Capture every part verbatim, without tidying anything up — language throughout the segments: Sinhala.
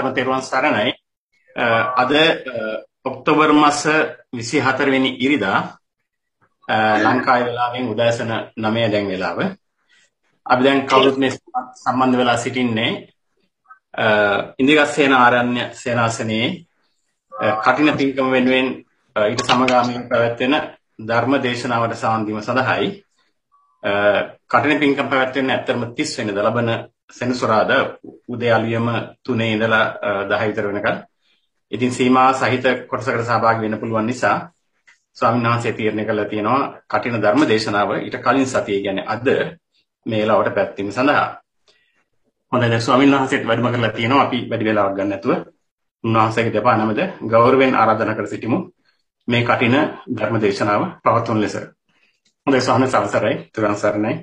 තෙරුවන් සරණයි. අද ඔක්තෝබර් මාස විසිහතර වෙනි ඉරිදා ලංකාවේ වෙලාවෙන් උදෑසන නවය දැන් වෙලාව. අපි දැන් කවුරුත් මේ සම්බන්ධ වෙලා සිටින්නේ ඉන්දිකස්සේන ආරණ්‍ය සේනාසනයේ කටින පින්කම වෙනුවෙන් ඊට සමගාමීව පැවැත්වෙන ධර්ම දේශනාවට සම්බන්ධීම සඳහායි. කටින පින්කම පැවැත්වෙන්නේ ඇත්තටම තිස් වෙනිදා ලබන සෙනසුරාදා උදේ අලියම තුනේ ඉඳලා දහ විතර වෙනකල්. ඉතින් සීමා සහිත කොටසකට සහභාගී වෙන්න පුළුවන් නිසා ස්වාමීන් වහන්සේ තීරණය කළා තියෙනවා කටින ධර්ම දේශනාව ඊට කලින් සතියේ කියන්නේ අද මේ වෙලාවට පැවැත්වීම සඳහා. හොඳයි දැන් ස්වාමීන් වහන්සේට වැඩම කරලා තියෙනවා අපි වැඩි වෙලාවක් ගන්න නැතුව උන්වහන්සේගේ දෙපා නමද ගෞරවයෙන් ආරාධනා කර සිටිමු මේ කටින ධර්ම දේශනාව පවත්වන ලෙස. හොඳයි ස්වාමීන් වහන්සේ තුරන් සරණයි.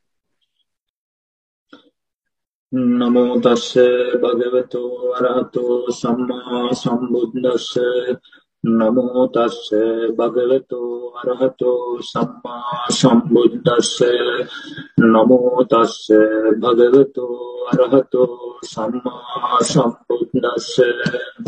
නමෝ තස්සේ භගවතු වරහතෝ සම්මා සම්බුද්දස්සේ නමෝ තස්සේ භගවතු වරහතෝ සම්මා සම්බුද්දස්සේ නමෝ තස්සේ භගවතු වරහතෝ සම්මා සම්බුද්දස්සේ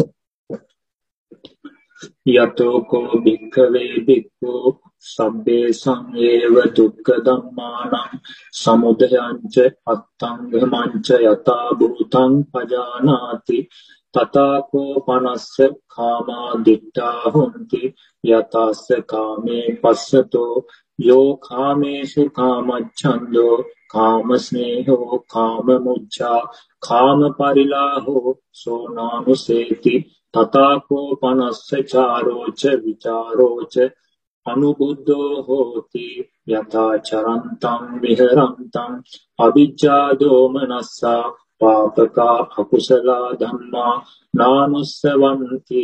යතෝ කෝ භික්ඛවේ භික්ඛු සබ්බේ සංයේව දුක්ඛ ධම්මානං සමුදයංච අත්තංගමංච යතා භූතං පජානාති තථාකෝ පනස්ස කාමා දිට්ඨා හොಂತಿ යතස්ස කාමේ පස්සතෝ යෝ කාමේසු කාමච්ඡන්தோ කාමස්නේහෝ කාමමුච්ඡා කාමපරිලාහෝ සෝනානුසේති තථාකෝ පනස්ස චාරෝච විචාරෝච අනුබුද්ධෝ හෝති යථා චරන්තං විහරන්තං අවිජ්ජා දෝමනස්සා පාපකා අකුසල ධම්මා නානුස්සවන්ති.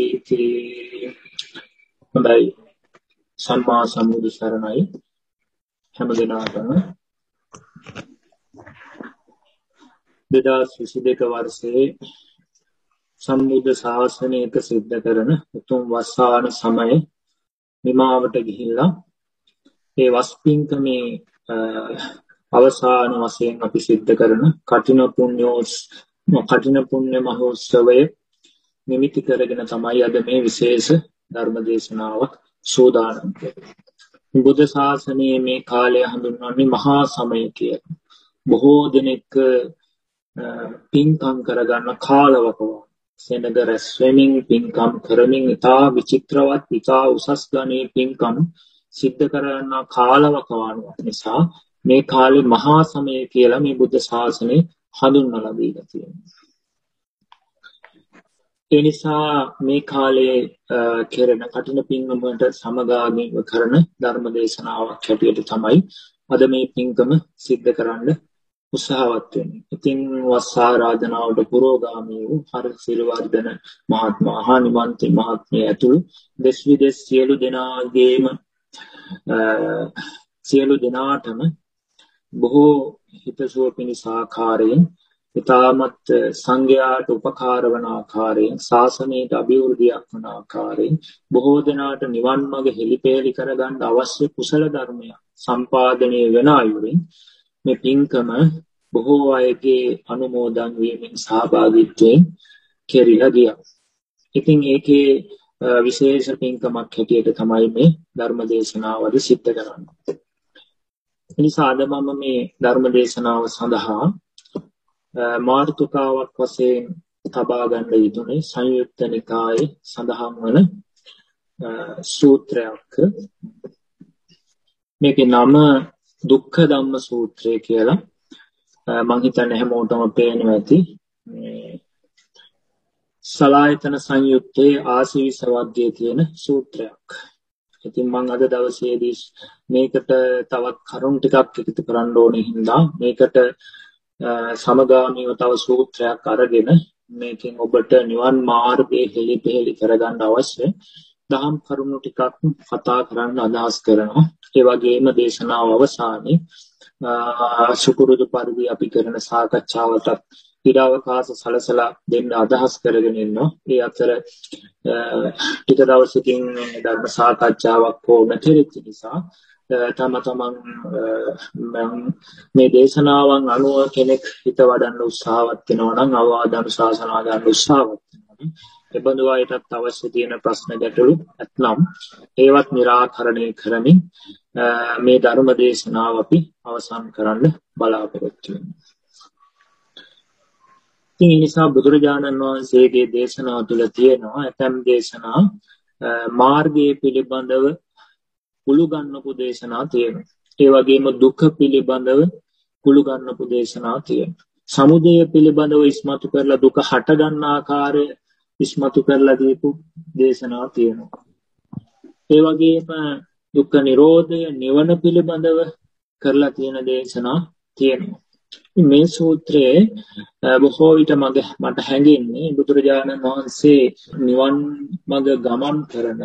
හොඳයි සම්මා සම්බුදු සරණයි හැම දිනකටම. දෙදාස් විසි දෙක වර්ෂයේ සම්බුද්ධ ශාසනයක සිද්ධ කරන උතුම් වස්සාන සමයේ නිමාවට ගිහිල්ලා ඒ වස්පින්කමේ අවසාන වශයෙන් අපි සිද්ධ කරන කටින පුණ්‍යෝස් කටින පුණ්‍ය මහෝත්සවය නිමිති කරගෙන තමයි අද මේ විශේෂ ධර්ම දේශනාවක් සෝදානම් කරන්නේ. බුද්ධ ශාසනයේ මේ කාලය හඳුන්වන්නේ මහා සමය කියලා. බොහෝ දෙනෙක් පින්කම් කරගන්න කාලවකවානුව සෙනග රැස් වෙමින් පින්කම් කරමින් ඉතා විචිත්‍රවත් ඉතා උසස් ගණයේ පින්කම් සිද්ධ කරන කාලවකවානුවක් නිසා මේ කාලේ මහා සමය කියලා මේ බුද්ධ ශාසනය හඳුන්වලා දීලා තියෙනවා. ඒ නිසා මේ කාලයේ කෙරෙන කටින පින්කමකට සමගාමීව කරන ධර්ම දේශනාවක් හැටියට තමයි අද මේ පින්කම සිද්ධ කරන්න උත්සාහවත් වෙන්නේ. ඉතින් වස් ආරාධනාවට පුරෝගාමී වූ හර සිරවර්ධන මහත්මයා හා නිමන්ති මහත්මිය ඇතුළු දෙස් විදෙස් සියලු දෙනාගේම සියලු දෙනාටම බොහෝ හිතසුව පිණිස ආකාරයෙන් ඉතාමත් සංඝයාට උපකාර වන ආකාරයෙන් ශාසනයට අභිවෘද්ධියක් වන ආකාරයෙන් බොහෝ දෙනාට නිවන් මඟ හෙළිපෙහෙළි කරගන්න අවශ්‍ය කුසල ධර්මයක් සම්පාදනය වෙන අයුරින් මේ පින්කම බොහෝ අයගේ අනුමෝදන් වීමෙන් සහභාගීත්වයෙන් කෙරිලා ගියා. ඉතින් ඒකේ විශේෂ පින්කමක් හැටියට තමයි මේ ධර්ම දේශනාවද සිද්ධ කරන්නේ. ඒ නිසා අද මම මේ ධර්ම දේශනාව සඳහා මාතෘකාවක් වශයෙන් තබා ගන්න යෙදුනේ සංයුත්ත නිකායේ සඳහන් වන සූත්‍රයක්. මේකේ නම දුක්ඛ ධම්ම සූත්‍රය කියලා. මම හිතන්නේ හැමෝටම පේනවා ඇති. මේ සලායතන සංයුත්තේ ආසීස වර්ගයේ තියෙන සූත්‍රයක්. ඉතින් මම අද දවසේදී මේකට තවත් කරුණු ටිකක් එකතු කරන්න ඕනේ හින්දා මේකට සමගාමීව තව සූත්‍රයක් අරගෙන මේකෙන් ඔබට නිවන් මාර්ගයේ හෙළිපෙහෙළි කරගන්න අවශ්‍ය දහම් කරුණු ටිකක් කතා කරන්න අදහස් කරනවා. ඒ වගේම දේශනාව අවසානයේ සුකුරුදු පරිදි අපි කරන සාකච්ඡාවට ඉඩවකාශ සලසලා දෙන්න අදහස් කරගෙන ඉන්නවා. ඒ අතර ටික දවසකින් ධර්ම සාකච්ඡාවක් ඕන කෙරෙච්ච නිසා තම තමන් මේ දේශනාවන් අනුව කෙනෙක් හිත වඩන්න උත්සාහවත් වෙනවා නම් අවවාද අනුශාසනා ගන්න උත්සාහවත් වෙනවා නම් ඒ බඳු අයටත් අවශ්‍ය තියෙන ප්‍රශ්න ගැටලු නැත්නම් ඒවත් निराකරණය කරමින් මේ ධර්ම දේශනාව අපි අවසන් කරන්න බලාපොරොත්තු වෙනවා. ඉතින් ඒ නිසා බුදුරජාණන් වහන්සේගේ දේශනාව තුළ තියෙනවා ඇතම් දේශනා මාර්ගයේ පිළිබඳව කුළු ගන්නපු දේශනා තියෙනවා. ඒ වගේම දුක පිළිබඳව කුළු ගන්නපු දේශනා තියෙනවා. සමුදය පිළිබඳව ඉස්මතු කරලා දුක හට ගන්න ආකාරය ඉස්මතු කරලා දීපු දේශනා තියෙනවා. ඒ වගේම දුක්ඛ නිරෝධය නිවන පිළිබඳව කරලා තියෙන දේශනා තියෙනවා. මේ සූත්‍රයේ බොහෝ විට මගේ මට හැඟෙන්නේ බුදුරජාණන් වහන්සේ නිවන් මඟ ගමන් කරන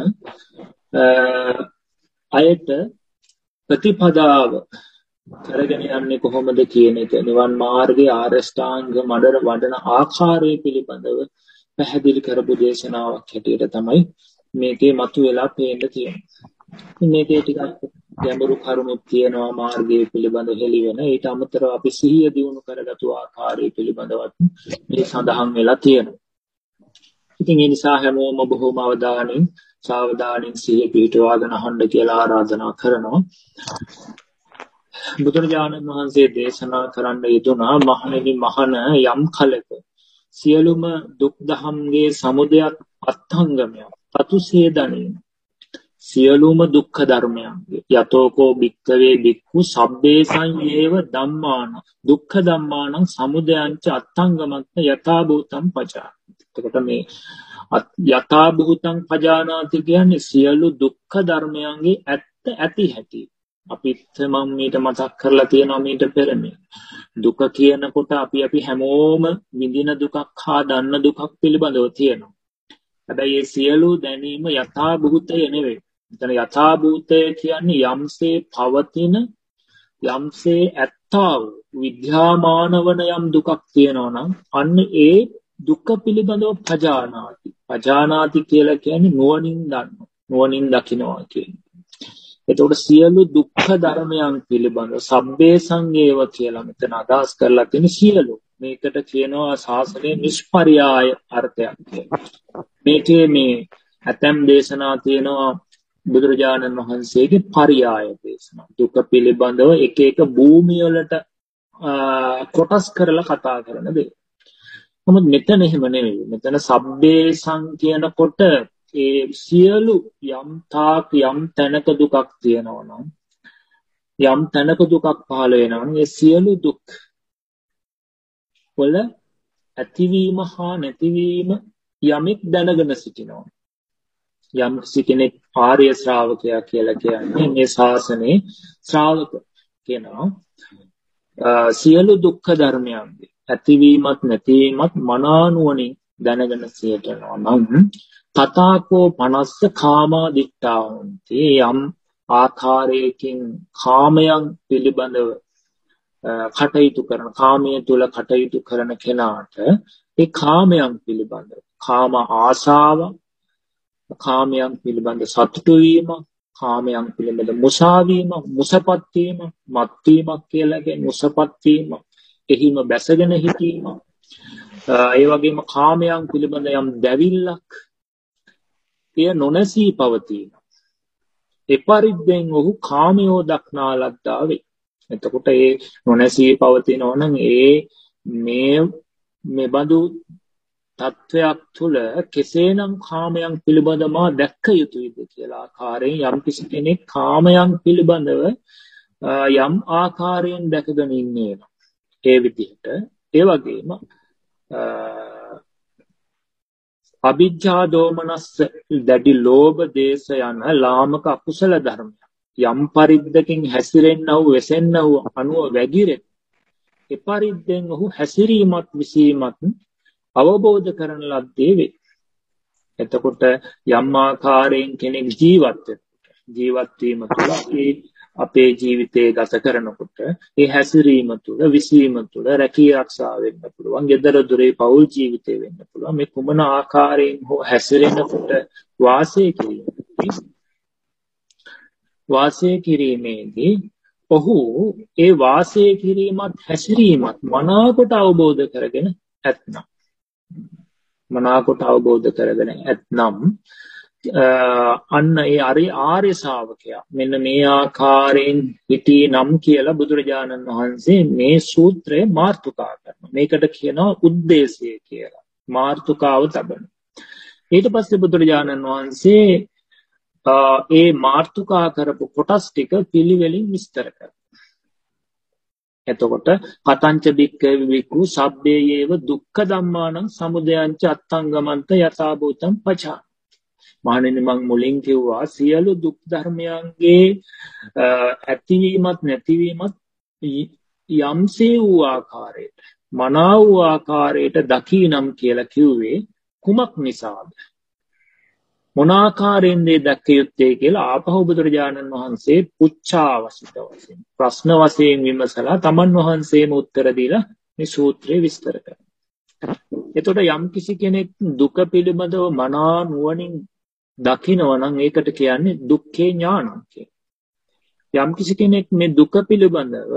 අයට ප්‍රතිපදාව කරගෙන යන්නේ කොහොමද කියන එක නිවන් මාර්ගයේ ආරෂ්ඨාංග මඩර වඩන ආකාරය පිළිබඳව පැහැදිලි කරපු දේශනාවක් හැටියට තමයි මේකේ මතුවලා පේන්න තියෙන්නේ. මේකේ ටිකක් ගැඹුරු කරුණුත් තියෙනවා මාර්ගයේ පිළිබඳව හෙළි වෙන. ඊට අමතරව අපි සිහිය දියුණු කරගත්තු ආකාරය පිළිබඳවත් මේ සඳහන් වෙලා තියෙනවා. ඉතින් ඒ නිසා හැමෝම බොහෝම අවධානයෙන් සාවධානයෙන් සිහිය පිටවගෙන අහන්න කියලා ආරාධනා කරනවා. බුදුරජාණන් වහන්සේ දේශනා කරන්න යෙදුනා මහණෙනි මහණ යම් කලක සියලුම දුක් දහම්ගේ සමුදයක් අත්ංගමයක් පතුසේ දනින සියලුම දුක්ඛ ධර්මයන්ගේ යතෝකෝ භික්ඛවේ භික්ඛු සබ්බේ සංයේව ධම්මාන දුක්ඛ ධම්මානං සමුදයංච අත්ංගමත්ත යථා භූතං පජානාති. එතකොට මේ යථා භූතං පජානාති කියන්නේ සියලු දුක්ඛ ධර්මයන්ගේ ඇත්ත ඇති හැටි. අපිත් මම මේක මතක් කරලා තියෙනවා මීට පෙර මේ දුක කියනකොට අපි අපි හැමෝම විඳින දුකක් හා දන්න දුකක් පිළිබඳව තියෙනවා. හැබැයි මේ සියලු දැනීම යථා භූතය නෙවෙයි. එතන යථා භූතය කියන්නේ යම්සේ පවතින යම්සේ ඇත්තා වූ විද්‍යාමාන වන යම් දුකක් තියෙනවා නම් අන්න ඒ දුක පිළිබඳව පජානාති. පජානාති කියලා කියන්නේ නුවණින් දන්නවා. නුවණින් දකිනවා කියන්නේ. එතකොට සියලු දුක්ඛ ධර්මයන් පිළිබඳව සබ්බේ සංයේව කියලා මෙතන අදහස් කරලා තියෙන සියලු. මේකට කියනවා ශාසනයේ නිෂ්පර්යාය අර්ථයක් කියලා. මේකේ මේ ඇතම් දේශනා තියෙනවා බුදුරජාණන් වහන්සේගේ පර්යාය දේශනා. දුක පිළිබඳව එක එක භූමිය වලට කොටස් කරලා කතා කරන දේ. නමුත් මෙතන එහෙම නෙවෙයි. මෙතන සබ්බේ සං කියනකොට ඒ සියලු යම් තාක් යම් තැනක දුකක් තියෙනවා නම් යම් තැනක දුකක් පහළ වෙනවා නම් ඒ සියලු දුක් වල ඇතිවීම හා නැතිවීම යමෙක් දැනගෙන සිටිනවා. යම් කෙනෙක් ආර්ය ශ්‍රාවකයා කියලා කියන්නේ මේ ශාසනයේ ශ්‍රාවක කෙනා සියලු දුක්ඛ ධර්මයන්ගේ ඇතිවීමත් නැතිවීමත් මනානුවණින් දැනගෙන සිටිනවා නම් තථාකෝ පනස්ස කාමා දිට්ඨාවන්ති යම් ආකාරයකින් කාමයන් පිළිබඳව කටයුතු කරන කාමයේ තුල කටයුතු කරන කෙනාට ඒ කාමයන් පිළිබඳව කාම ආශාව කාමයන් පිළිබඳ සතුටු වීම කාමයන් පිළිබඳ මුසා වීම මුසපත් වීම මත් වීමක් කියලා කියන්නේ මුසපත් වීම එහිම බැසගෙන හිටීම ඒ වගේම කාමයන් පිළිබඳ යම් දැවිල්ලක් එය නොනැසී පවතීම එපරිද්දෙන් ඔහු කාමයෝ දක්නා ලද්දා වේ. එතකොට ඒ නොනැසී පවතිනවා නම් ඒ මේ මෙබඳු තත්වයක් තුළ කෙසේනම් කාමයන් පිළිබඳව දැක්ක යුතුයිද කියලා ආකාරයෙන් යම් කිසි කෙනෙක් කාමයන් පිළිබඳව යම් ආකාරයෙන් දැකගෙන ඉන්නේ ඒ විදිහට ඒ වගේම අවිජ්ජා දෝමනස්ස දැඩි ලෝභ දේශ යන ලාමක අකුසල ධර්ම යම් පරිද්දකින් හැසිරෙන්නව වෙසෙන්නව අනුව වැగిරෙත් එපරිද්දෙන් ඔහු හැසිරීමත් විසීමත් අවබෝධ කරන ලද්දේ වේ. එතකොට යම් ආකාරයෙන් කෙනෙක් ජීවත් ජීවත් වීම තුළ ඒ අපේ ජීවිතේ ගත කරනකොට ඒ හැසිරීම තුළ විසීම තුළ රැකී ආරක්ෂා වෙන්න පුළුවන්. gedara dore පෞල් ජීවිතේ වෙන්න පුළුවන්. මේ කුමන ආකාරයෙන් හෝ හැසිරෙනකොට වාසය කිරීම වාසය කිරීමේදී ඔහු ඒ වාසය කිරීමත් හැසිරීමත් මනාකොට අවබෝධ කරගෙන ඇතනම් මනාකොට අවබෝධ කරගෙන ඇතනම් අන්න ඒ අරි ආර්ය ශාවකයා මෙන්න මේ ආකාරයෙන් හිටී නම් කියලා බුදුරජාණන් වහන්සේ මේ සූත්‍රය මාර්තුකා කරනවා. මේකට කියනවා උද්දේශය කියලා. මාර්තුකාව තබන. ඊට පස්සේ බුදුරජාණන් වහන්සේ ඒ මාර්තුකා කරපු කොටස් ටික පිළිවෙලින් විස්තර කරනවා. එතකොට කතංච බික්ඛවේ වික්ඛු සබ්බේයේව දුක්ඛ ධම්මානං සමුදයංච අත්තංගමන්ත යථා භූතං පචා. මහණෙනි මං මුලින් කිව්වා සියලු දුක් ධර්මයන්ගේ ඇතිවීමත් නැතිවීමත් යම්සේ වූ ආකාරයට මනා වූ ආකාරයට දකිනම් කියලා කිව්වේ කුමක් නිසාද? මොන ආකාරයෙන්ද දැක්ක යුත්තේ කියලා ආපහු බුදුරජාණන් වහන්සේ පුච්ඡාවසිත වශයෙන් ප්‍රශ්න වශයෙන් විමසලා තමන් වහන්සේම උත්තර දීලා මේ සූත්‍රය විස්තර කරනවා. එතකොට යම් කිසි කෙනෙක් දුක පිළිබඳව මනා නුවණින් දකිනවා නම් ඒකට කියන්නේ දුක්ඛේ ඥානං කියලා. යම් කිසි කෙනෙක් මේ දුක පිළිබඳව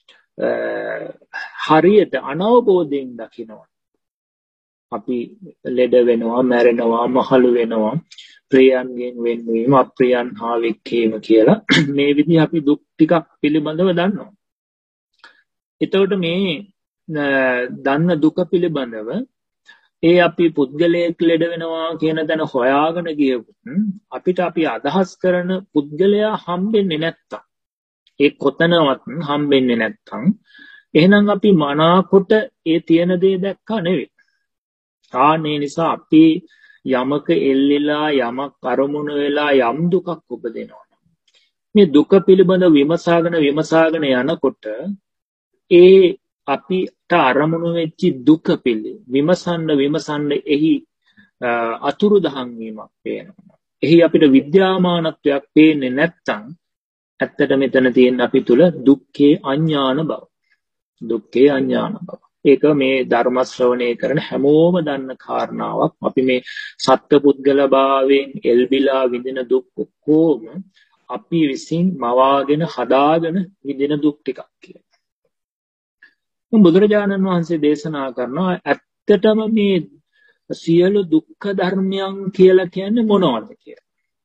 හරියට අනවබෝධයෙන් දකිනවා. අපි ලෙඩ වෙනවා, මැරෙනවා, මහලු වෙනවා, ප්‍රියයන්ගෙන් වෙන්වීම, අප්‍රියයන් හා වික්කීම කියලා මේ විදිහ අපි දුක් ටිකක් පිළිබඳව දන්නවා. එතකොට මේ දන්න දුක පිළිබඳව ඒ අපි පුද්ගලයෙක් ලෙඩ වෙනවා කියන දන හොයාගෙන ගියොත් අපිට අපි අදහස් කරන පුද්ගලයා හම්බෙන්නේ නැත්තම් ඒ කොතනවත් හම්බෙන්නේ නැත්තම් එහෙනම් අපි මනාකොට ඒ තියෙන දේ දැක්කා නෙවෙයි. ආනේ නිසා අපි යමක එල්ලිලා යමක් අරමුණු වෙලා යම් දුකක් උපදිනවා. මේ දුක පිළිබඳ විමසාගෙන විමසාගෙන යනකොට ඒ අපිට අරමුණු වෙච්ච දුක පිළි විමසන්න විමසන්න එහි අතුරුදහන් වීමක් පේනවා. එහි අපිට විද්‍යාමානත්වයක් පේන්නේ නැත්තම් ඇත්තට මෙතන තියෙන අපි තුල දුක්ඛේ අඥාන බව. දුක්ඛේ අඥාන බව. ඒක මේ ධර්ම ශ්‍රවණය කරන හැමෝම දන්න කාරණාවක්. අපි මේ සත්පුද්ගල භාවයෙන් එල්බිලා විඳින දුක් කොහොම අපි විසින් මවාගෙන හදාගෙන විඳින දුක් ටිකක් කියලා. බුදුරජාණන් වහන්සේ දේශනා කරනවා ඇත්තටම මේ සියලු දුක්ඛ ධර්මයන් කියලා කියන්නේ මොනවද කියලා.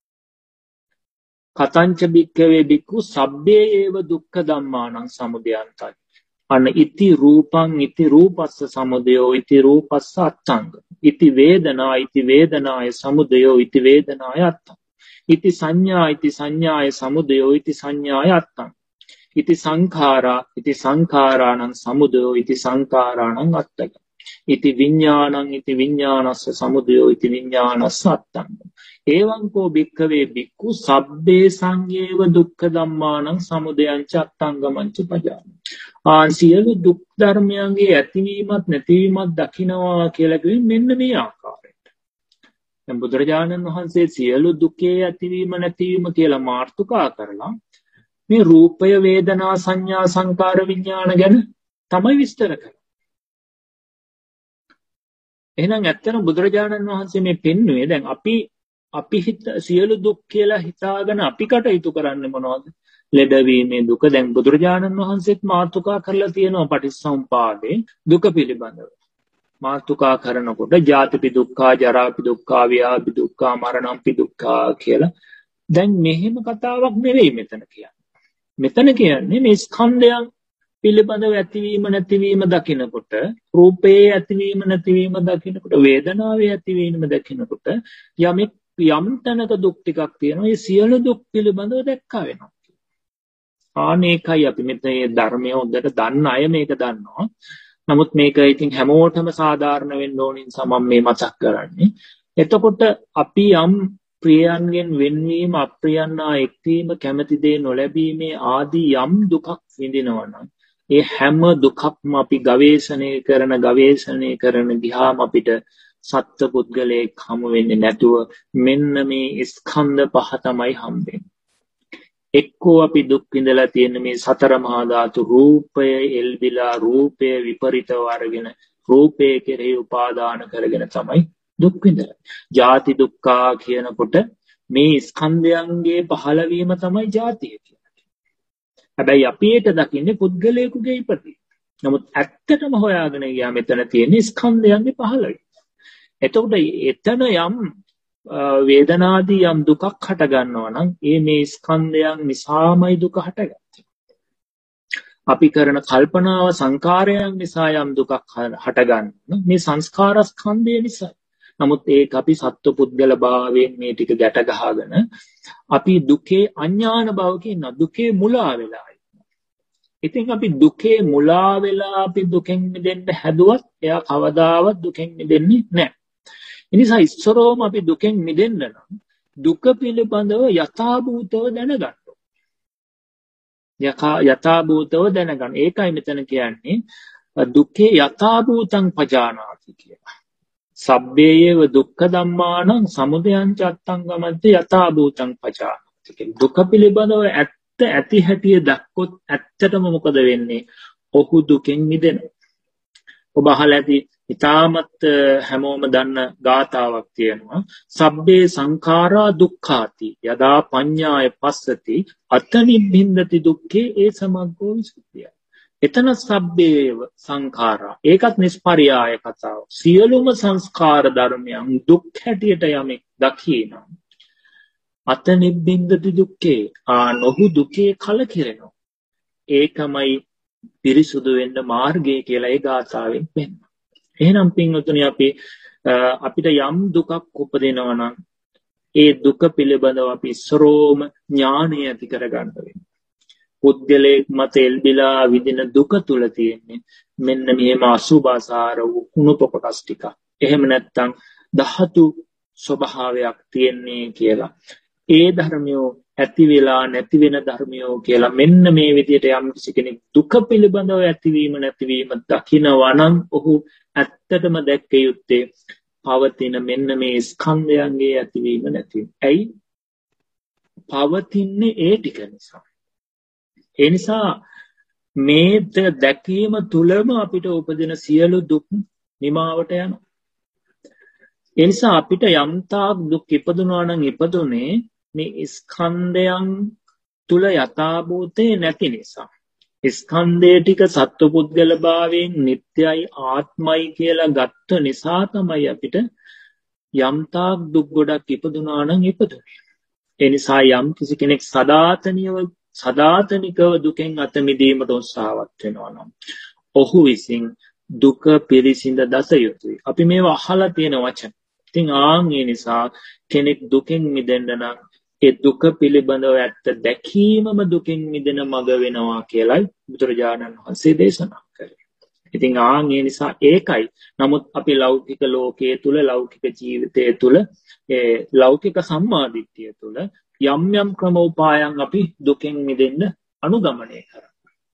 කතංච බික්ඛවේ බික්ඛු සබ්බේ ඒව දුක්ඛ ධම්මානං සමුදයන්තං අන ඉති රූපං ඉති රූපස්ස සමුදයෝ ඉති රූපස්ස අත්තංග ඉති වේදනා ඉති වේදනාය සමුදයෝ ඉති වේදනාය අත්තං ඉති සංඥා ඉති සංඥාය සමුදයෝ ඉති සංඥාය අත්තං ඉති සංඛාරා ඉති සංඛාරාණං සමුදයෝ ඉති සංඛාරාණං අත්තං ඉති විඥානං ඉති විඥානස්ස සමුදයෝ ඉති විඥානස්ස අත්තං එවං කෝ භික්ඛවේ භික්ඛු සබ්බේ සංයේව දුක්ඛ ධම්මානං සමුදයං ච අත්තංගමං ච පජාන ආ සියලු දුක් ධර්මයන්ගේ ඇතිවීමත් නැතිවීමත් දකින්නවා කියලා කියන්නේ මෙන්න මේ ආකාරයට. දැන් බුදුරජාණන් වහන්සේ සියලු දුකේ ඇතිවීම නැතිවීම කියලා මාර්තුකා කරලා මේ රූපය වේදනා සංඥා සංකාර විඥාන ගැන තමයි විස්තර කරන්නේ. එහෙනම් ඇත්තටම බුදුරජාණන් වහන්සේ මේ පෙන්වුවේ දැන් අපි අපි හිත සියලු දුක් කියලා හිතාගෙන අපි කටයුතු කරන්නේ මොනවද? ලෙඩවීමේ දුක. දැන් බුදුරජාණන් වහන්සේත් මාතෘකා කරලා තියෙනවා පටිච්චසමුපාදේ දුක පිළිබඳව. මාතෘකා කරනකොට ජාතිපි දුක්ඛා, ජරාපි දුක්ඛා, ව්‍යාධි දුක්ඛා, මරණම්පි දුක්ඛා කියලා. දැන් මෙහෙම කතාවක් නෙවෙයි මෙතන කියන්නේ. මෙතන කියන්නේ මේ ස්කන්ධයන් පිළිබඳව ඇතිවීම නැතිවීම දකිනකොට, රූපේ ඇතිවීම නැතිවීම දකිනකොට, වේදනාවේ ඇතිවීම දකිනකොට යමෙක් යම් තැනක දුක් ටිකක් තියෙනවා. ඒ සියලු දුක් පිළිබඳව දැක්කා වෙනවා. ආනේකයි අපි මෙතන මේ ධර්මය හොඳට දන්න අය මේක දන්නවා. නමුත් මේක ඉතින් හැමෝටම සාධාරණ වෙන්න ඕන නිසා මම මේ මතක් කරන්නේ. එතකොට අපි යම් ප්‍රියයන්ගෙන් වෙන්වීම, අප්‍රියන්නා එක්වීම, කැමැති දේ නොලැබීමේ ආදී යම් දුකක් විඳිනවා නම් ඒ හැම දුකක්ම අපි ගවේෂණය කරන ගවේෂණය කරන ගියාම අපිට සත්ත්ව පුද්ගලයෙක් හමු වෙන්නේ නැතුව මෙන්න මේ ස්කන්ධ පහ තමයි හම්බෙන්නේ. එක්කෝ අපි දුක් විඳලා තියෙන මේ සතර මහා ධාතු රූපය එල්බිලා රූපය විපරිතව අරගෙන රූපේ කෙරෙහි උපාදාන කරගෙන තමයි දුක් විඳලා. ජාති දුක්ඛා කියනකොට මේ ස්කන්ධයන්ගේ පහළවීම තමයි ජාතිය කියන්නේ. හැබැයි අපි ඒක දකින්නේ පුද්ගලයෙකුගේ ඉපදී. නමුත් ඇත්තටම හොයාගෙන ගියා මෙතන තියෙන ස්කන්ධයන්ගේ පහළවීම. එතකොට එතන යම් වේදනාදී යම් දුකක් හට ගන්නවා නම් ඒ මේ ස්කන්ධයන් නිසාමයි දුක හටගන්නේ. අපි කරන කල්පනාව සංකාරයන් නිසා යම් දුකක් හට ගන්නවා මේ සංස්කාර ස්කන්ධය නිසා. නමුත් ඒක අපි සත්ව පුද්ගල භාවයෙන් මේ ටික ගැට ගහගෙන අපි දුකේ අඥාන භවක ඉන්න දුකේ මුලා වෙලා ඉන්නවා. ඉතින් අපි දුකේ මුලා වෙලා අපි දුකෙන් මිදෙන්න හැදුවත් එයා කවදාවත් දුකෙන් මිදෙන්නේ නැහැ. ඒ නිසා ඉස්සරෝම අපි දුකෙන් මිදෙන්න නම් දුක පිළිබඳව යථාභූතව දැනගන්න. යථාභූතව දැනගන්න. ඒකයි මෙතන කියන්නේ දුක්ඛේ යථාභූතං පජානාති කියලා. සබ්බේයව දුක්ඛ ධම්මානං සමුදයං චත්තං ගමන්ති යථාභූතං පජානාති කියලා. දුක පිළිබඳව ඇත්ත ඇති හැටිය දැක්කොත් ඇත්තටම මොකද වෙන්නේ? ඔහු දුකෙන් මිදෙනවා. ඔබ අහලා ඇති ඊටමත් හැමෝම දන්න ගාථාවක් තියෙනවා. සබ්බේ සංඛාරා දුක්ඛාති යදා පඤ්ඤාය පස්සති අතනිබ්බින්දති දුක්ඛේ ඒ සමග්ගෝ විසුද්ධිය. එතන සබ්බේව සංඛාරා ඒකත් නිස්පරියාය කතාව. සියලුම සංස්කාර ධර්මයන් දුක් හැටියට යමෙක් දකිනවා. අතනිබ්බින්දති දුක්ඛේ ආ නොහු දුකේ කලකිරෙනවා. ඒකමයි පිරිසුදු වෙන්න මාර්ගය කියලා ඒ ගාථාවෙන් පෙන්නනවා. එහෙනම් පින්වතුනි අපි අපිට යම් දුකක් උපදිනවා නම් ඒ දුක පිළිබඳව අපි ඉස්සරෝම ඥානය ඇති කරගන්න වෙනවා. පුද්ගලයෙක් මත එල්බිලා විඳින දුක තුල තියෙන්නේ මෙන්න මෙහෙම අසුභාසාර වූ කුණුප කොටස් ටික. එහෙම නැත්නම් ධාතු ස්වභාවයක් තියෙන්නේ කියලා. ඒ ධර්මියෝ ඇති වෙලා නැති වෙන ධර්මියෝ කියලා මෙන්න මේ විදිහට යම් කෙනෙක් දුක පිළිබඳව ඇතිවීම නැතිවීම දකිනවා නම් ඔහු ඇත්තටම දැක්ක යුත්තේ පවතින මෙන්න මේ ස්කන්ධයන්ගේ ඇතිවීම නැතිවීම. ඇයි? පවතින්නේ ඒ ටික නිසා. ඒ නිසා මේ දැකීම තුලම අපිට උපදින සියලු දුක් නිමාවට යනවා. ඒ නිසා අපිට යම් තාක් දුක් ඉපදුනා නම් ඉපදුනේ මේ ස්කන්ධයන් තුල යථාභූතේ නැති නිසා. ස්කන්ධය ටික සත්පුද්ගල භාවයෙන් නිට්ටයයි ආත්මයි කියලා ගත්ත නිසා තමයි අපිට යම් තාක් දුක් ගොඩක් ඉපදුනා නම් ඉපදුනේ. ඒ නිසා යම් කිසි කෙනෙක් සදාතනියව සදාතනිකව දුකෙන් අත මිදීමට උත්සාහවත් වෙනවා නම් ඔහු විසින් දුක පිළිසිඳ දත යුතුයි. අපි මේව අහලා තියෙන වචන. ඉතින් ආන් ඒ නිසා කෙනෙක් දුකෙන් මිදෙන්න නම් ඒ දුක පිළිබඳව ඇත්ත දැකීමම දුකෙන් මිදෙන මඟ වෙනවා කියලායි බුදුරජාණන් වහන්සේ දේශනා කළේ. ඉතින් ආන් ඒ නිසා ඒකයි. නමුත් අපි ලෞකික ලෝකයේ තුල ලෞකික ජීවිතයේ තුල ඒ ලෞකික සම්මාදිට්ඨිය තුල යම් යම් ක්‍රම උපායන් අපි දුකෙන් මිදෙන්න අනුගමනය කරනවා.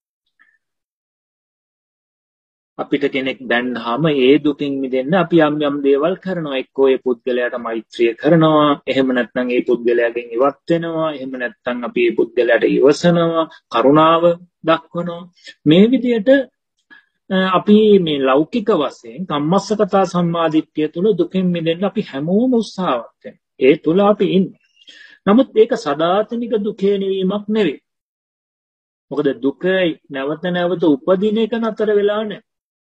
අපිට කෙනෙක් දැන්නාම ඒ දුකින් මිදෙන්න අපි යම් යම් දේවල් කරනවා. එක්කෝ ඒ පුද්ගලයාට මෛත්‍රිය කරනවා, එහෙම නැත්නම් ඒ පුද්ගලයාගෙන් ඉවත් වෙනවා, එහෙම නැත්නම් අපි ඒ පුද්ගලයාට ඉවසනවා, කරුණාව දක්වනවා. මේ විදිහට අපි මේ ලෞකික වශයෙන් කම්මස්සකතා සම්මාදිට්ඨිය තුල දුකින් මිදෙන්න අපි හැමෝම උත්සාහවත් වෙනවා. ඒ තුල අපි ඉන්නේ. නමුත් ඒක සදාතනික දුකේ නිවීමක් නෙවෙයි. මොකද දුක නැවත නැවත උපදින එක නතර වෙලා නැහැ.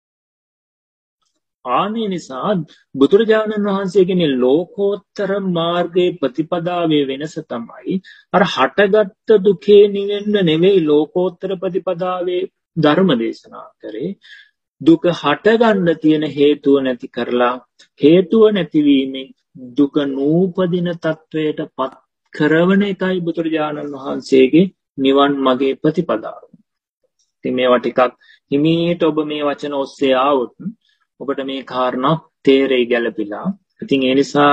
ආනේ නිසා බුදුරජාණන් වහන්සේගේ ලෝකෝත්තර මාර්ගයේ ප්‍රතිපදාවේ වෙනස තමයි අර හටගත්තු දුකේ නිවෙන්න නෙවෙයි ලෝකෝත්තර ප්‍රතිපදාවේ ධර්ම දේශනා කරේ. දුක හටගන්න තියෙන හේතුව නැති කරලා හේතුව නැතිවීමෙන් දුක නූපදින තත්වයට පත් කරවන එකයි බුදුරජාණන් වහන්සේගේ නිවන් මාගේ ප්‍රතිපදාව. ඉතින් මේවා ටිකක් හිමීට ඔබ මේ වචන ඔස්සේ ආවොත් ඔබට මේ කාරණා තේරෙයි ගැළපිලා. ඉතින් ඒ නිසා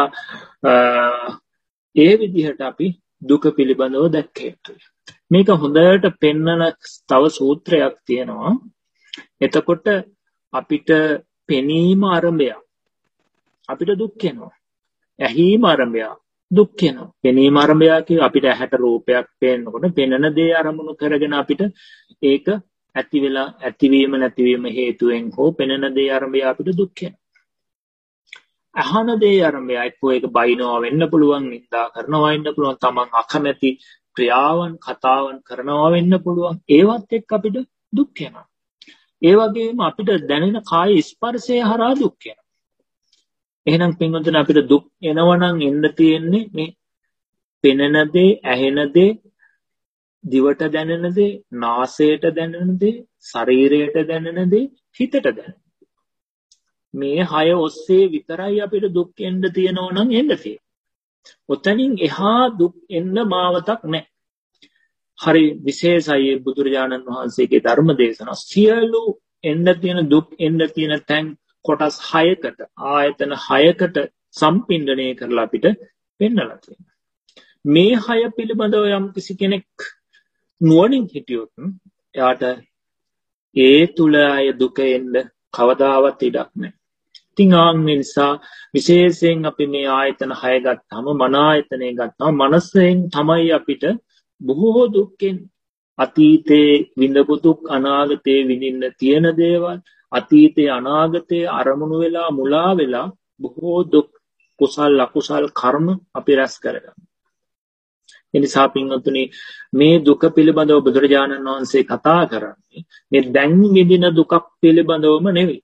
ඒ විදිහට අපි දුක පිළිබඳව දැක්ක යුතුයි. මේක හොඳට පෙන්නන තව සූත්‍රයක් තියෙනවා. එතකොට අපිට පෙනීම ආරම්භය අපිට දුක් වෙනවා. ඇහිීම ආරම්භය දුක් වෙනවා. පෙනීම ආරම්භය කිය අපිට ඇහැට රූපයක් පේනකොට පෙනෙන දේ අරමුණු කරගෙන අපිට ඒක ඇති වෙලා ඇතිවීම නැතිවීම හේතුවෙන් හෝ පෙනෙන දේ ආරම්භය අපිට දුක් වෙනවා. අහන දේ අරඹය එක්කෝ ඒක බයිනවා වෙන්න පුළුවන්, නින්දා කරනවා වෙන්න පුළුවන්, තමන් අකමැති ක්‍රියාවන් කතාවන් කරනවා වෙන්න පුළුවන්. ඒවත් එක්ක අපිට දුක් එනවා. ඒ වගේම අපිට දැනෙන කාය ස්පර්ශය හරහා දුක් එනවා. එහෙනම් පින්වතුනි අපිට දුක් එනවනම් එන්න තියෙන්නේ මේ පෙනෙන දේ, ඇහෙන දේ, දිවට දැනෙන දේ, නාසයට දැනෙන දේ, ශරීරයට දැනෙන දේ, හිතට දැනෙන. මේ හය ඔස්සේ විතරයි අපිට දුක් එන්න තියෙනව නම් එන්න තියෙන්නේ. ඔතනින් එහා දුක් එන්න මාවතක් නැහැ. හරි විශේෂයි බුදුරජාණන් වහන්සේගේ ධර්ම දේශනා. සියලු එන්න තියෙන දුක් එන්න තියෙන තැන් කොටස් හයකට, ආයතන හයකට සම්පින්ඩණය කරලා අපිට පෙන්නලා තියෙනවා. මේ හය පිළිබඳව යම් කිසි කෙනෙක් නුවණින් හිටියොත් එයාට ඒ තුල අය දුක එන්න කවදාවත් ඉඩක් නැහැ. ඉතින් ආන් නිසා විශේෂයෙන් අපි මේ ආයතන හය ගත්තාම, මන ආයතනය ගත්තාම මනසෙන් තමයි අපිට බොහෝ දුක්ෙන් අතීතේ විඳපු දුක්, අනාගතේ විඳින්න තියෙන දේවල්, අතීතේ අනාගතේ අරමුණු වෙලා මුලා වෙලා බොහෝ දුක්, කුසල් අකුසල් කර්ම අපි රැස් කරගන්නවා. ඒ නිසා පින්වතුනි මේ දුක පිළිබඳව බුදුරජාණන් වහන්සේ කතා කරන්නේ මේ දැන් විඳින දුකක් පිළිබඳවම නෙවෙයි.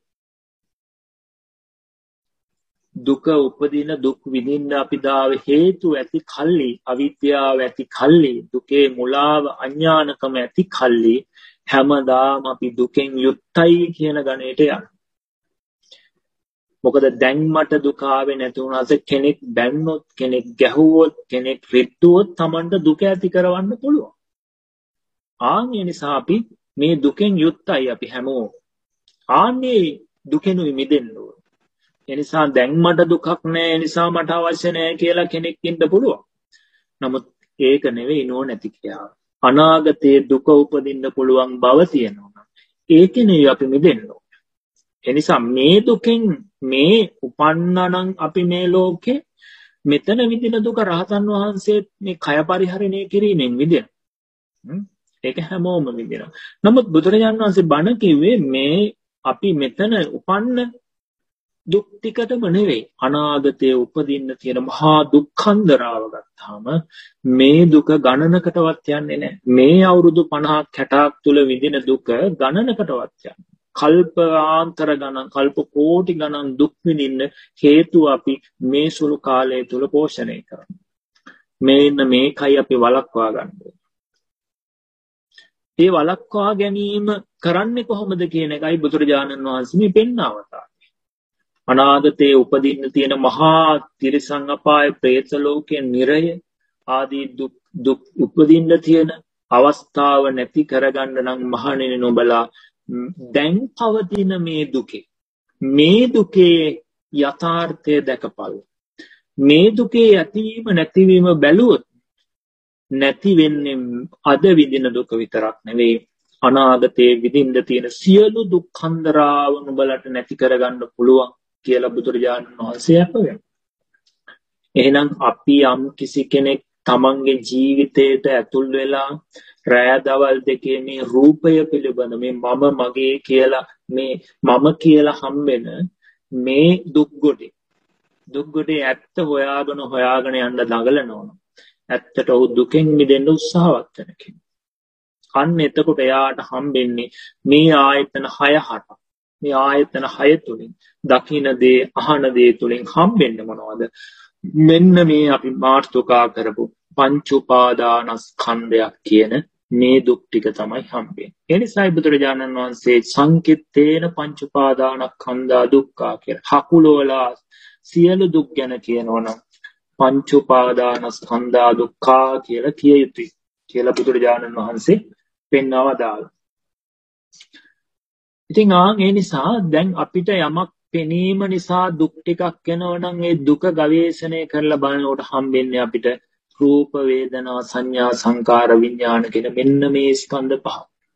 දුක උපදින දුක් විඳින්න අපි දාව හේතු ඇති කල්ලි, අවිද්‍යාව ඇති කල්ලි, දුකේ මුලාව අඥානකම ඇති කල්ලි හැමදාම අපි දුකෙන් යුක්තයි කියන ගණයට යනවා. මොකද දැන් මට දුක ආවේ නැති වුණාට කෙනෙක් බැන්නොත්, කෙනෙක් ගැහුවොත්, කෙනෙක් රිද්දුවොත් Tamanට දුක ඇති කරවන්න පුළුවන්. ආන් ඒ නිසා අපි මේ දුකෙන් යුක්තයි අපි හැමෝම. ආන්නේ දුකෙනුයි මිදෙන්න ඕන. ඒ නිසා දැන් මට දුකක් නැහැ, ඒ නිසා මට අවශ්‍ය නැහැ කියලා කෙනෙක් ඉන්න පුළුවන්. නමුත් ඒක නෙවෙයි නෝනැති ක්‍රියාව. අනාගතයේ දුක උපදින්න පුළුවන් බව තියෙනවා. ඒකනේ අපි මිදෙන්න ඕන. ඒ නිසා මේ දුකෙන් මේ උපන්නනම් අපි මේ ලෝකේ මෙතන විඳින දුක රහතන් වහන්සේ මේ කය පරිහරණය කිරීමෙන් විඳින. ඒක හැමෝම විඳිනවා. නමුත් බුදුරජාණන් වහන්සේ බණ කිව්වේ මේ අපි මෙතන උපන්න දුක් ටිකටම නෙවෙයි, අනාගතයේ උපදින්න තියෙන මහා දුක්ඛන්දරාව ගත්තාම මේ දුක ගණනකටවත් යන්නේ නැහැ. මේ අවුරුදු පනහක් හැටක් තුල විඳින දුක ගණනකටවත් යන්නේ. කල්පාන්තර ගණන්, කල්ප කෝටි ගණන් දුක් විඳින්න හේතුව අපි මේ සුළු කාලය තුල පෝෂණය කරනවා. මේන්න මේකයි අපි වළක්වා ගන්න ඕනේ. ඒ වළක්වා ගැනීම කරන්නේ කොහොමද කියන එකයි බුදුරජාණන් වහන්සේ මේ පෙන්වවතා. අනාගතයේ උපදින්න තියෙන මහා තිරිසන් අපාය, പ്രേත ලෝකයේ, නිරය ආදී දුක් දුක් උපදින්න තියෙන අවස්ථාව නැති කරගන්න නම් මහණෙනි නුඹලා දැන් පවතින මේ දුකේ මේ දුකේ යථාර්ථය දැකපළ. මේ දුකේ ඇතිවීම නැතිවීම බැලුවොත් නැති වෙන්නේ අද විඳින දුක විතරක් නෙවෙයි, අනාගතයේ විඳින්න තියෙන සියලු දුක්ඛන්දරාව නුඹලට නැති කරගන්න පුළුවන් කියලා බුදුරජාණන් වහන්සේ අපවෙනවා. එහෙනම් අපි යම් කිසි කෙනෙක් තමන්ගේ ජීවිතයට ඇතුල් වෙලා රෑ දවල් දෙකේ මේ රූපය පිළිබඳ මේ මම මගේ කියලා මේ මම කියලා හම්බෙන මේ දුක් ගොඩේ දුක් ගොඩේ ඇත්ත හොයාගෙන හොයාගෙන යන්න දඟලනවා. ඇත්තට ඔහු දුකෙන් මිදෙන්න උත්සාහවත් වෙන කෙනෙක්. අන්න එතකොට එයාට හම්බෙන්නේ මේ ආයතන හය හට. මේ ආයතන හය තුලින් දකින දේ, අහන දේ තුලින් හම්බෙන්නේ මොනවද? මෙන්න මේ අපි මාර්ථකා කරපු පංච උපාදානස්කන්ධයක් කියන මේ දුක් ටික තමයි හම්බෙන්නේ. ඒ නිසායි බුදුරජාණන් වහන්සේ සංකිට්ඨේන පංච උපාදානස්කන්ධා දුක්ඛා කියලා හකුලවලා සියලු දුක් ගැන කියනවනම් පංච උපාදානස්කන්ධා දුක්ඛා කියලා කිය යුතුයි කියලා බුදුරජාණන් වහන්සේ පෙන්වව දාලා. ඉතින් ආන් ඒ නිසා දැන් අපිට යමක් පෙනීම නිසා දුක් ටිකක් එනවනම් ඒ දුක ගවේෂණය කරලා බලනකොට හම්බෙන්නේ අපිට රූප, වේදනා, සංඥා, සංකාර, විඥාන කියන මෙන්න මේ ස්කන්ධ පහ.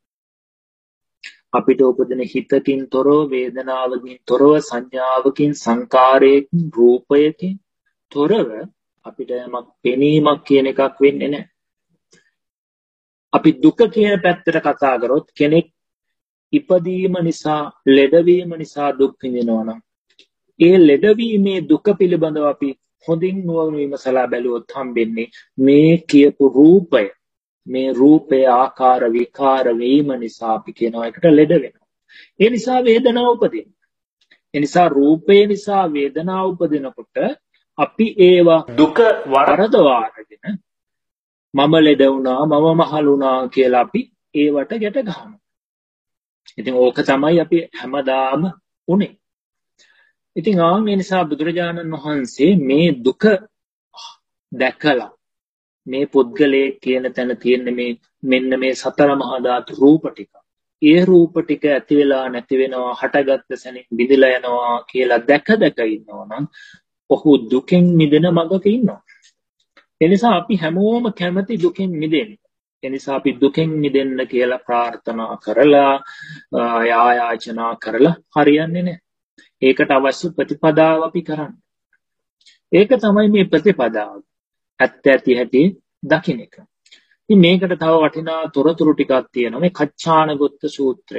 අපිට උපදින හිතකින් තොරව, වේදනාවකින් තොරව, සංඥාවකින්, සංකාරයකින්, රූපයකින් තොරව අපිට යමක් පෙනීමක් කියන එකක් වෙන්නේ නැහැ. අපි දුක කියන පැත්තට කතා කරොත් කෙනෙක් ඉපදීම නිසා, ලෙඩවීම නිසා දුක් විඳිනවා නම් ඒ ලෙඩවීමේ දුක පිළිබඳව අපි හොඳින් නුවණ විමසලා බැලුවොත් හම්බෙන්නේ මේ කියපු රූපය, මේ රූපේ ආකාර විකාර වීම නිසා අපි කියනවා එකට ලෙඩ වෙනවා. ඒ නිසා වේදනාව උපදිනවා. ඒ නිසා රූපේ නිසා වේදනාව උපදිනකොට අපි ඒවා දුක වරදවා අරගෙන මම ලෙඩ වුණා, මම මහලු වුණා කියලා අපි ඒවට ගැට ගන්නවා. ඉතින් ඕක තමයි අපි හැමදාම උනේ. ඉතින් ආන් ඒ නිසා බුදුරජාණන් වහන්සේ මේ දුක දැකලා මේ පුද්ගලයේ කියන තැන තියෙන මේ මෙන්න මේ සතර මහා ධාතු රූප ටික. ඒ රූප ටික ඇති වෙලා නැති වෙනවා, හටගත්ත සැනින් බිඳලා යනවා කියලා දැක දැක ඉන්නවා නම් ඔහු දුකෙන් මිදෙන මඟක ඉන්නවා. ඒ නිසා අපි හැමෝම කැමති දුකෙන් මිදෙන්න. ඒ නිසා අපි දුකෙන් මිදෙන්න කියලා ප්‍රාර්ථනා කරලා යායාචනා කරලා හරියන්නේ නැහැ. ඒකට අවශ්‍ය ප්‍රතිපදාව අපි කරන්න. ඒක තමයි මේ ප්‍රතිපදාව. ඇත්ත ඇති හැටි දකින්න එක. ඉතින් මේකට තව වටිනා තොරතුරු ටිකක් තියෙනවා මේ කච්චානගොත්ත සූත්‍රය.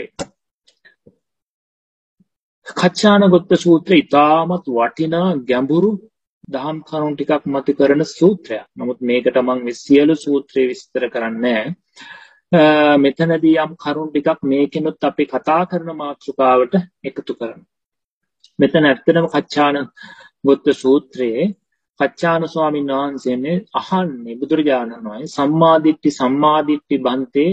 කච්චානගොත්ත සූත්‍රය ඉතාමත් වටිනා ගැඹුරු දහම් කරුණු ටිකක් මත කරන සූත්‍රයක්. නමුත් මේකට මම මේ සියලු සූත්‍රය විස්තර කරන්නේ නැහැ. මෙතනදී යම් කරුණු ටිකක් මේකෙනුත් අපි කතා කරන මාතෘකාවට එකතු කරනවා. මෙතන ඇත්තටම කච්චානගොත්ත සූත්‍රයේ කච්චාන ස්වාමීන් වහන්සේනේ අහන්නේ බුදුරජාණන් වහන්සේ සම්මාදිට්ඨි සම්මාදිට්ඨි බන්තේ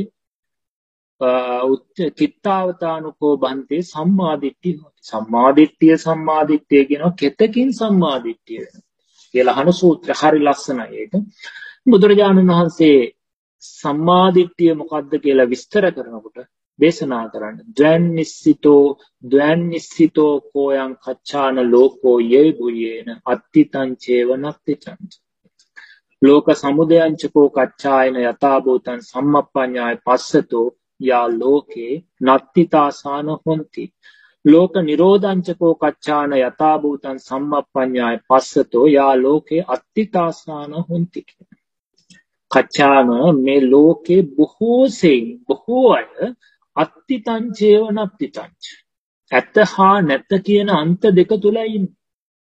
කිත්තාවතානුකෝ බන්තේ සම්මාදිට්ඨි සම්මාදිට්ඨිය සම්මාදිට්ඨිය කියනවා කෙතකින් සම්මාදිට්ඨිය කියලා අහන සූත්‍රය හරි ලස්සනයි ඒක. බුදුරජාණන් වහන්සේ සම්මාදිට්ඨිය මොකක්ද කියලා විස්තර කරනකොට දේශනා කරන්නේ ද්වැන්නිස්සිතෝ ද්වැන්නිස්සිතෝ කෝයං කච්චාන ලෝකෝ යේ බුයේන අත්තිතං චේව නත්තිතං ලෝක සමුදයං චකෝ කච්චායන යතා භූතං සම්මප්පඤ්ඤාය පස්සතෝ යා ලෝකේ නත්තිතාසාන හොಂತಿ ලෝක නිරෝධං චකෝ කච්චාන යතා භූතං සම්මප්පඤ්ඤාය පස්සතෝ යා ලෝකේ අත්තිතාසාන හොಂತಿ කච්චාන මේ ලෝකේ බොහෝ සෙයින් බොහෝ අය අත්තිතං චේව නත්තිතං ඇත්ත හා නැත්ත කියන අන්ත දෙක තුලයි ඉන්නේ.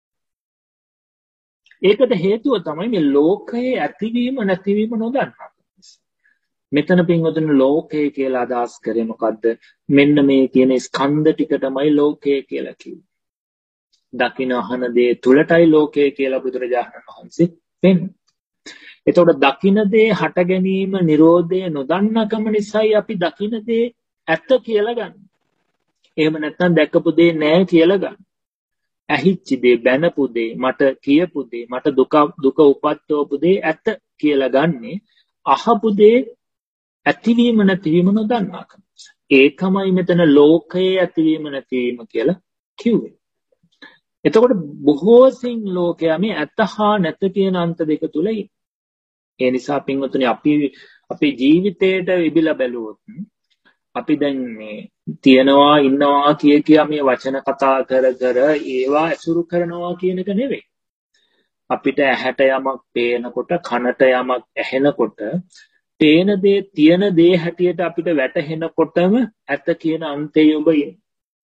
ඒකට හේතුව තමයි මේ ලෝකයේ ඇතිවීම නැතිවීම නොදන්නා. මෙතන පින්වතුනි ලෝකය කියලා අදහස් කරේ මොකද්ද? මෙන්න මේ කියන ස්කන්ධ ටික තමයි ලෝකය කියලා කිව්වේ. දකින අහන දේ තුලටයි ලෝකය කියලා බුදුරජාණන් වහන්සේ පෙන්නනවා. එතකොට දකින දේ හට ගැනීම නිරෝධය නොදන්නකම නිසායි අපි දකින දේ ඇත්ත කියලා ගන්න. එහෙම නැත්නම් දැකපු දේ නෑ කියලා ගන්න. ඇහිච්ච දේ බැනපු දේ මට කියපු දේ මට දුක දුක උපද්දවපු දේ ඇත්ත කියලා ගන්නේ අහපු දේ ඇතිවීම නැතිවීම නොදන්නාකම. ඒකමයි මෙතන ලෝකයේ ඇතිවීම නැතිවීම කියලා කිව්වේ. එතකොට බොහෝ සිං ලෝකයා මේ ඇත්ත හා නැත කියන අන්ත දෙක තුල ඉන්නේ. ඒ නිසා පින්වතුනි අපි අපේ ජීවිතේට විබිලා බැලුවොත් අපි දැන් මේ තියනවා ඉන්නවා කිය කියා මේ වචන කතා කර කර ඒවා ඇසුරු කරනවා කියන එක නෙවෙයි. අපිට ඇහැට යමක් පේනකොට කනට යමක් ඇහෙනකොට පේන දේ තියෙන දේ හැටියට අපිට වැටහෙනකොටම ඇත කියන අන්තයේ ඔබ ඉන්නේ.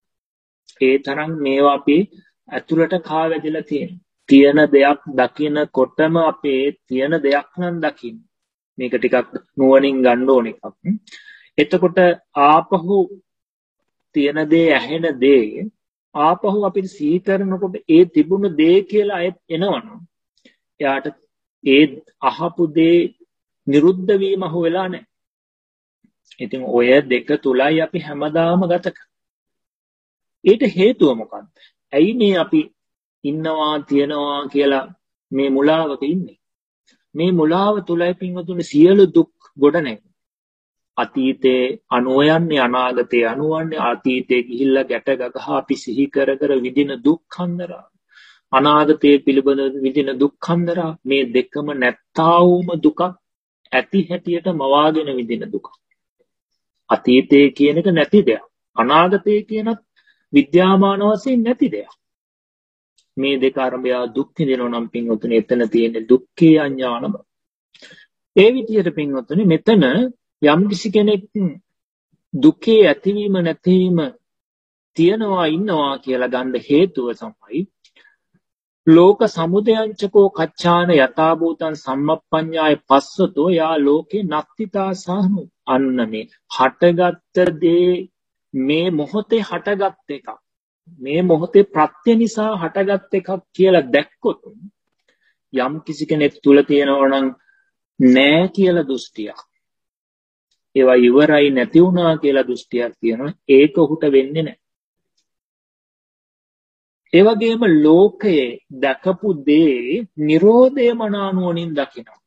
ඒ තරම් මේවා අපි ඇතුළට කා වැදලා තියෙනවා. තියෙන දෙයක් දකිනකොටම අපේ තියෙන දෙයක් නම් දකින්න. මේක ටිකක් නුවණින් ගන්න ඕන එකක්. එතකොට ආපහු තියෙන දේ ඇහෙන දේ ආපහු අපිට සිහි කරනකොට ඒ තිබුණු දේ කියලා අයත් එනවනම් එයාට ඒ අහපු දේ නිරුද්ධ වීම අහු වෙලා නැහැ. ඉතින් ඔය දෙක තුලයි අපි හැමදාම ගත කරන්නේ. ඊට හේතුව මොකක්ද? ඇයි මේ අපි ඉන්නවා තියනවා කියලා මේ මුලාවක ඉන්නේ? මේ මුලාව තුලයි පින්වතුනි සියලු දුක් ගොඩ නැගෙන්නේ. අතීතේ අනුව යන්නේ අනාගතේ අනුව යන්නේ අතීතේ ගිහිල්ලා ගැට ගගහ අපි සිහි කර කර විඳින දුක් හන්දරා අනාගතයේ පිළිබඳ විඳින දුක් හන්දරා මේ දෙකම නැත්තා වූම දුක ඇති හැටියට මවාගෙන විඳින දුක. අතීතයේ කියන එක නැති දෙයක්. අනාගතයේ කියනත් විද්‍යාමාන වශයෙන් නැති දෙයක්. මේ දෙක අරඹය දුක් විඳිනවා නම් පින්වතුනි එතන තියෙන දුක්ඛේ අඥානම. ඒ විදිහට පින්වතුනි මෙතන යම් කිසි කෙනෙක් දුකේ ඇතිවීම නැතිවීම තියනවා ඉන්නවා කියලා ගන්න හේතුව තමයි ලෝක සමුදයංචකෝ කච්චාන යථා භූතං සම්මප්පඤ්ඤාය පස්සතෝ යා ලෝකේ නත්තිතාසහනු. අන්න මේ හටගත්ත දේ මේ මොහොතේ හටගත් එකක්. මේ මොහොතේ ප්‍රත්‍ය නිසා හටගත් එකක් කියලා දැක්කොත් යම් කිසි කෙනෙක් තුල තියෙනවා නම් නෑ කියලා දෘෂ්ටියක්. ඒවා ඉවරයි නැති වුණා කියලා දෘෂ්ටියක් තියෙනවා. ඒක ඔහුට වෙන්නේ නැහැ. ඒ වගේම ලෝකයේ දැකපු දේ නිරෝධය මනානුවණින් දකිනවා.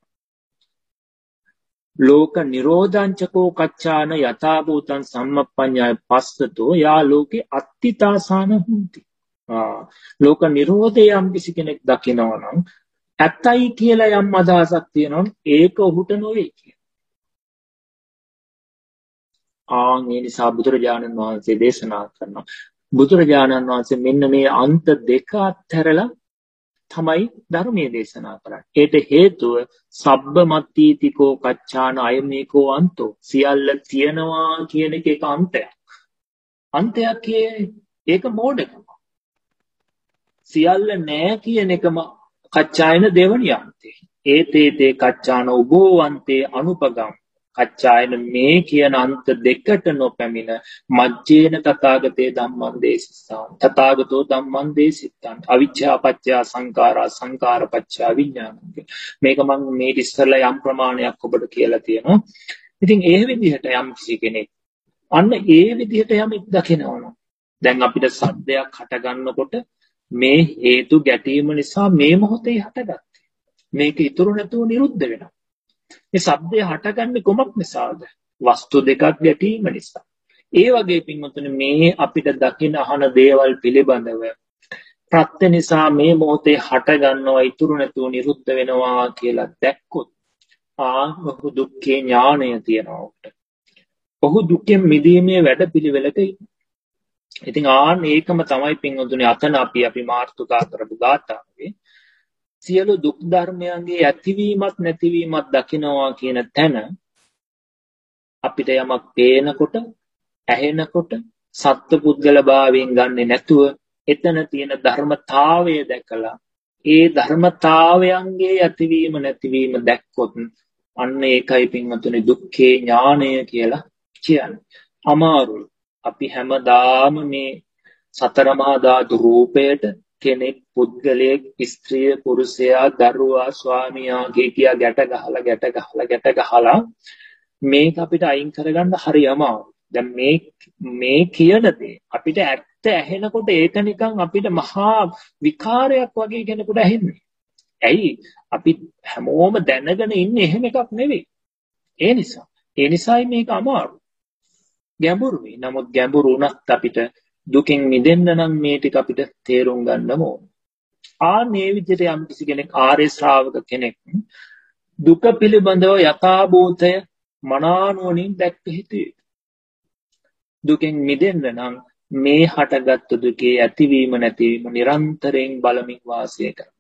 ලෝක නිරෝධංචකෝ කච්චාන යථා භූතං සම්මප්පඤ්ඤාය පස්සතෝ යා ලෝකේ අත්තිතාසන හුಂತಿ. ආ ලෝක නිරෝධය යම් කිසි කෙනෙක් දකිනවා නම් ඇත්තයි කියලා යම් අදහසක් තියෙනවා ඒක ඔහුට නොවේ කියන. ආන් ඒ නිසා බුදුරජාණන් වහන්සේ දේශනා කරනවා. බුදුරජාණන් වහන්සේ මෙන්න මේ අන්ත දෙක අත්හැරලා තමයි ධර්මයේ දේශනා කරන්නේ. ඒට හේතුව සබ්බමත්තිතිකෝ කච්චාන අයමේකෝ අන්තෝ. සියල්ල තියනවා කියන එක ඒක අන්තයක්. අන්තයක් කියන්නේ ඒක මෝඩකම. සියල්ල නැහැ කියන එකම කච්චායන දෙවණි අන්තේ. ඒතේතේ කච්චාන උභෝවන්තේ අනුපගම්. කච්චායන මේ කියන අන්ත දෙකට නොපැමිණ මජ්ජේන තථාගතේ ධම්මං දේශිස්සාන්. තථාගතෝ ධම්මං දේශිත්තං. අවිච්ඡා පත්‍ය සංඛාරා සංඛාර පත්‍ය විඥානං. මේක මම මේ ඉස්සෙල්ලා යම් ප්‍රමාණයක් ඔබට කියලා තියෙනවා. ඉතින් ඒ විදිහට යම් කිසි කෙනෙක් අන්න ඒ විදිහට යමෙක් දකිනවා. දැන් අපිට සද්දයක් හට ගන්නකොට මේ හේතු ගැටීම නිසා මේ මොහොතේ හටගත්තේ. මේක ඉතුරු නැතුව නිරුද්ධ වෙනවා. මේ ශබ්දය හටගන්නේ කොමක් නිසාද? වස්තු දෙකක් ගැටීම නිසා. ඒ වගේ පින්වතුනි මේ අපිට දකින අහන දේවල් පිළිබඳව ප්‍රත්‍ය නිසා මේ මොහොතේ හටගන්නවා ඉතුරු නැතුව නිරුද්ධ වෙනවා කියලා දැක්කොත් ආ ඔහු දුක්ඛේ ඥාණය තියනවා උට. ඔහු දුකෙන් මිදීමේ වැඩපිළිවෙලක ඉතින් ආන් ඒකම තමයි පින්වතුනි අතන අපි අපි මාර්තුකා කරපු ගාථාවේ සියලු දුක් ධර්මයන්ගේ ඇතිවීමත් නැතිවීමත් දකිනවා කියන තැන අපිට යමක් පේනකොට ඇහෙනකොට සත්පුද්ගල භාවයෙන් ගන්නෙ නැතුව එතන තියෙන ධර්මතාවය දැකලා ඒ ධර්මතාවයන්ගේ ඇතිවීම නැතිවීම දැක්කොත් අන්න ඒකයි පින්වතුනි දුක්ඛේ ඥාණය කියලා කියන්නේ. අමාරුයි. අපි හැමදාම මේ සතර මහා ධාතු රූපයට කෙනෙක් පුද්ගලයෙක් ස්ත්‍රිය පුරුෂයා දරුවා ස්වාමියා කියා ගැට ගහලා ගැට ගහලා ගැට ගහලා මේක අපිට අයින් කරගන්න හරි අමාරුයි. දැන් මේ මේ කියන දේ අපිට ඇත්ත ඇහෙනකොට ඒක නිකන් අපිට මහා විකාරයක් වගේ කෙනෙකුට ඇහෙන්නේ. ඇයි? අපි හැමෝම දැනගෙන ඉන්නේ එහෙම එකක් නෙවෙයි. ඒ නිසා ඒ නිසායි මේක අමාරු. ගැඹුරුයි. නමුත් ගැඹුරු වුණත් අපිට දුකින් මිදෙන්න නම් මේ ටික අපිට තේරුම් ගන්න ඕන. ආ මේ විදිහට යම් කිසි කෙනෙක් ආර්ය ශ්‍රාවක කෙනෙක් දුක පිළිබඳව යථාභූතය මනානුවණින් දැක්ක හිතේ. දුකින් මිදෙන්න නම් මේ හටගත් දුකේ ඇතිවීම නැතිවීම නිරන්තරයෙන් බලමින් වාසය කරන්න.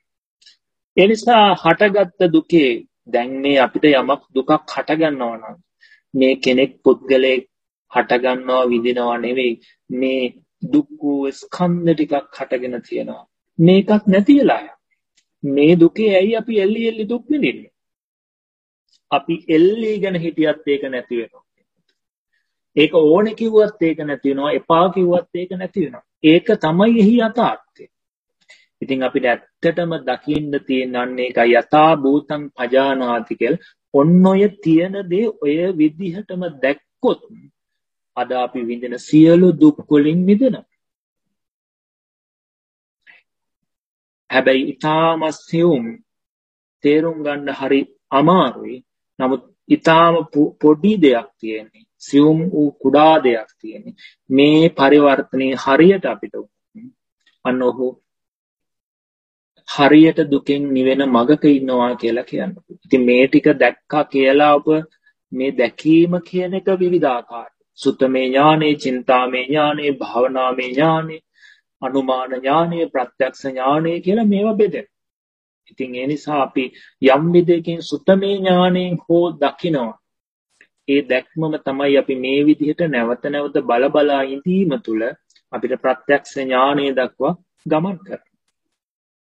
ඒ නිසා හටගත් දුකේ දැන් මේ අපිට යමක් දුකක් හට ගන්නවා නම් මේ කෙනෙක් පුද්ගලයෙක් හට ගන්නවා විඳිනවා නෙවෙයි මේ දුක් වූ ස්කන්ධ ටිකක් හටගෙන තියෙනවා. මේකත් නැතිලා මේ දුකේ ඇයි අපි එල්ලි එල්ලි දුක් විඳින්නේ? අපි එල්ලීගෙන හිටියත් ඒක නැති වෙනවා. ඒක ඕනේ කිව්වත් ඒක නැති වෙනවා. එපා කිව්වත් ඒක නැති වෙනවා. ඒක තමයි එහි යථාර්ථය. ඉතින් අපිට ඇත්තටම දකින්න තියෙනන්නේ ඒක යථා භූතං පජානාති කියලා. ඔන්න ඔය තියෙන දේ ඔය විදිහටම දැක්කොත් අද අපි විඳින සියලු දුක් වලින් මිදෙනවා. හැබැයි ඊටාම සියුම් තේරුම් ගන්න හරි අමාරුයි. නමුත් ඊටාම පොඩි දෙයක් තියෙන්නේ. සියුම් වූ කුඩා දෙයක් තියෙන්නේ. මේ පරිවර්තනයේ හරියට අපිට අන්න ඔහු හරියට දුකෙන් නිවෙන මගක ඉන්නවා කියලා කියනවා. ඉතින් මේ ටික දැක්කා කියලා ඔබ මේ දැකීම කියන එක විවිධාකාරයි. සුත්තමේ ඥානෙ, චින්තාමේ ඥානෙ, භාවනාමේ ඥානෙ, අනුමාන ඥානෙ, ප්‍රත්‍යක්ෂ ඥානෙ කියලා මේවා බෙදෙනවා. ඉතින් ඒ නිසා අපි යම් විදිහකින් සුත්තමේ ඥාණයෙන් හෝ දකිනවා. ඒ දැක්මම තමයි අපි මේ විදිහට නැවත නැවත බල බලා ඉඳීම තුළ අපිට ප්‍රත්‍යක්ෂ ඥානය දක්වා ගමන් කරනවා.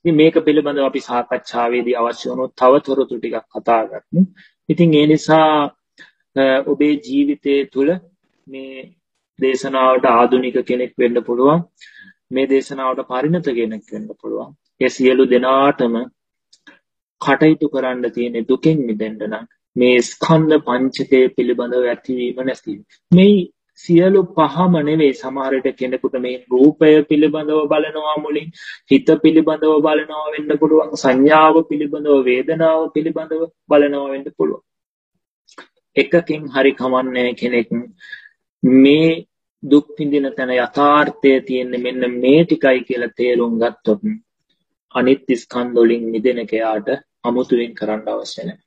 ඉතින් මේක පිළිබඳව අපි සාකච්ඡාවේදී අවශ්‍ය වුණොත් තව තොරතුරු ටිකක් කතා කරමු. ඉතින් ඒ නිසා ඔබේ ජීවිතයේ තුල මේ දේශනාවට ආධුනික කෙනෙක් වෙන්න පුළුවන්. මේ දේශනාවට පරිණත කෙනෙක් වෙන්න පුළුවන්. ඒ සියලු දෙනාටම කටයුතු කරන්න තියෙන දුකෙන් මිදෙන්න නම් මේ ස්කන්ධ පංචකය පිළිබඳව ඇතිවීම නැතිවීම. මේ සියලු පහම නෙවෙයි, සමහර විට කෙනෙකුට මේ රූපය පිළිබඳව බලනවා මුලින්, හිත පිළිබඳව බලනවා වෙන්න පුළුවන්, සංඥාව පිළිබඳව, වේදනාව පිළිබඳව බලනවා වෙන්න පුළුවන්. එකකින් හරි කමන්නේ කෙනෙක් මේ දුක් විඳින තැන යථාර්ථය තියෙන්නේ මෙන්න මේ ටිකයි කියලා තේරුම් ගත්තොත් අනිත් ස්කන්ධ වලින් මිදෙන කයාට අමුතුවෙන් කරන්න අවශ්‍ය නැහැ.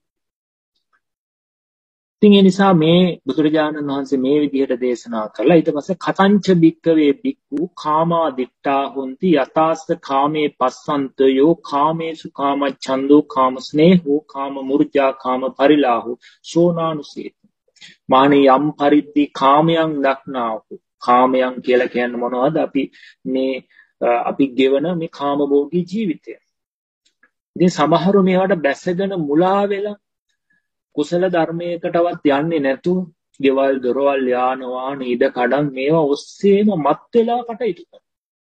ඉතින් ඒ නිසා මේ බුදුරජාණන් වහන්සේ මේ විදිහට දේශනා කරලා ඊට පස්සේ කතංච බික්කවේ බික්කු කාමා දිට්ඨා හොಂತಿ යතාස්ස කාමේ පස්සන්තයෝ කාමේසු කාමච්ඡන්தோ කාමස්නේහෝ කාම මුර්ජා කාම පරිලාහෝ සෝනානුසේත. මානේ යම් පරිද්දි කාමයන් දක්නාවු. කාමයන් කියලා කියන්නේ මොනවද? අපි මේ අපි ගෙවන මේ කාමභෝගී ජීවිතය. ඉතින් සමහරු මේවට බැසගෙන මුලා වෙලා කුසල ධර්මයකටවත් යන්නේ නැතුව ගෙවල් දොරවල් යාන වාහන ඉඩ කඩන් මේවා ඔස්සේම මත් වෙලා කටයුතු කරනවා.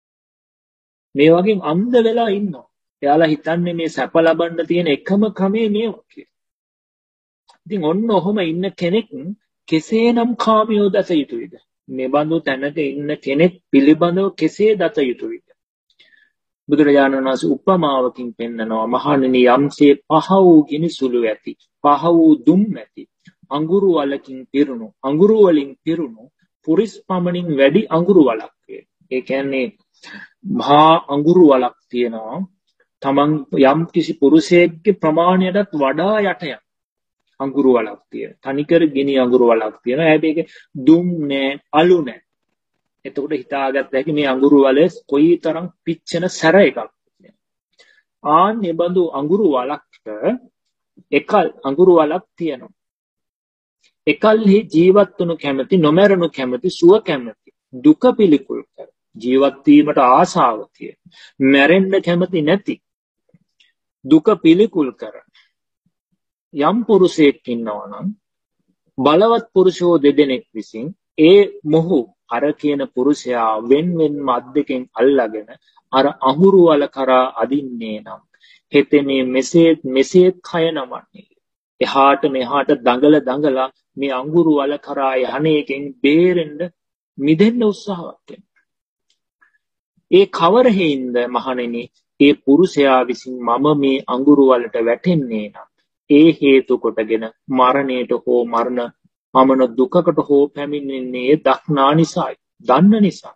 මේ වගේ අන්ධ වෙලා ඉන්නවා. එයාලා හිතන්නේ මේ සැප ලබන්න තියෙන එකම ක්‍රමය මේවා කියලා. ඉතින් ඔන්න ඔහොම ඉන්න කෙනෙක් කෙසේනම් කාමියෝ දත යුතුයිද? මේ බඳු තැනක ඉන්න කෙනෙක් පිළිබඳව කෙසේ දත යුතුයිද? බුදුරජාණන් වහන්සේ උපමාවකින් පෙන්නනවා, මහණෙනි යම්සේ පහ වූ ගිනි සුළු ඇති, පහ වූ දුම් ඇති, අඟුරු වලකින් පිරුණු, අඟුරු වලින් පිරුණු පුරිස් පමණින් වැඩි අඟුරු වලක් වේ. ඒ කියන්නේ මහා අඟුරු වලක් තියෙනවා. තමන් යම් කිසි පුරුෂයෙක්ගේ ප්‍රමාණයටත් වඩා යටයක් අඟුරු වලක් තියෙනවා. තනිකර ගිනි අඟුරු වලක් තියෙනවා. හැබැයි ඒක දුම් නෑ, අලු නෑ. එතකොට හිතාගත්ත හැකි මේ අඟුරු වලේ කොයිතරම් පිච්චෙන සැර එකක්. ආන්නේ බඳු අඟුරු වලකට එකල් අඟුරු වලක් තියෙනවා. එකල්හි ජීවත් වුණු කැමැති, නොමරණු කැමැති, සුව කැමැති, දුක පිළිකුල් කර ජීවත් වීමට ආසාව තියෙන, මැරෙන්න කැමැති නැති, දුක පිළිකුල් කර යම් පුරුෂයෙක් ඉන්නවා නම් බලවත් පුරුෂෝ දෙදෙනෙක් විසින් ඒ මොහු අර කියන පුරුෂයා wen wen මත් දෙකෙන් අල්ලාගෙන අර අඟුරු වල කරා අදින්නේ නම් හෙතෙමේ මෙසේ මෙසේ කය නමන්නේ. එහාට මෙහාට දඟල දඟලා මේ අඟුරු වල කරා යන්නේකින් බේරෙන්න මිදෙන්න උත්සාහවත් වෙනවා. ඒ කවර හේින්ද මහණෙනි ඒ පුරුෂයා විසින් මම මේ අඟුරු වලට වැටෙන්නේ නම් ඒ හේතු කොටගෙන මරණයට හෝ මරණ මමන දුකකට හෝ පැමිණෙන්නේ දක්නා නිසායි, දන්න නිසා.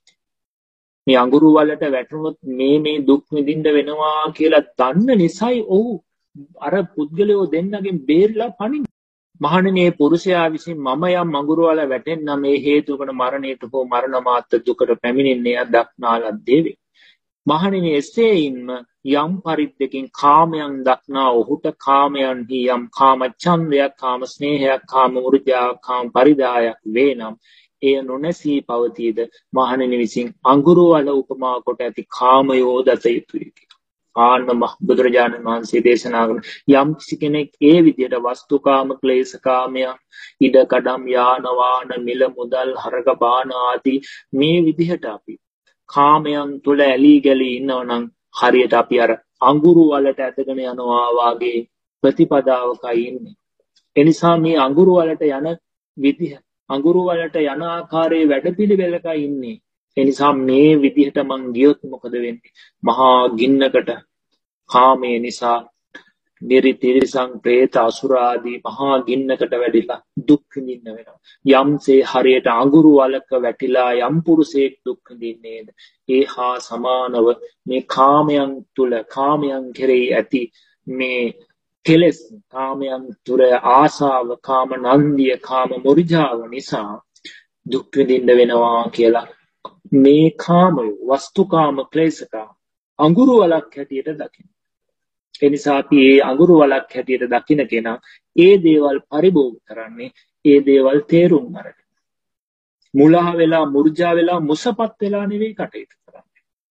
මේ අඟුරු වලට වැටුනොත් මේ මේ දුක් විඳින්න වෙනවා කියලා දන්න නිසායි ඔහු අර පුද්ගලයෝ දෙන්නගෙන් බේරිලා පණින්න. මහණෙනි මේ පුරුෂයා විසින් මම යම් අඟුරු වල වැටෙන්න මේ හේතුවකට මරණයට හෝ මරණ මාත්‍ර දුකට පැමිණෙන්නේ දක්නාලත් දේවේ. මහණෙනි එසේයින්ම යම් පරිද්දකින් කාමයන් දක්නා ඔහුට කාමයන්හි යම් කාම ඡන්දයක්, කාම ස්නේහයක්, කාම මුර්ජා, කාම පරිදායක් වේනම් එය නොනැසී පවතීද මහණෙනි විසින් අඟුරු වල උපමා කොට ඇති කාමයෝ දත යුතුය. ආන්න බුදුරජාණන් වහන්සේ දේශනා කරන යම් කිසි කෙනෙක් ඒ විදිහට වස්තුකාම, ක්ලේශකාමයන්, ඉඩ කඩම්, යාන වාහන, මිල මුදල්, හරක බාන ආදී මේ විදිහට අපි කාමයන් තුල ඇලී ගලී ඉන්නවනම් හරියට අපි අර අඟුරු වලට ඇදගෙන යනවා වාගේ ප්‍රතිපදාවකයි ඉන්නේ. ඒ නිසා මේ අඟුරු වලට යන විදිහ, අඟුරු වලට යන ආකාරයේ වැඩපිළිවෙලකයි ඉන්නේ. ඒ නිසා මේ විදිහට මං ගියොත් මොකද වෙන්නේ? මහා ගින්නකට කාමයේ නිසා නිරිතිරිසං പ്രേත අසුර ආදී මහා ගින්නකට වැටිලා දුක් විඳින්න වෙනවා. යම්සේ හරියට අඟුරු වලක වැටිලා යම් පුරුෂයෙක් දුක් විඳින්නේද ඒ හා සමානව මේ කාමයන් තුල, කාමයන් කෙරෙහි ඇති මේ කෙලෙස්, කාමයන් තුල ආසාව, කාම නන්දිය, කාම මුර්ජාව නිසා දුක් විඳින්න වෙනවා කියලා මේ කාමය වස්තුකාම, ක්ලේශකාම අඟුරු වලක් හැටියට දකින්න. ඒ නිසා අපි මේ අඟුරු වලක් හැටියට දකින්න කෙනා ඒ දේවල් පරිභෝග කරන්නේ, ඒ දේවල් තේරුම් අරගෙන මුලා වෙලා, මුර්ජා වෙලා, මුසපත් වෙලා නෙවෙයි කටයුතු කරන්නේ.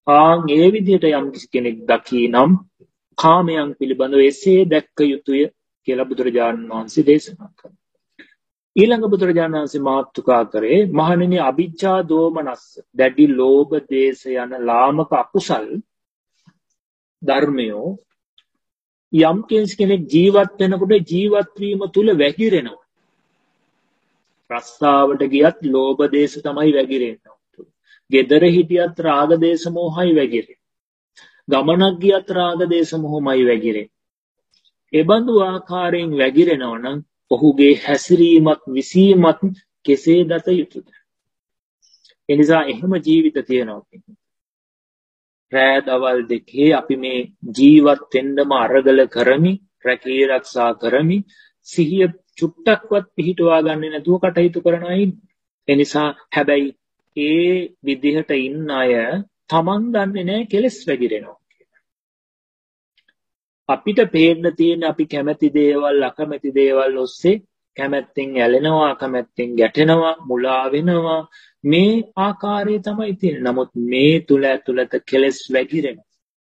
ආන් ඒ විදිහට යම් කෙනෙක් දකී නම් කාමයන් පිළිබඳව එසේ දැක්ක යුතුය කියලා බුදුරජාණන් වහන්සේ දේශනා කරනවා. ඊළඟ බුදුරජාණන් වහන්සේ මාතෘකා කරේ මහණෙනි අවිජ්ජා දෝමනස්ස දැඩි ලෝභ දේශ යන ලාමක අකුසල් ධර්මයෝ යම් කෙනෙක් ජීවත් වෙනකොට ජීවත් වීම තුල වැగిරෙනවා. රස්සාවට ගියත් ලෝභ දේශ තමයි වැగిරෙන්නේ. ගෙදර හිටියත් රාග දේශ මොහයි වැగిරෙන්නේ. ගමනක් ගියත් රාග දේශ මොහොමයි වැగిරෙන්නේ. ඒ බඳු ආකාරයෙන් වැగిරෙනවා නම් ඔහුගේ හැසිරීමත් විසීමත් කෙසේ දත යුතුද? එනිසා එහෙම ජීවිත තියෙනවා. රෑ දවල් දෙකේ අපි මේ ජීවත් වෙන්නම අරගල කරමි, රැකී ආරක්ෂා කරමි, සිහිය චුට්ටක්වත් පිහිටවා ගන්නේ නැතුව කටයුතු කරන අය ඉන්නේ. ඒ නිසා හැබැයි ඒ විදිහට ඉන්න අය තමන් දන්නේ නැහැ කෙලස් වැగిරෙනවා කියලා. අපිට පේන්න තියෙන අපි කැමති දේවල් අකමැති දේවල් ඔස්සේ කැමැත්තෙන් ඇලෙනවා, අකමැත්තෙන් ගැටෙනවා, මුලා වෙනවා. මේ ආකාරය තමයි තියෙන්නේ. නමුත් මේ තුල ඇතුළත කෙලස් වැగిරෙනවා.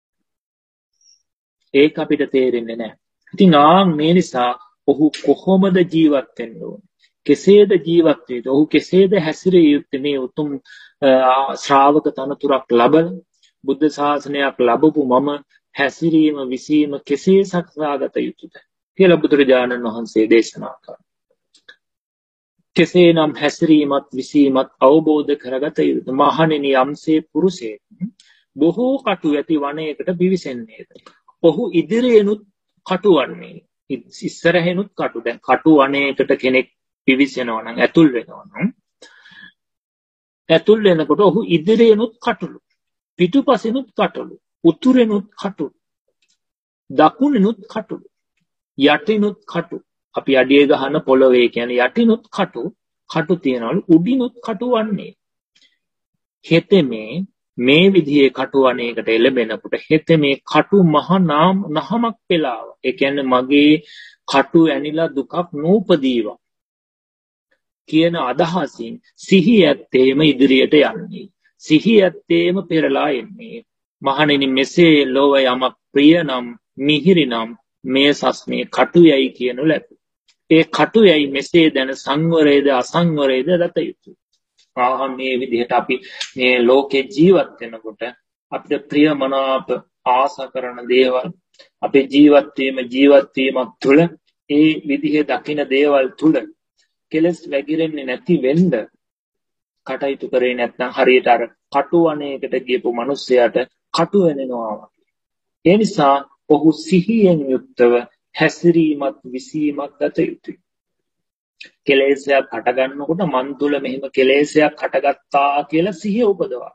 ඒක අපිට තේරෙන්නේ නැහැ. ඉතින් ආ මේ නිසා ඔහු කොහොමද ජීවත් වෙන්න ඕනේ? කෙසේද ජීවත් වෙන්නේ? ඔහු කෙසේද හැසිරිය යුත්තේ මේ උතුම් ශ්‍රාවක තනතුරක් ලබන බුද්ධ ශාසනයක් ලැබපු මම හැසිරීම විසීම කෙසේ සකසාගත යුතුද කියලා බුදුරජාණන් වහන්සේ දේශනා කළා. කෙසේනම් හැසිරීමත් විසීමත් අවබෝධ කරගත යුතුද? මහණෙනි යම්සේ පුරුෂයෙක් බොහෝ කටු ඇති වනයේකට පිවිසෙන්නේද? ඔහු ඉදිරියෙනුත් කටු වන්නේ. ඉස්සරහෙනුත් කටු. දැන් කටු වනයේකට කෙනෙක් පිවිසෙනවා නම් ඇතුල් වෙනවා නම් ඇතුල් වෙනකොට ඔහු ඉදිරියෙනුත් කටුලු. පිටුපසිනුත් කටුලු. උතුරෙනුත් කටුලු. දකුණෙනුත් කටුලු. යටිනුත් කටු. අපි අඩිය ගහන පොළවේ කියන්නේ යටිනුත් කටු කටු තියනවලු උඩිනුත් කටු වන්නේ. හෙතෙමේ මේ විදිහේ කටු වනයේකට එළඹෙනකොට හෙතෙමේ කටු මහ නාම නහමක් පෙලාව. ඒ කියන්නේ මගේ කටු ඇනිලා දුකක් නූපදීවා කියන අදහසින් සිහිය ඇත්තේම ඉදිරියට යන්නේ. සිහිය ඇත්තේම පෙරලා එන්නේ. මහණෙනි මෙසේ ලෝව යමක් ප්‍රිය නම් මිහිරි නම් මේ සස්නේ කටුයයි කියනු ලැබේ. ඒ කටුයයි මෙසේ දැන සංවරයේද අසංවරයේද දත යුතුය. ආ මේ විදිහට අපි මේ ලෝකේ ජීවත් වෙනකොට අපිට ප්‍රියමනාප ආශා කරන දේවල් අපේ ජීවත් වීම ජීවත් වීමක් තුළ ඒ විදිහේ දකින දේවල් තුළ කෙලස් වැగిරෙන්නේ නැති වෙන්න කටයුතු කරේ නැත්නම් හරියට අර කටු වනයේකට ගියපු මිනිස්සයාට කටු වෙනවා. ඒ නිසා ඔහු සිහියෙන් යුක්තව හැසිරීමත් විසීමත් ගත යුතුයි. කෙලෙසයක් හට ගන්නකොට මන් තුල මෙහෙම කෙලෙසයක් හටගත්තා කියලා සිහිය උපදවා.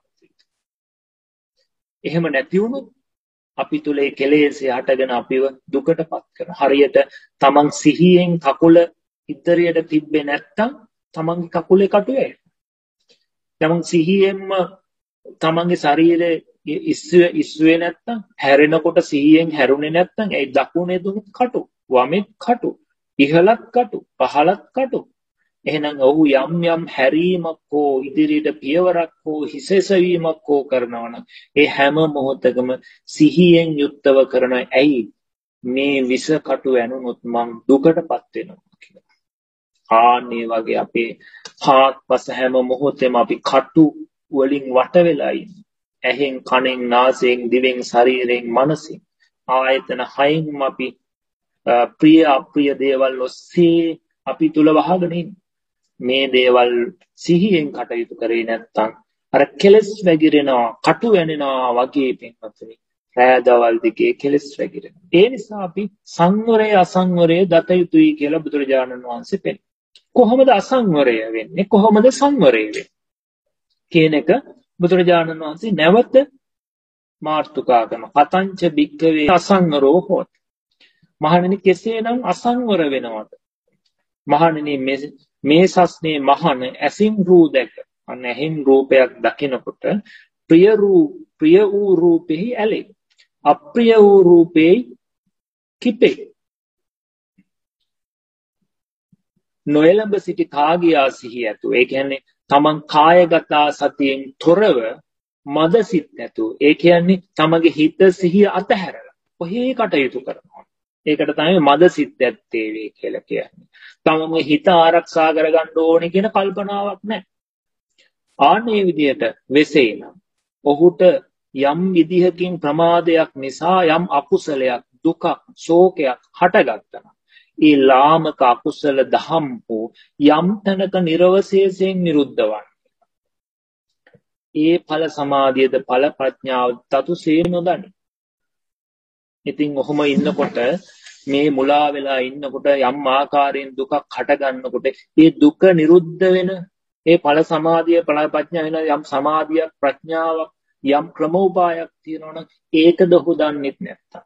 එහෙම නැති වුණොත් අපි තුල ඒ කෙලෙසය හටගෙන අපිව දුකටපත් කරනවා. හරියට තමන් සිහියෙන් කකුල ඉදිරියට තිබ්බේ නැත්තම් තමන්ගේ කකුලේ කටුවේ. තමන් සිහියෙන්ම තමන්ගේ ශරීරයේ ඉස්සුවේ ඉස්සුවේ නැත්තම් හැරෙනකොට සිහියෙන් හැරුණේ නැත්තම් ඒ දකුණේ දුමුත් කටු, වමෙත් කටු, ඉහළත් කටු, පහළත් කටු. එහෙනම් ඔහු යම් යම් හැරීමක් හෝ ඉදිරියට පියවරක් හෝ හිසෙසවීමක් හෝ කරනවා නම් ඒ හැම මොහොතකම සිහියෙන් යුක්තව කරන ඇයි මේ විස කටු ඇනුනොත් මං දුකටපත් වෙනවා කියලා. ආන්නේ වගේ අපේ හාත්පස හැම මොහොතෙම අපි කටු වලින් වට වෙලා ඉන්නේ. ඇහෙන් කනෙන් නාසයෙන් දිවෙන් ශරීරයෙන් මනසින් ආයතන හයෙන් අපි ප්‍රිය අප්‍රිය දේවල් ඔස්සේ අපි තුල වහගෙන ඉන්නේ. මේ දේවල් සිහියෙන් කටයුතු කරේ නැත්නම් අර කෙලස් වැగిරෙනවා කටු වෙනවා වගේ පින්වත්නි රෑ දවල් දෙකේ කෙලස් වැగిරෙනවා. ඒ නිසා අපි සංවරය අසංවරය දත යුතුයි කියලා බුදුරජාණන් වහන්සේ පෙන්නනවා. කොහොමද අසංවරය වෙන්නේ කොහොමද සංවරය වෙන්නේ කියන එක බුදුරජාණන් වහන්සේ නැවත මාර්තුකා කරන පතංච බික්කවේ අසංවරෝ හොත්. මහණෙනි කෙසේනම් අසංවර වෙනවද? මහණෙනි මේ සස්නේ මහණ ඇසින් රූ දැක අන්න ඇහින් රූපයක් දකිනකොට ප්‍රිය රූ ප්‍රිය වූ රූපෙහි ඇලේ අප්‍රිය වූ රූපෙහි කිපේ. නොයලඹ සිටි කාගියා සිහිය ඇතු. ඒ කියන්නේ තමන් කායගත සතියෙන් තොරව මද සිත් නැතුව. ඒ කියන්නේ තමගේ හිත සිහිය අතහැරලා කොහේ කටයුතු කරනවා. ඒකට තමයි මද සිත් ඇත්තේ වේ කියලා කියන්නේ. තමගේ හිත ආරක්ෂා කරගන්න ඕනේ කියන කල්පනාවක් නැහැ. ආන්නේ විදියට වෙසෙයිනම් ඔහුට යම් විදිහකින් ප්‍රමාදයක් නිසා යම් අකුසලයක් දුකක් ශෝකයක් හටගත්තා. ඒ ලාමක අකුසල දහම් වූ යම් තැනක නිර්වශේෂයෙන් නිරුද්ධ වන්නේ. ඒ ඵල සමාධියද ඵල ප්‍රඥාව තතුසේ නොදනි. ඉතින් ඔහොම ඉන්නකොට මේ මුලා වෙලා ඉන්නකොට යම් ආකාරයෙන් දුකක් හට ගන්නකොට ඒ දුක නිරුද්ධ වෙන ඒ ඵල සමාධිය ඵල ප්‍රඥාව වෙන යම් සමාධියක් ප්‍රඥාවක් යම් ක්‍රමෝපායක් තියෙනවනම් ඒකද ඔහු දන්නේ නැත්තම්.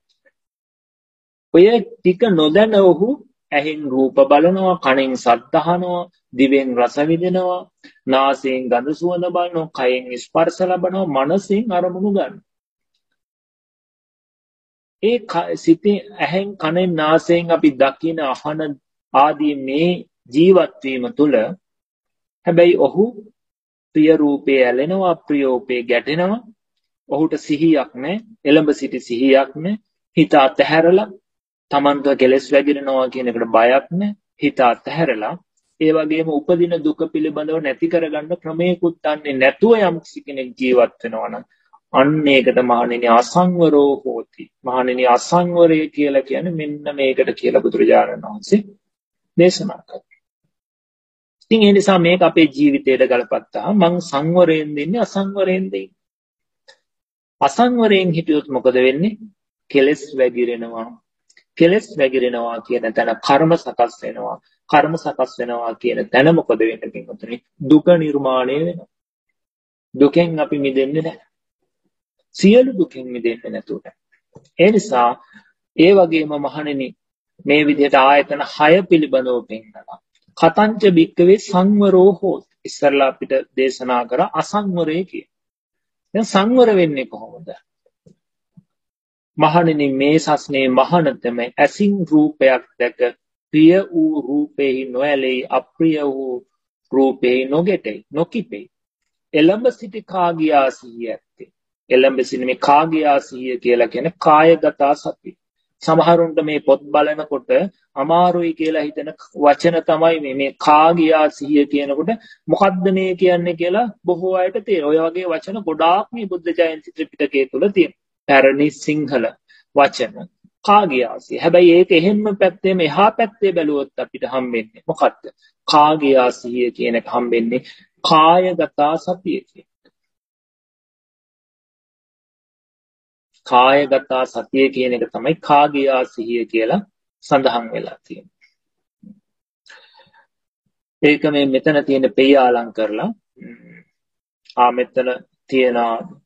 ඔය ටික නොදැන ඔහු ඇහෙන් රූප බලනවා, කනෙන් ශබ්ද අහනවා, දිවෙන් රස විඳිනවා, නාසයෙන් ගඳ සුවඳ බලනවා, කයෙන් ස්පර්ශ ලබනවා, මනසෙන් අරමුණු ගන්නවා. ඒ සිතින් ඇහෙන් කනෙන් නාසයෙන් අපි දකින අහන ආදී මේ ජීවත් වීම තුළ හැබැයි ඔහු ප්‍රිය රූපේ ඇලෙනවා, අප්‍රිය රූපේ ගැටෙනවා. ඔහුට සිහියක් නැහැ, එළඹ සිටි සිහියක් නැහැ. හිත අතහැරලා තමන්ට කෙලෙස් වැగిරෙනවා කියන එකට බයක් නැහැ. හිත අතහැරලා ඒ වගේම උපදින දුක පිළිබඳව නැති කරගන්න ක්‍රමයකුත් දන්නේ නැතුව යම් කෙනෙක් ජීවත් වෙනවා නම් අන්න ඒකට මහණෙනි අසංවරෝ හෝති. මහණෙනි අසංවරය කියලා කියන්නේ මෙන්න මේකට කියලා බුදුරජාණන් වහන්සේ දේශනා කළා. ඉතින් ඒ නිසා මේක අපේ ජීවිතයට ගලපත්තා මං සංවරයෙන් දෙන්නේ අසංවරයෙන් දෙන්නේ. අසංවරයෙන් හිටියොත් මොකද වෙන්නේ? කෙලෙස් වැగిරෙනවා. කෙලෙස් වැగిරෙනවා කියන තැන කර්ම සකස් වෙනවා. කර්ම සකස් වෙනවා කියන තැන මොකද වෙන්නේ පින්වතුනි? දුක නිර්මාණය වෙනවා. දුකෙන් අපි මිදෙන්නේ නැහැ. සියලු දුකින් මිදෙන්නේ නැතුව. ඒ නිසා ඒ වගේම මහණෙනි මේ විදිහට ආයතන හය පිළිබඳව පෙන්නනවා. කතංච බික්කවේ සංවරෝ හෝති. ඉස්සරලා අපිට දේශනා කර අසංවරය කිය. දැන් සංවර වෙන්නේ කොහොමද? මහණෙනි මේ සස්නේ මහණතම ඇසින් රූපයක් දැක ප්‍රිය වූ රූපෙහි නොඇලෙයි, අප්‍රිය වූ රූපෙහි නොගැටෙයි, නොකිපෙයි. එළඹ සිටි කාගියා සිහිය ඇත්තේ. එළඹ සිටි මේ කාගියා සිහිය කියලා කියන්නේ කායගත සති. සමහරුන්ට මේ පොත් බලනකොට අමාරුයි කියලා හිතන වචන තමයි මේ මේ කාගියා සිහිය කියනකොට මොකද්ද මේ කියන්නේ කියලා බොහෝ අයට තේරෙනවා. ඔය වගේ වචන ගොඩාක් මේ බුද්ධ ජයන්ති ත්‍රිපිටකයේ තුල තියෙනවා. පැරණි සිංහල වචන කාගියා සිහිය. හැබැයි ඒක එහෙම්ම පැත්තේම එහා පැත්තේ බැලුවොත් අපිට හම්බෙන්නේ මොකද්ද? කාගියා සිහිය කියන එක හම්බෙන්නේ කායගත සතිය කියන. කායගත සතිය කියන එක තමයි කාගියා සිහිය කියලා සඳහන් වෙලා තියෙන්නේ. ඒක මේ මෙතන තියෙන පෙයාලම් කරලා ආ මෙතන තියෙන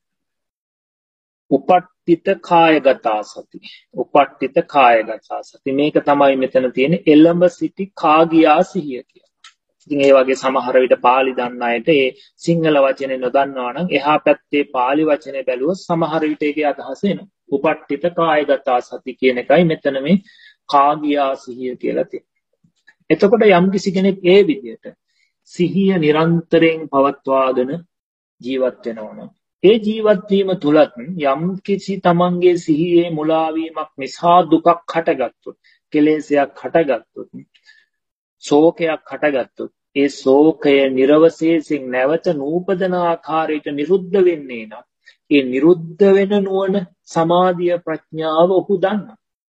උපට්ඨිත කායගත සති. උපට්ඨිත කායගත සති මේක තමයි මෙතන තියෙන එළඹ සිටි කාගියා සිහිය කියලා. ඉතින් ඒ වගේ සමහර විට පාලි දන්න අයට ඒ සිංහල වචනේ නොදන්නවා නම් එහා පැත්තේ පාලි වචනේ බැලුවොත් සමහර විට ඒකේ අදහස එනවා. උපට්ඨිත කායගත සති කියන එකයි මෙතන මේ කාගියා සිහිය කියලා තියෙන්නේ. එතකොට යම් කිසි කෙනෙක් ඒ විදිහට සිහිය නිරන්තරයෙන් පවත්වාගෙන ජීවත් වෙනවා නම් ඒ ජීවත් වීම තුලත් යම් කිසි තමන්ගේ සිහියේ මුලා වීමක් නිසා දුකක් හටගත්තොත්, කෙලෙසයක් හටගත්තොත්, ශෝකයක් හටගත්තොත් ඒ ශෝකය නිර්වශේෂයෙන් නැවත නූපදන ආකාරයට නිරුද්ධ වෙන්නේ නම් ඒ නිරුද්ධ වෙන නුවණ සමාධිය ප්‍රඥාව ඔහු දන්නා.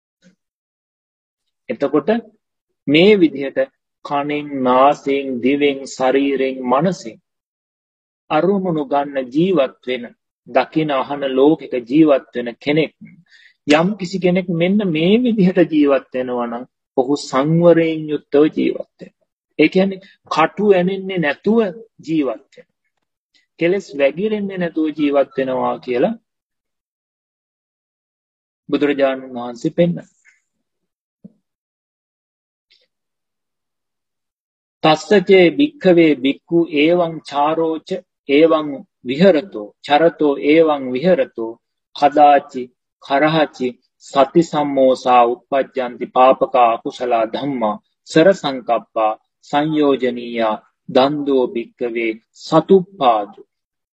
එතකොට මේ විදිහට කනෙන් නාසයෙන් දිවෙන් ශරීරයෙන් මනසෙන් අරමුණු ගන්න ජීවත් වෙන දකින අහන ලෝකෙක ජීවත් වෙන කෙනෙක් යම් කිසි කෙනෙක් මෙන්න මේ විදිහට ජීවත් වෙනවා නම් ඔහු සංවරයෙන් යුක්තව ජීවත් වෙනවා. ඒ කියන්නේ කටු ඇනෙන්නේ නැතුව ජීවත් වෙනවා. කෙලස් වැగిරෙන්නේ නැතුව ජීවත් වෙනවා කියලා බුදුරජාණන් වහන්සේ පෙන්නනවා. තස්සචේ භික්ඛවේ භික්ඛු එවං චාරෝච එවං විහෙරතෝ චරතෝ එවං විහෙරතෝ කදාචි කරහචි සති සම්මෝසා උප්පජ්ජಂತಿ පාපකා අකුසල ධම්මා සර සංකප්පා සංයෝජනීය දන්දෝ භික්ඛවේ සතුප්පාදු.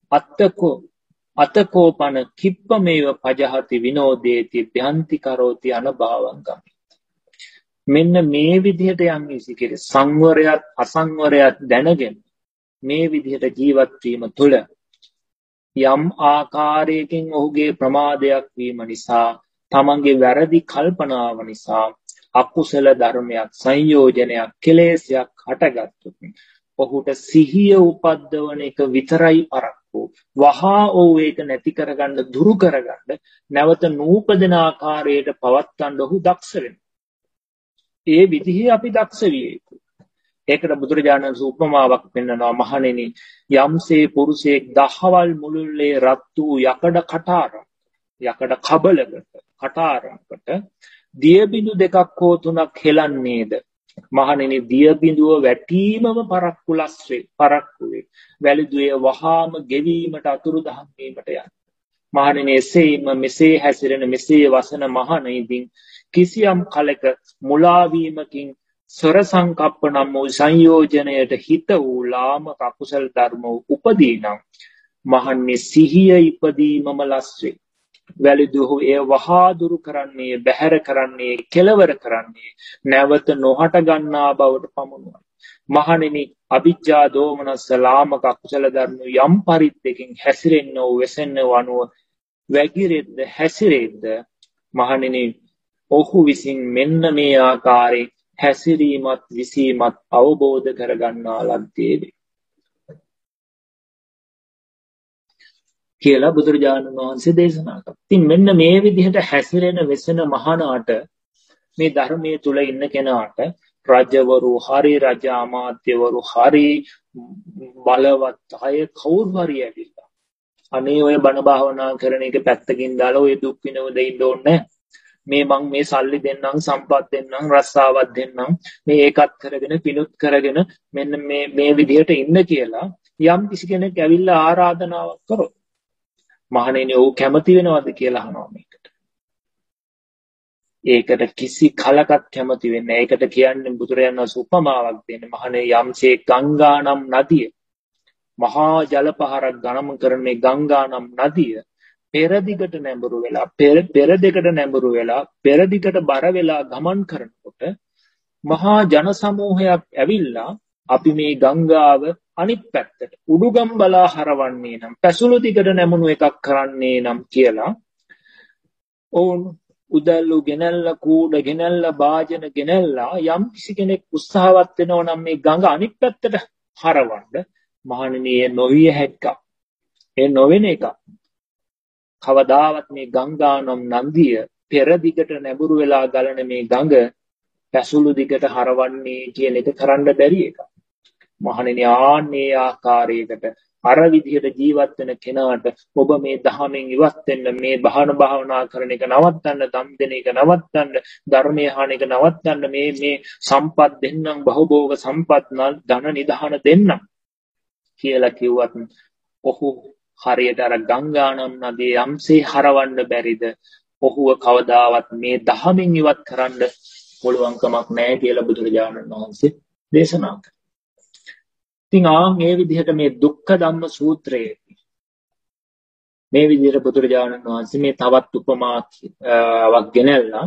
අත්තකෝ අතකෝපන කිප්පමේව පජහති විනෝදේති ධ්‍යාන්ති කරෝති අනභාවං ගමි. මෙන්න මේ විදිහට යම් ඉසිකෙර සංවරයත් අසංවරයත් දැනගෙන මේ විදිහට ජීවත් වීම තුළ යම් ආකාරයකින් ඔහුගේ ප්‍රමාදයක් වීම නිසා තමන්ගේ වැරදි කල්පනාව නිසා අකුසල ධර්මයක් සංයෝජනයක් කෙලෙසයක් හටගත්තොත් ඔහුට සිහිය උපද්දවන එක විතරයි පරක්කු. වහා ඔහු ඒක නැති කරගන්න දුරු කරගන්න නැවත නූපදන ආකාරයට පවත්වන්න ඔහු දක්ෂ වෙනවා. ඒ විදිහේ අපි දක්ෂ විය යුතුයි. ඒකට බුදුරජාණන් වහන්සේ උපමාවක් පෙන්නනවා. මහණෙනි, යම්සේ පුරුෂයෙක් දහවල් මුළුල්ලේ රත් වූ යකඩ කටාරම් යකඩ කබලකට කටාරම්කට දිය බිඳු දෙකක් හෝ තුනක් හෙලන්නේද? මහණෙනි, දිය බිඳුව වැටීමම පරක්කු ලස්සේ පරක්කු වේ. වැලිදුවේ වහාම ගෙවීමට අතුරුදහන් වීමට යන. මහණෙනි, එසේම මෙසේ හැසිරෙන මෙසේ වසන මහණෙනින් කිසියම් කලක මුලා වීමකින් සොර සංකප්ප නම් වූ සංයෝජනයට හිත වූ ලාමක අකුසල ධර්ම උපදීනම් මහන්නේ සිහිය ඉපදීමම ලස්සේ. වැලිදුව එය වහා දුරු කරන්නේ, බැහැර කරන්නේ, කෙලවර කරන්නේ නැවත නොහට ගන්නා බවට පමුණුවයි. මහණෙනි, අවිජ්ජා දෝමනස්ස ලාමක අකුසල ධර්ම යම් පරිද්දකින් හැසිරෙන්නෝ වෙසෙන්නෝ අනුව වැගිරෙද්ද හැසිරෙද්ද මහණෙනි, ඔහු විසින් මෙන්න මේ ආකාරයෙන් හැසිරීමත් විසීමත් අවබෝධ කරගන්නා ලද්දේ වේ කියලා බුදුරජාණන් වහන්සේ දේශනා කළා. ඉතින් මෙන්න මේ විදිහට හැසිරෙන වෙසෙන මහානාට මේ ධර්මයේ තුල ඉන්න කෙනාට රාජ්‍යවරු හරි රජ අමාත්‍යවරු හරි බලවත් අය කවුරු හරි ඇවිල්ලා අනේ ඔය බණ භාවනා කරන එක පැත්තකින් දාලා ඔය දුක් විනව දෙන්න ඕනේ. මේ මං මේ සල්ලි දෙන්නම්, සම්පත් දෙන්නම්, රස්සාවක් දෙන්නම්, මේ ඒකත් කරගෙන පිණුත් කරගෙන මෙන්න මේ මේ විදිහට ඉන්න කියලා යම් කිසි කෙනෙක් ඇවිල්ලා ආරාධනාවක් කරොත් මහණෙනි, ඔව් කැමති වෙනවද කියලා අහනවා මේකට. ඒකට කිසි කලකත් කැමති වෙන්නේ නැහැ. ඒකට කියන්නේ බුදුරජාණන් වහන්සේ උපමාවක් දෙන්නේ. මහණේ, යම්සේ ගංගා නම් නදිය, මහා ජල පහරක් ගණන් කරන මේ ගංගා නම් නදිය පෙර දිගට නැඹුරු වෙලා පෙර පෙර දෙකට නැඹුරු වෙලා පෙර දිගට බර වෙලා ගමන් කරනකොට මහා ජන සමූහයක් ඇවිල්ලා අපි මේ ගංගාව අනිත් පැත්තට උඩුගම් බලා හරවන්නේ නම් පැසුළු දිගට නැමුණු එකක් කරන්නේ නම් කියලා ඕන් උදැල්ලු ගෙනල්ලා කූඩ ගෙනල්ලා භාජන ගෙනල්ලා යම් කිසි කෙනෙක් උත්සාහවත් වෙනවා නම් මේ ගඟ අනිත් පැත්තට හරවන්න මහණෙනි, ඒ නොවිය හැක්ක. ඒ නොවෙන එක. කවදාවත් මේ ගංගා නම් නන්දිය පෙර දිගට නැඹුරු වෙලා ගලන මේ ගඟ පැසුළු දිගට හරවන්නේ කියන එක කරන්න බැරි එකක්. මහණෙනි, ආන්නේ ආකාරයකට අර විදිහට ජීවත් වෙන කෙනාට ඔබ මේ දහමෙන් ඉවත් වෙන්න, මේ බහන භාවනා කරන එක නවත්තන්න, දම් දෙන එක නවත්තන්න, ධර්මයේ හාන එක නවත්තන්න, මේ මේ සම්පත් දෙන්නම්, බහුභෝග සම්පත් ධන නිධාන දෙන්නම් කියලා කිව්වත් ඔහු හරියට අර ගංගානම් නදිය යම්සේ හරවන්න බැරිද ඔහුව කවදාවත් මේ දහමින් ඉවත් කරන්න පුළුවන්කමක් නැහැ කියලා බුදුරජාණන් වහන්සේ දේශනා කළා. ඉතින් ආන් මේ විදිහට මේ දුක්ඛ ධම්ම සූත්‍රයේ මේ විදිහට බුදුරජාණන් වහන්සේ මේ තවත් උපමාවක් ගෙනල්ලා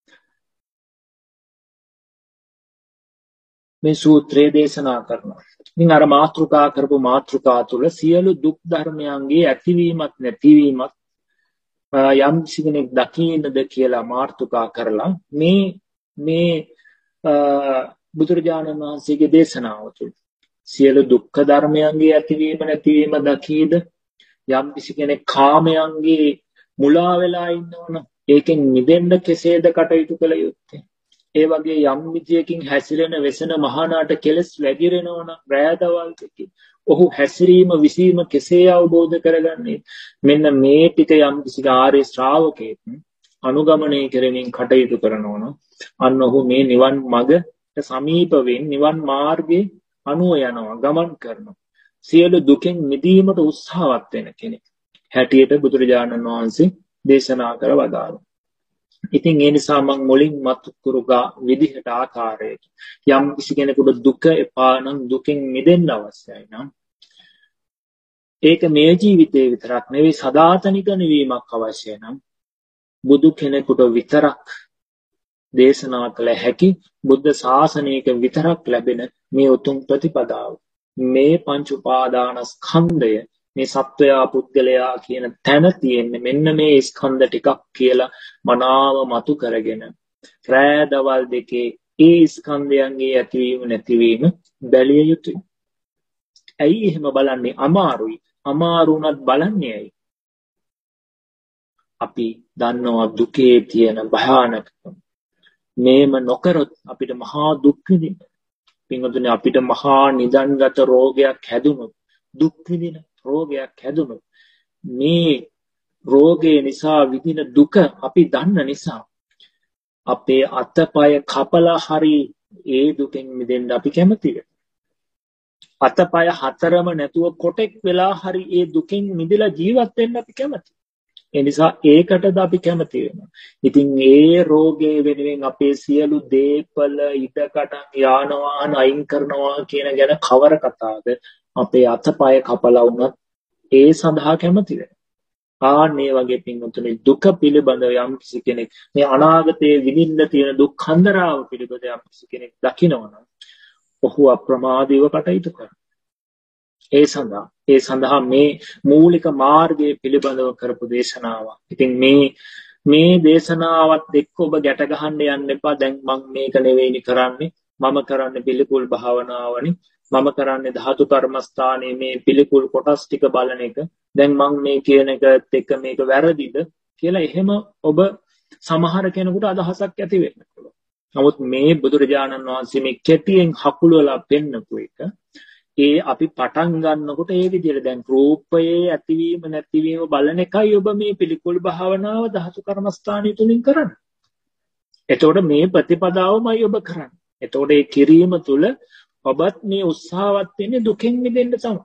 මේ සූත්‍රය දේශනා කරනවා. ඉතින් අර මාත්‍රිකා කරපු මාත්‍රිකා තුළ සියලු දුක් ධර්මයන්ගේ ඇතිවීමත් නැතිවීමත් යම් කෙනෙක් දකින්නද කියලා මාත්‍රිකා කරලා මේ මේ බුදුරජාණන් වහන්සේගේ දේශනාව තුළ සියලු දුක්ඛ ධර්මයන්ගේ ඇතිවීම නැතිවීම දකීද, යම් කිසි කෙනෙක් කාමයන්ගේ මුලා වෙලා ඉන්නවනම් ඒකෙන් මිදෙන්න කෙසේද කටයුතු කළ යුත්තේ, ඒ වගේ යම් විදියකින් හැසිරෙන වෙසෙන මහානාට කෙලස් වැగిරෙනවා නම් රැයදවල් දෙකේ ඔහු හැසිරීම විසීම කෙසේ අවබෝධ කරගන්නේ, මෙන්න මේ ටික යම් කිසි ආර්ය ශ්‍රාවකයෙක් අනුගමනය කරමින් කටයුතු කරනවා නම් අන්න ඔහු මේ නිවන් මඟට සමීප වෙමින් නිවන් මාර්ගයේ අනුව යනවා, ගමන් කරනවා, සියලු දුකෙන් මිදීමට උත්සාහවත් වෙන කෙනෙක් හැටියට බුදුරජාණන් වහන්සේ දේශනා කර වදාළා. ඉතින් ඒ නිසා මම මුලින් මතු කරුගා විදිහට ආකාරයට යම් කිසි කෙනෙකුට දුක එපා නම්, දුකෙන් මිදෙන්න අවශ්‍යයි නම් ඒක මේ ජීවිතේ විතරක් නෙවෙයි සදාතනික නිවීමක් අවශ්‍ය නම් බුදු කෙනෙකුට විතරක් දේශනා කළ හැකි බුද්ධ ශාසනයක විතරක් ලැබෙන මේ උතුම් ප්‍රතිපදාව. මේ පංච උපාදානස්කන්ධය මේ සත්වයා පුද්ගලයා කියන තැන තියෙන්නේ මෙන්න මේ ස්කන්ධ ටිකක් කියලා මනාව මතු කරගෙන රෑ දවල් දෙකේ ඒ ස්කන්ධයන්ගේ ඇතිවීම නැතිවීම බැලිය යුතුයි. ඇයි එහෙම බලන්නේ? අමාරුයි. අමාරු උනත් බලන්නේ ඇයි? අපි දන්නවා දුකේ තියෙන භයානකකම. මේම නොකරොත් අපිට මහා දුක් විඳින්න. පින්වතුනි අපිට මහා නිදන්ගත රෝගයක් හැදුනොත් දුක් විඳින රෝගයක් හැදුනොත් මේ රෝගේ නිසා විඳින දුක අපි දන්න නිසා අපේ අතපය කපලා හරි ඒ දුකෙන් මිදෙන්න අපි කැමතිද? අතපය හතරම නැතුව කොටෙක් වෙලා හරි ඒ දුකෙන් මිදලා ජීවත් වෙන්න අපි කැමතියි. ඒ නිසා ඒකටද අපි කැමති වෙනවා. ඉතින් ඒ රෝගේ වෙනුවෙන් අපේ සියලු දේපල ඉඩකඩම් යාන වාහන අයින් කරනවා කියන ගැන කවර කතාවද? අපේ අතපය කපලා වුණත් ඒ සඳහා කැමති වෙනවා. ආන්නේ වගේ පින්වතුනි දුක පිළිබඳව යම් කිසි කෙනෙක් මේ අනාගතයේ විඳින්න තියෙන දුක් හන්දරාව පිළිබඳව යම් කිසි කෙනෙක් දකිනවනම් ඔහු අප්‍රමාදීව කටයුතු කරනවා. ඒ සඳහා ඒ සඳහා මේ මූලික මාර්ගයේ පිළිබඳව කරපු දේශනාවක්. ඉතින් මේ මේ දේශනාවත් එක්ක ඔබ ගැට ගහන්න යන්න එපා. දැන් මම මේක නෙවෙයිනි කරන්නේ. මම කරන්නේ පිළිකුල් භාවනාවනි. මම කරන්නේ ධාතු කර්මස්ථානයේ මේ පිළිකුල් කොටස් ටික බලන එක. දැන් මම මේ කියන එකත් එක්ක මේක වැරදිද කියලා එහෙම ඔබ සමහර කෙනෙකුට අදහසක් ඇති වෙන්න පුළුවන්. නමුත් මේ බුදුරජාණන් වහන්සේ මේ කෙටියෙන් හකුලවලා පෙන්නපු එක ඒ අපි පටන් ගන්නකොට ඒ විදිහට දැන් රූපයේ ඇතිවීම නැතිවීම බලන එකයි ඔබ මේ පිළිකුල් භාවනාව ධාතු කර්මස්ථානය තුලින් කරන්නේ. එතකොට මේ ප්‍රතිපදාවමයි ඔබ කරන්නේ. එතකොට ඒ කිරීම තුල ඔබත් මේ උත්සාහවත් වෙන්නේ දුකෙන් මිදෙන්න තමයි.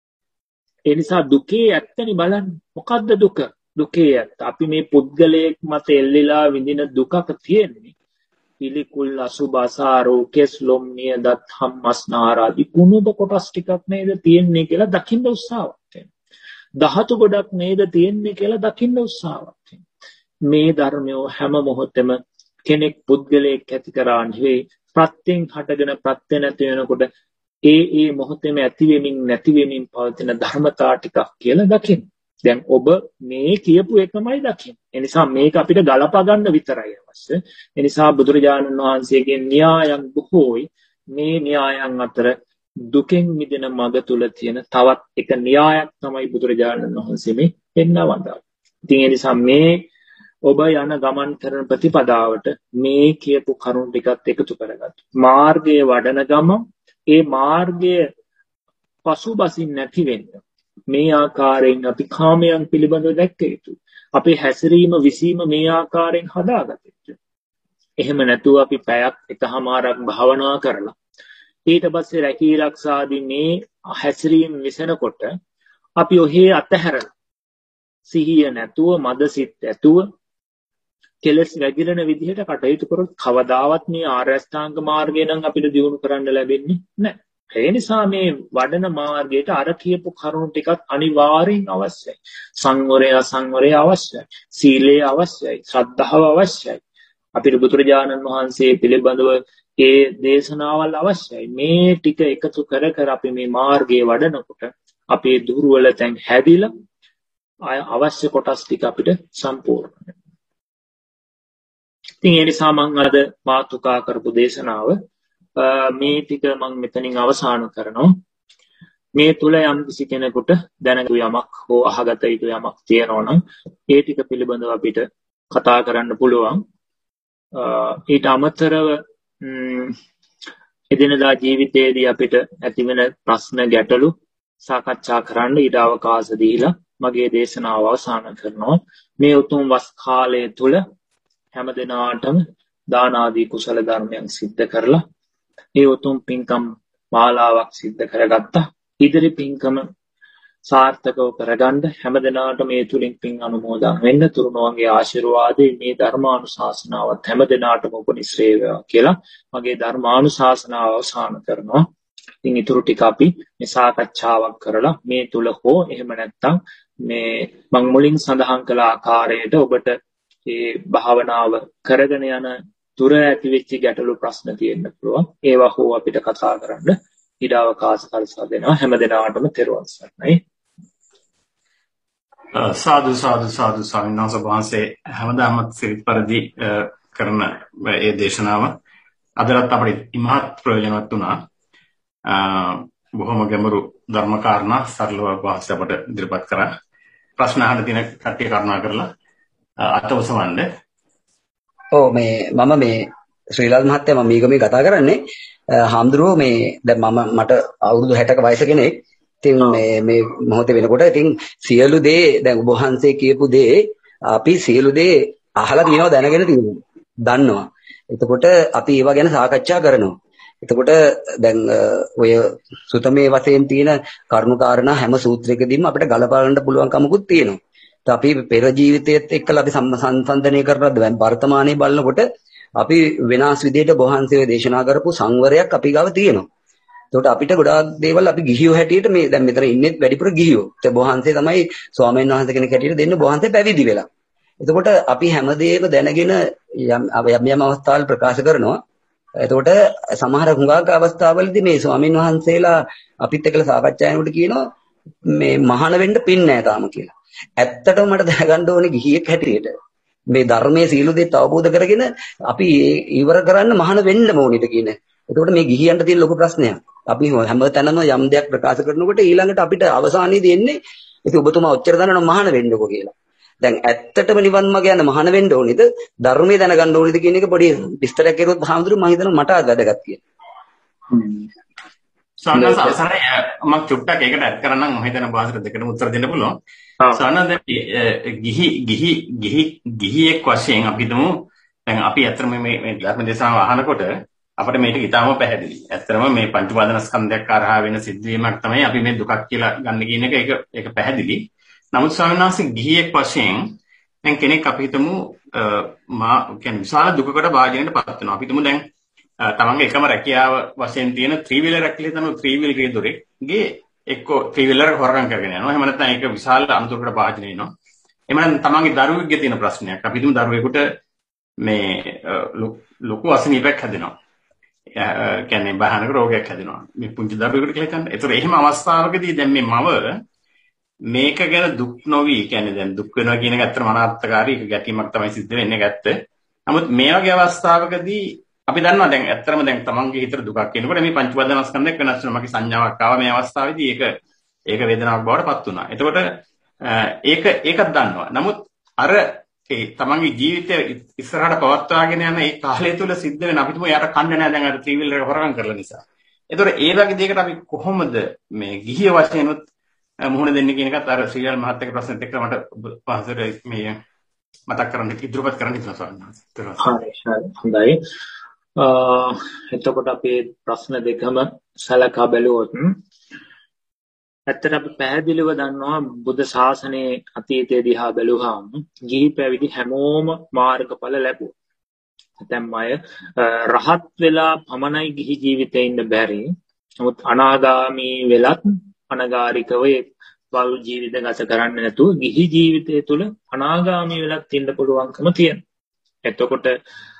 ඒ නිසා දුකේ ඇත්තනි බලන්න. මොකද්ද දුක? දුකේ ඇත්ත. අපි මේ පුද්ගලයෙක් මත එල්ලිලා විඳින දුකක තියෙන්නේ පිළිකුල් අසුභාසාරෝ කෙස්ලොම් නියදත් හම්මස්නාරාදී කුණුබ කොටස් ටිකක් නේද තියෙන්නේ කියලා දකින්න උත්සාහවත් වෙනවා. ධාතු ගොඩක් නේද තියෙන්නේ කියලා දකින්න උත්සාහවත් වෙනවා. මේ ධර්මය හැම මොහොතෙම කෙනෙක් පුද්ගලයෙක් ඇති කරා නෙවෙයි ප්‍රත්‍යයෙන් හටගෙන ප්‍රත්‍ය නැති වෙනකොට ඒ ඒ මොහොතේම ඇති වෙමින් නැති වෙමින් පවතින ධර්මතා ටිකක් කියලා දකින්න. දැන් ඔබ මේ කියපු එකමයි දකින්නේ. ඒ නිසා මේක අපිට ගලපා ගන්න විතරයි අවශ්‍ය. ඒ නිසා බුදුරජාණන් වහන්සේගේ න්‍යායන් බොහෝයි. මේ න්‍යායන් අතර දුකෙන් මිදෙන මඟ තුල තියෙන තවත් එක න්‍යායක් තමයි බුදුරජාණන් වහන්සේ මේ පෙන්වවන්නේ. ඉතින් ඒ නිසා මේ ඔබ යන ගමන් කරන ප්‍රතිපදාවට මේ කියපු කරුණු ටිකත් එකතු කරගත්තා. මාර්ගයේ වඩන ගම ඒ මාර්ගයේ පසුබසින් නැති වෙන්න මේ ආකාරයෙන් අපි කාමයන් පිළිබඳව දැක්ක යුතුයි. අපේ හැසිරීම විසීම මේ ආකාරයෙන් හදාගත යුතුයි. එහෙම නැතුව අපි පැයක් එකමාරක් භාවනා කරලා ඊට පස්සේ රැකී ආරක්ෂාදී මේ හැසිරීම විසනකොට අපි ඔහේ අතහැරලා සිහිය නැතුව මදසිත ඇතුව කෙලස් වැగిරෙන විදිහට කටයුතු කරොත් කවදාවත් මේ ආර්ය අෂ්ටාංග මාර්ගය නම් අපිට දියුණු කරන්න ලැබෙන්නේ නැහැ. ඒ නිසා මේ වඩන මාර්ගයට අර කියපු කරුණු ටිකක් අනිවාර්යෙන් අවශ්‍යයි. සංවරය අසංවරය අවශ්‍යයි. සීලය අවශ්‍යයි. ශ්‍රද්ධාව අවශ්‍යයි. අපිට බුදුරජාණන් වහන්සේ පිළිබඳව ඒ දේශනාවල් අවශ්‍යයි. මේ ටික එකතු කර කර අපි මේ මාර්ගයේ වඩනකොට අපේ දුර්වල තැන් හැදිලා අවශ්‍ය කොටස් ටික අපිට සම්පූර්ණ වෙනවා. ඉතින් ඒ නිසා මම අද මාතෘකා කරපු දේශනාව මේ ටික මම මෙතනින් අවසන් කරනවා. මේ තුල යම් කිසි කෙනෙකුට දැනගු යමක් හෝ අහගත යුතු යමක් තියෙනවා නම් ඒ ටික පිළිබඳව අපිට කතා කරන්න පුළුවන්. ඊට අමතරව එදිනදා ජීවිතයේදී අපිට ඇතිවෙන ප්‍රශ්න ගැටලු සාකච්ඡා කරන්න ඊට අවකාශ දීලා මගේ දේශනාව අවසන් කරනවා. මේ උතුම් වස් කාලය තුල හැම දිනාටම දාන ආදී කුසල ධර්මයන් සිද්ධ කරලා ඒ උතුම් පින්කම් මාලාවක් සිද්ධ කරගත්තා. ඉදිරි පින්කම සාර්ථකව කරගන්න හැම දිනාටම මේ තුලින් පින් අනුමෝදන් වෙන්න තුරුණුවන්ගේ ආශිර්වාදයෙන් මේ ධර්මානුශාසනාවත් හැම දිනාටම උපනිශ්‍රේ වේවා කියලා මගේ ධර්මානුශාසනාව අවසන් කරනවා. ඉතින් ඊටු ටික අපි මේ සාකච්ඡාවක් කරලා මේ තුල හෝ එහෙම නැත්නම් මේ මම මුලින් සඳහන් කළ ආකාරයට ඔබට මේ භාවනාව කරගෙන යන තුර ඇති වෙච්ච ගැටලු ප්‍රශ්න තියෙන්න පුළුවන්. ඒවා හෝ අපිට කතා කරන්න ඉඩ අවකාශ කල්සා දෙනවා. හැම දිනාටම තෙරුවන් සරණයි. සාදු සාදු සාදු ස්වාමීන් වහන්සේ හැමදාමත් සිරිත් පරිදි කරන ඒ දේශනාව අදටත් අපිට ඉමහත් ප්‍රයෝජනවත් වුණා. බොහොම ගැඹුරු ධර්ම කාරණා සරලව වාස්ත අපට ඉදිරිපත් කරා. ප්‍රශ්න අහන්න තියෙන කට්ටිය කරුණා කරලා අතවසවන්න. ඔව් මේ මම මේ ශ්‍රීලාල් මහත්තයා මම මේක මේ කතා කරන්නේ හාමුදුරුවෝ මේ දැන් මම මට අවුරුදු හැටක වයස කෙනෙක්. ඉතින් මේ මේ මොහොතේ වෙනකොට ඉතින් සියලු දේ දැන් ඔබ වහන්සේ කියපු දේ අපි සියලු දේ අහලා තියෙනවා දැනගෙන තියෙනවා. දන්නවා. එතකොට අපි ඒවා ගැන සාකච්ඡා කරනවා. එතකොට දැන් ඔය සුතමේ වශයෙන් තියෙන කරුණු කාරණා හැම සූත්‍රයකදීම අපිට ගලපන්න පුළුවන් කමකුත් තියෙනවා. ඒත් අපි පෙර ජීවිතයේත් එක්කලා අපි සංසන්දනය කරලා දැන් වර්තමානයේ බලනකොට අපි වෙනස් විදිහට බොහන්සේ දේශනා කරපු සංවරයක් අපි ගාව තියෙනවා. ඒකට අපිට ගොඩාක් දේවල් අපි ගිහියෝ හැටියට මේ දැන් මෙතන ඉන්නේ වැඩිපුර ගිහියෝ. ඒ බොහන්සේ තමයි ස්වාමීන් වහන්සේ කෙනෙක් හැටියට දෙන්නේ බොහන්සේ පැවිදි වෙලා. එතකොට අපි හැමදේම දැනගෙන යම් යම් අවස්ථාවල් ප්‍රකාශ කරනවා. එතකොට සමහර හුඟක් අවස්ථාවලදී මේ ස්වාමීන් වහන්සේලා අපිත් එක්කලා සාකච්ඡා කරනකොට කියනවා මේ මහාන වෙන්න පින් නැහැ තාම කියලා. ඇත්තටම මට දැනගන්න ඕනේ ගිහියෙක් හැටියට මේ ධර්මයේ සීල දෙත් අවබෝධ කරගෙන අපි ඉවර කරන්න මහාන වෙන්න ඕනෙද කියන. එතකොට මේ ගිහියන්ට තියෙන ලොකු ප්‍රශ්නයක්. අපි හැමතැනම යම් දෙයක් ප්‍රකාශ කරනකොට ඊළඟට අපිට අවසානයේදී එන්නේ ඉතින් ඔබතුමා ඔච්චර දන්නවනම් මහාන වෙන්නකෝ කියලා. දැන් ඇත්තටම නිවන් මාර්ග යන මහාන වෙන්න ඕනේද ධර්මයේ දැනගන්න ඕනේද කියන එක පොඩි විස්තරයක් කරුවොත් හාමුදුරුවෝ මම හිතනවා මට වැදගත් කියලා. සානස අසරයි මම චුට්ටක් ඒකට ඇඩ් කරන්නම් මම හිතන භාෂා දෙකටම උත්තර දෙන්න පුළුවන්. සානස දැන් ගිහි ගිහි ගිහි ගිහියෙක් වශයෙන් අපි හිතමු දැන් අපි අතරම මේ මේ ධර්ම දේශනාව අහනකොට අපිට මේක ඉතාම පැහැදිලි. ඇත්තටම මේ පංච උපාදාන ස්කන්ධයක් කරහා වෙන සිද්ධවීමක් තමයි අපි මේ දුකක් කියලා ගන්න කියන එක ඒක ඒක පැහැදිලි. නමුත් ස්වාමීන් වහන්සේ ගිහියෙක් වශයෙන් දැන් කෙනෙක් අපි හිතමු මා කියන්නේ විශාල දුකකට භාජනයට පත් වෙනවා. අපි හිතමු දැන් තමන්ගේ එකම රැකියාව වශයෙන් තියෙන ත්‍රී වීලර් එකක් කියලා හිතමු ත්‍රී වීල් රියදුරේගේ එක්ක ත්‍රී වීලර් හොරගම් කරගෙන යනවා. එහෙම නැත්නම් ඒක විශාල අනුතරකට භාජනය වෙනවා. එහෙම නැත්නම් තමන්ගේ දරුවෙක්ගේ තියෙන ප්‍රශ්නයක්. අපි හිතමු දරුවෙකුට මේ ලොකු අසනීපයක් හැදෙනවා. කියන්නේ බාහනක රෝගයක් හැදෙනවා. මේ පුංචි දරුවෙකුට කියලා හිතන්න. ඒතර එහෙම අවස්ථාවකදී දැන් මේ මව මේක ගැන දුක් නොවි කියන්නේ දැන් දුක් වෙනවා කියන එක ඇත්තටම අනාත්මකාරී ඒක ගැටීමක් තමයි සිද්ධ වෙන්නේ ගැත්ත. නමුත් මේ වගේ අවස්ථාවකදී අපි දන්නවා දැන් ඇත්තටම දැන් තමන්ගේ හිතට දුකක් එනකොට මේ පංච උපාදානස්කන්ධයක් වෙනස් වෙනවා. මගේ සංඥාවක් ආවා මේ අවස්ථාවේදී ඒක ඒක වේදනාවක් බවට පත් වුණා. එතකොට ඒක ඒකත් දන්නවා. නමුත් අර ඒ තමන්ගේ ජීවිතය ඉස්සරහට පවත්වාගෙන යන ඒ කාලය තුල සිද්ධ වෙන අපිටම යාට කන්න නැහැ දැන් අර ත්‍රී වීලර් එක හොරගම් කරලා නිසා. ඒතකොට ඒ වගේ දෙයකට අපි කොහොමද මේ ගිහිය වශයෙන් උත් මුහුණ දෙන්නේ කියන එකත් අර ශ්‍රීලාල් මහත්තයාගේ ප්‍රශ්නෙත් එක්ක මට පහසුට මේ මතක් කරන්න ඉදිරිපත් කරන්න ඉස්සර සවන්නා. හරි හරි. එතකොට අපේ ප්‍රශ්න දෙකම සලකා බැලුවොත් ඇත්තට අපි පැහැදිලිව දන්නවා බුද්ධ ශාසනයේ අතීතයේ දිහා බැලුවාම ගිහි පැවිදි හැමෝම මාර්ගඵල ලැබුවා. ඇතැම් අය රහත් වෙලා පමණයි ගිහි ජීවිතේ ඉන්න බැරි. නමුත් අනාගාමී වෙලත් අනගාരികව ඒ පෞල් ජීවිත ගත කරන්නේ නැතුව ගිහි ජීවිතය තුළ අනාගාමී වෙලත් ඉන්න පුළුවන්කම තියෙනවා. එතකොට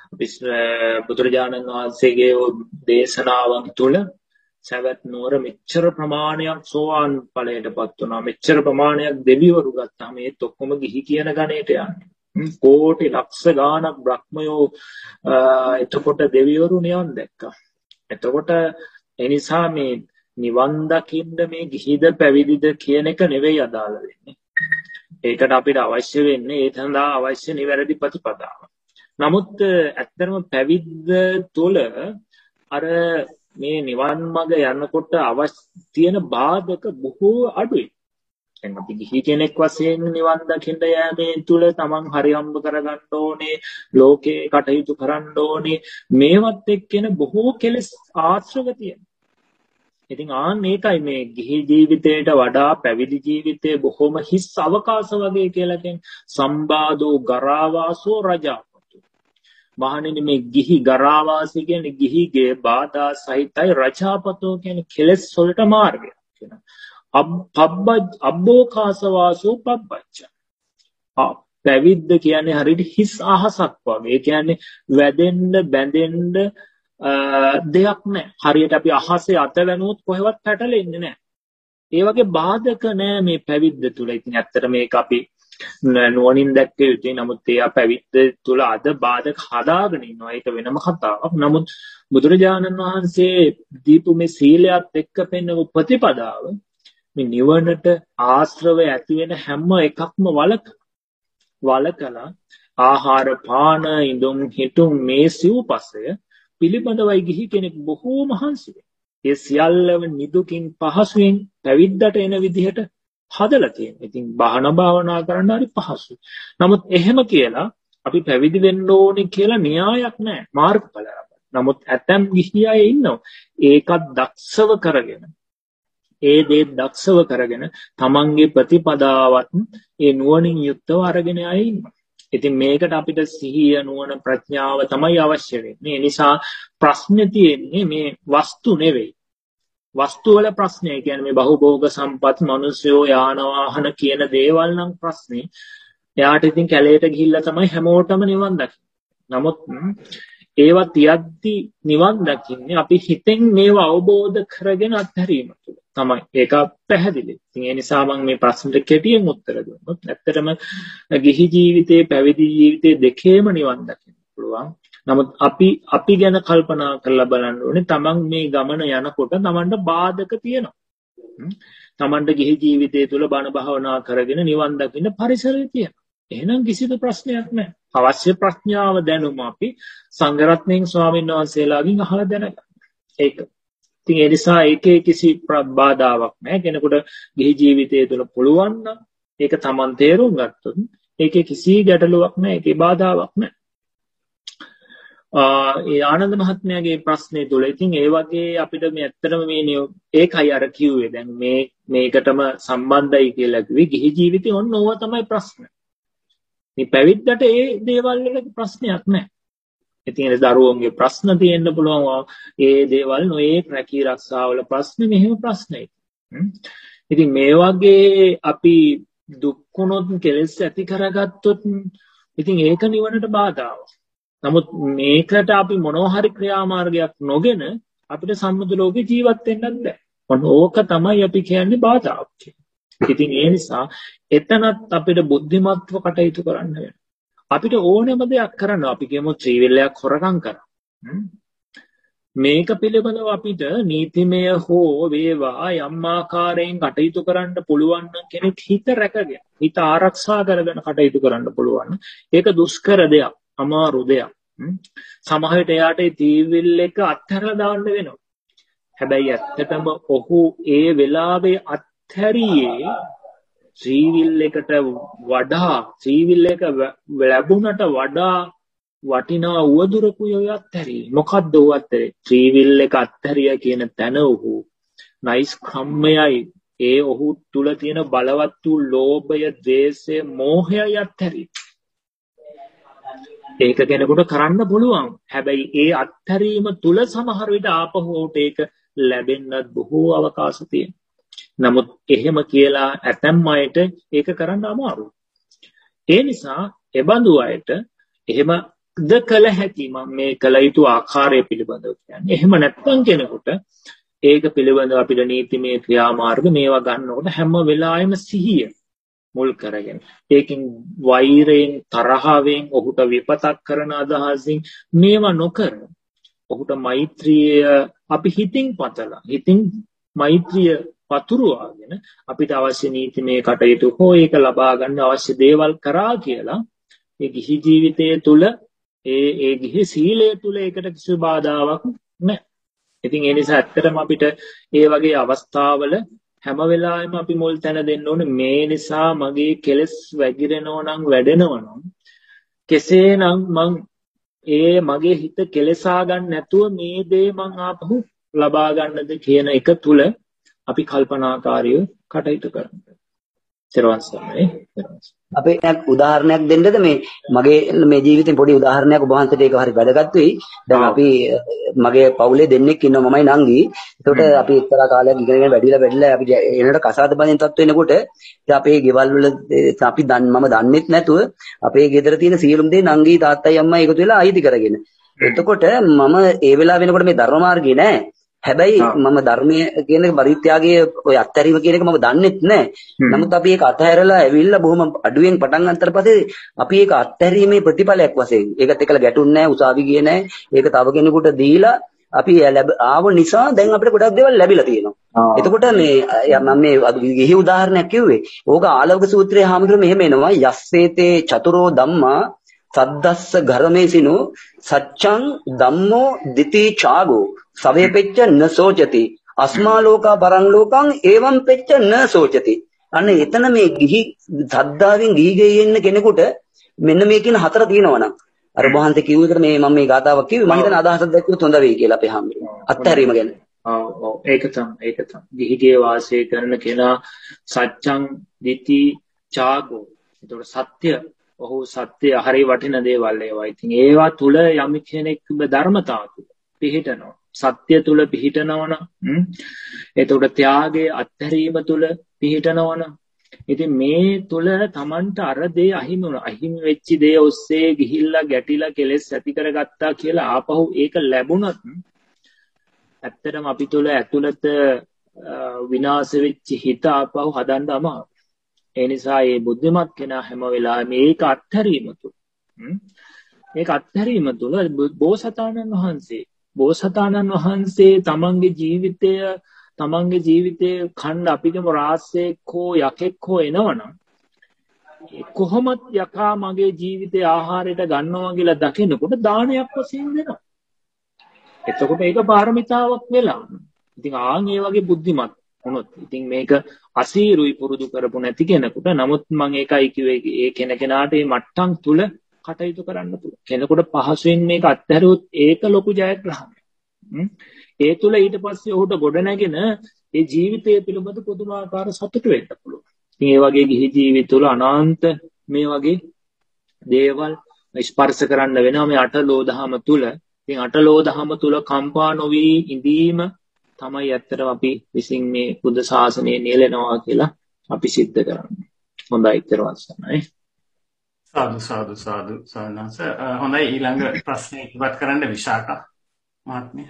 බුදුරජාණන් වහන්සේගේ දේශනාවන් තුළ සවැත් නුවර මෙච්චර ප්‍රමාණයක් සෝවාන් ඵලයටපත් වුණා. මෙච්චර ප්‍රමාණයක් දෙවිවරු ගත්තාම ඒත් ඔක්කොම ගිහි කියන ගණයට යන්නේ. කෝටි ලක්ෂ ගාණක් බ්‍රහ්මයෝ එතකොට දෙවිවරු නිවන් දැක්කා. එතකොට ඒ නිසා මේ නිවන් දකින්න මේ ගිහිද පැවිදිද කියන එක නෙවෙයි අදාළ වෙන්නේ. ඒකට අපිට අවශ්‍ය වෙන්නේ ඒ සඳහා අවශ්‍ය නිවැරදි ප්‍රතිපදාව. නමුත් ඇත්තටම පැවිද්ද තුළ අර මේ නිවන් මඟ යනකොට අවශ්‍ය තියෙන බාධක බොහෝ අඩුයි. දැන් අපි ගිහි කෙනෙක් වශයෙන් නිවන් දකින්න යෑමේ තුල තමන් හරි හම්බ කරගන්න ඕනේ, ලෝකේ කටයුතු කරන්න ඕනේ. මේවත් එක්කෙන බොහෝ කෙලෙස් ආශ්‍රව තියෙනවා. ඉතින් ආන් මේකයි මේ ගිහි ජීවිතයට වඩා පැවිදි ජීවිතයේ බොහොම හිස් අවකාශ වගේ කියලා කියන්නේ සම්බාධෝ ගරාවාසෝ රජාපතු. මහණෙනි මේ ගිහි ගරාවාසී කියන්නේ ගිහිගේ බාධා සහිතයි රචාපතෝ කියන්නේ කෙලෙස් වලට මාර්ගය කියනවා. අබ්බ අබ්බෝකාසවාසෝ පබ්බච්ච. ආ පැවිද්ද කියන්නේ හරියට හිස් අහසක් වගේ. ඒ කියන්නේ වැදෙන්න බැඳෙන්න දෙයක් නැහැ. හරියට අපි අහසේ අත වැනුවොත් කොහෙවත් පැටලෙන්නේ නැහැ. ඒ වගේ බාධක නැහැ මේ පැවිද්ද තුල. ඉතින් ඇත්තට මේක අපි නුවණින් දැක්ක යුතුයි. නමුත් ඒ පැවිද්ද තුල අද බාධක හදාගෙන ඉන්නවා. ඒක වෙනම කතාවක්. නමුත් බුදුරජාණන් වහන්සේ දීපු මේ සීලයත් එක්ක පෙන්වපු ප්‍රතිපදාව මේ නිවනට ආශ්‍රව ඇති වෙන හැම එකක්ම වලක වලකලා ආහාර පාන ඉඳුම් හිටුම් මේ සිව්පසය පිළිබඳවයි ගිහි කෙනෙක් බොහෝ මහන්සි වෙන්නේ. ඒ සියල්ලම නිදුකින් පහසුවෙන් පැවිද්දට එන විදිහට හදලා තියෙනවා. ඉතින් බහන භාවනා කරන්න හරි පහසුයි. නමුත් එහෙම කියලා අපි පැවිදි වෙන්න ඕනේ කියලා න්‍යායක් නැහැ. මාර්ගඵල ලබන්න. නමුත් ඇතැම් ගිහි අය ඉන්නවා. ඒකත් දක්ෂව කරගෙන ඒ දේ දක්ෂව කරගෙන තමන්ගේ ප්‍රතිපදාවත් ඒ නුවණින් යුක්තව අරගෙන අය ඉන්නවා. ඉතින් මේකට අපිට සිහිය නුවණ ප්‍රඥාව තමයි අවශ්‍ය වෙන්නේ. ඒ නිසා ප්‍රශ්නේ තියෙන්නේ මේ වස්තු නෙවෙයි. වස්තු වල ප්‍රශ්නේ කියන්නේ මේ බහුභෝග සම්පත්, මිනිස්යෝ, යාන වාහන කියන දේවල් නම් ප්‍රශ්නේ. එයාට ඉතින් කැලේට ගිහිල්ලා තමයි හැමෝටම නිවන් දකින්නේ. නමුත් ඒවා තියද්දි නිවන් දකින්නේ අපි හිතෙන් මේවා අවබෝධ කරගෙන අත්හැරීම තුළ තමයි. ඒක පැහැදිලි. ඉතින් ඒ නිසා මම මේ ප්‍රශ්නෙට කෙටියෙන් උත්තර දුන්නොත් ඇත්තටම ගිහි ජීවිතේ පැවිදි ජීවිතේ දෙකේම නිවන් දකින්න පුළුවන්. නමුත් අපි අපි ගැන කල්පනා කරලා බලන්න ඕනේ තමන් මේ ගමන යනකොට තමන්ට බාධක තියෙනවා. තමන්ට ගිහි ජීවිතය තුළ බණ භාවනා කරගෙන නිවන් දකින්න පරිසරය තියෙනවා. එහෙනම් කිසිදු ප්‍රශ්නයක් නැහැ. අවශ්‍ය ප්‍රඥාව දැනුම අපි සංඝ රත්නයෙන් ස්වාමීන් වහන්සේලාගෙන් අහලා දැනගන්න. ඒක. ඉතින් ඒ නිසා ඒකේ කිසි බාධාවක් නැහැ. කෙනෙකුට ගිහි ජීවිතය තුළ පුළුවන් නම් ඒක තමන් තේරුම් ගත්තොත් ඒකේ කිසි ගැටලුවක් නැහැ. ඒකේ බාධාවක් නැහැ. ඒ ආනන්ද මහත්මයාගේ ප්‍රශ්නේ තුළ ඉතින් ඒ වගේ අපිට මේ ඇත්තටම මේ ඒකයි අර කිව්වේ දැන් මේ මේකටම සම්බන්ධයි කියලා කිව්වේ ගිහි ජීවිතේ ඔන්න ඕවා තමයි ප්‍රශ්න. මේ පැවිද්දට ඒ දේවල් වල ප්‍රශ්නයක් නැහැ. ඉතින් ඒ දරුවන්ගේ ප්‍රශ්න තියෙන්න පුළුවන් ඒ දේවල් නොයේ රැකී ආරක්ෂාවල ප්‍රශ්න මෙහෙම ප්‍රශ්නයි. ඉතින් මේ වගේ අපි දුක්ුණොත් කෙලෙස් ඇති කරගත්තොත් ඉතින් ඒක නිවනට බාධාවක්. නමුත් මේකට අපි මොනවා හරි ක්‍රියාමාර්ගයක් නොගෙන අපිට සම්මුති ලෝකේ ජීවත් වෙන්නත් බෑ. මොන ඕක තමයි අපි කියන්නේ බාධාවක් කියලා. ඉතින් ඒ නිසා එතනත් අපිට බුද්ධිමත්ව කටයුතු කරන්න වෙනවා. අපිට ඕනෑම දෙයක් කරන්න අපි කියමු ත්‍රිවිලයක් හොරකම් කරා. මේක පිළිබඳව අපිට නීතිමය හෝ වේවා යම් ආකාරයෙන් කටයුතු කරන්න පුළුවන් නම් කෙනෙක් හිත රැකගෙන හිත ආරක්ෂා කරගෙන කටයුතු කරන්න පුළුවන්. ඒක දුෂ්කර දෙයක්. අමාරු දෙයක්. සමහර විට එයාට ඒ තීවිල් එක අත්හැරලා දාන්න වෙනවා. හැබැයි ඇත්තටම ඔහු ඒ වෙලාවේ අත්හැරියේ තීවිල් එකට වඩා තීවිල් එක ලැබුණට වඩා වටිනා උවදුරකුයි අත්හැරියේ. මොකද්ද ඔහු අත්හැරියේ? තීවිල් එක අත්හැරියා කියන තැන ඔහු නයිස් කම්මයයි ඒ ඔහු තුල තියෙන බලවත් වූ ලෝභය, ද්වේෂය, මෝහයයි අත්හැරියේ. ඒක කෙනෙකුට කරන්න පුළුවන්. හැබැයි ඒ අත්හැරීම තුල සමහර විට ආපහුට ඒක ලැබෙන්නත් බොහෝ අවකාශ තියෙනවා. නමුත් එහෙම කියලා ඇතැම් අයට ඒක කරන්න අමාරුයි. ඒ නිසා එබඳු අයට එහෙම ද කළ හැකි මම මේ කළ යුතු ආකාරය පිළිබඳව කියන්නේ. එහෙම නැත්නම් කෙනෙකුට ඒක පිළිබඳව අපිට නීතිමය ක්‍රියාමාර්ග මේවා ගන්නකොට හැම වෙලාවෙම සිහිය මුල් කරගෙන ඒකින් වෛරයෙන් තරහවෙන් ඔහුට විපතක් කරන අදහසින් මේවා නොකර ඔහුට මෛත්‍රිය අපි හිතින් පතලා හිතින් මෛත්‍රිය පතුරවාගෙන අපිට අවශ්‍ය නීතිමය කටයුතු හෝ ඒක ලබා ගන්න අවශ්‍ය දේවල් කරා කියලා ඒ ගිහි ජීවිතයේ තුල ඒ ඒ ගිහි සීලය තුල ඒකට කිසි බාධාවක් නැහැ. ඉතින් ඒ නිසා ඇත්තටම අපිට ඒ වගේ අවස්ථාවල හැම වෙලාවෙම අපි මුල් තැන දෙන්න ඕනේ මේ නිසා මගේ කෙලෙස් වැగిරෙනවා නම් වැඩෙනවා නම් කෙසේනම් මං ඒ මගේ හිත කෙලසා ගන්න නැතුව මේ දේ මං ආපහු ලබා ගන්නද කියන එක තුල අපි කල්පනාකාරීව කටයුතු කරන්න. තෙරුවන් සරණයි. අපි උදාහරණයක් දෙන්නද මේ මගේ මේ ජීවිතේ පොඩි උදාහරණයක් ඔබ වහන්සේට ඒක හරි වැදගත් වෙයි. දැන් අපි මගේ පවුලේ දෙන්නෙක් ඉන්නවා මමයි නංගි. ඒකට අපි එක්තරා කාලයක් ඉගෙනගෙන වැඩිලා වැඩිලා අපි එනට කසාද බඳින තත්ත්වෙ එනකොට අපේ ගෙවල් වල අපි දන් මම දන්නෙත් නැතුව අපේ ගෙදර තියෙන සියලුම දේ නංගි තාත්තයි අම්මයි එකතු වෙලා අයිති කරගෙන. එතකොට මම ඒ වෙලාව වෙනකොට මේ ධර්ම මාර්ගේ නෑ. හැබැයි මම ධර්මයේ කියන පරිත්‍යාගයේ ඔය අත්හැරීම කියන එක මම දන්නෙත් නෑ. නමුත් අපි ඒක අත්හැරලා ඇවිල්ලා බොහොම අඩුවෙන් පටන් ගන්නතර පස්සේ අපි ඒක අත්හැරීමේ ප්‍රතිඵලයක් වශයෙන් ඒකත් එක්කලා ගැටුන්නේ නෑ, උසාවි ගියේ නෑ. ඒක තව කෙනෙකුට දීලා අපි ආව නිසා දැන් අපිට ගොඩක් දේවල් ලැබිලා තියෙනවා. එතකොට මේ මම මේ ගිහි උදාහරණයක් කිව්වේ. ඕක ආලෝක සූත්‍රයේ හාමුදුරුවෝ මෙහෙම එනවා යස්සේතේ චතුරෝ ධම්මා සද්දස්ස ඝරමේසිනු සච්ඡං ධම්මෝ දිති චාගෝ සවේ පෙච්ච න සෝචති අස්මා ලෝකා පරං ලෝකං එවං පෙච්ච න සෝචති. අන්න එතන මේ ගිහි සද්දාවෙන් ගිහි ගෙයි ඉන්න කෙනෙකුට මෙන්න මේ කියන හතර තියෙනවා නම් අර වහන්සේ කිව්ව එකට මේ මම මේ ගාතාවක් කිව්වේ මම හිතන අදහසක් දැක්කොත් හොඳ වෙයි කියලා අපේ හැමෝම අත්හැරීම ගැන. ඔව් ඔව් ඒක තමයි ඒක තමයි. ගිහිගේ වාසය කරන කෙනා සත්‍යං දිති චාගෝ. ඒතකොට සත්‍ය ඔහු සත්‍ය හරි වටින දේවල් ඒවා. ඉතින් ඒවා තුල යම් කෙනෙක් ධර්මතාව තුල පිහිටනවා. සත්‍ය තුල පිහිටනවන එතකොට ත්‍යාගයේ අත්හැරීම තුල පිහිටනවන ඉතින් මේ තුල Tamanට අර දේ අහිමි වුණා අහිමි වෙච්ච දේ ඔස්සේ ගිහිල්ලා ගැටිලා කෙලෙස් ඇති කරගත්තා කියලා ආපහු ඒක ලැබුණත් ඇත්තටම අපි තුල ඇතුළත විනාශ වෙච්ච හිත ආපහු හදන්න අමාරුයි. ඒ නිසා මේ බුද්ධිමත් කෙනා හැම වෙලාවෙම මේක අත්හැරීම තුල මේක අත්හැරීම තුල බෝසතාණන් වහන්සේ බෝසතාණන් වහන්සේ තමන්ගේ ජීවිතය තමන්ගේ ජීවිතයේ ඛණ්ඩ අපිටම රාස්සෙක් හෝ යකෙක් හෝ එනවනම් කොහොමත් යකා මගේ ජීවිතේ ආහාරයට ගන්නවා කියලා දකිනකොට දානයක් වශයෙන් දෙනවා. එතකොට ඒක පාරමිතාවක් වෙලා. ඉතින් ආන් ඒ වගේ බුද්ධිමත් වුණොත් ඉතින් මේක අසීරුයි පුරුදු කරපො නැති කෙනෙකුට. නමුත් මම ඒකයි කිව්වේ ඒ කෙනකෙනාට මේ මට්ටම් තුල කටයුතු කරන්න පුළුවන්. කෙනෙකුට පහසුවෙන් මේක අත්හැරුවොත් ඒක ලොකු ජයග්‍රහණයක්. ඒ තුල ඊට පස්සේ ඔහුට ගොඩනැගෙන ඒ ජීවිතය පිළිබඳ පුදුමාකාර සතුට වෙන්න පුළුවන්. ඉතින් ඒ වගේ ගිහි ජීවිත තුල අනන්ත මේ වගේ දේවල් ස්පර්ශ කරන්න වෙනවා මේ අටලෝ දහම තුල. ඉතින් අටලෝ දහම තුල කම්පා නොවි ඉඳීම තමයි ඇත්තටම අපි විසින් මේ බුද්ධ ශාසනය නියැලෙනවා කියලා අපි සිද්ධ කරන්නේ. හොඳයි ඊතරවත් සනයි. සාදු සාදු සාදු සානස. හොඳයි ඊළඟ ප්‍රශ්නේ ඉවත් කරන්න විශාකා මහත්මිය.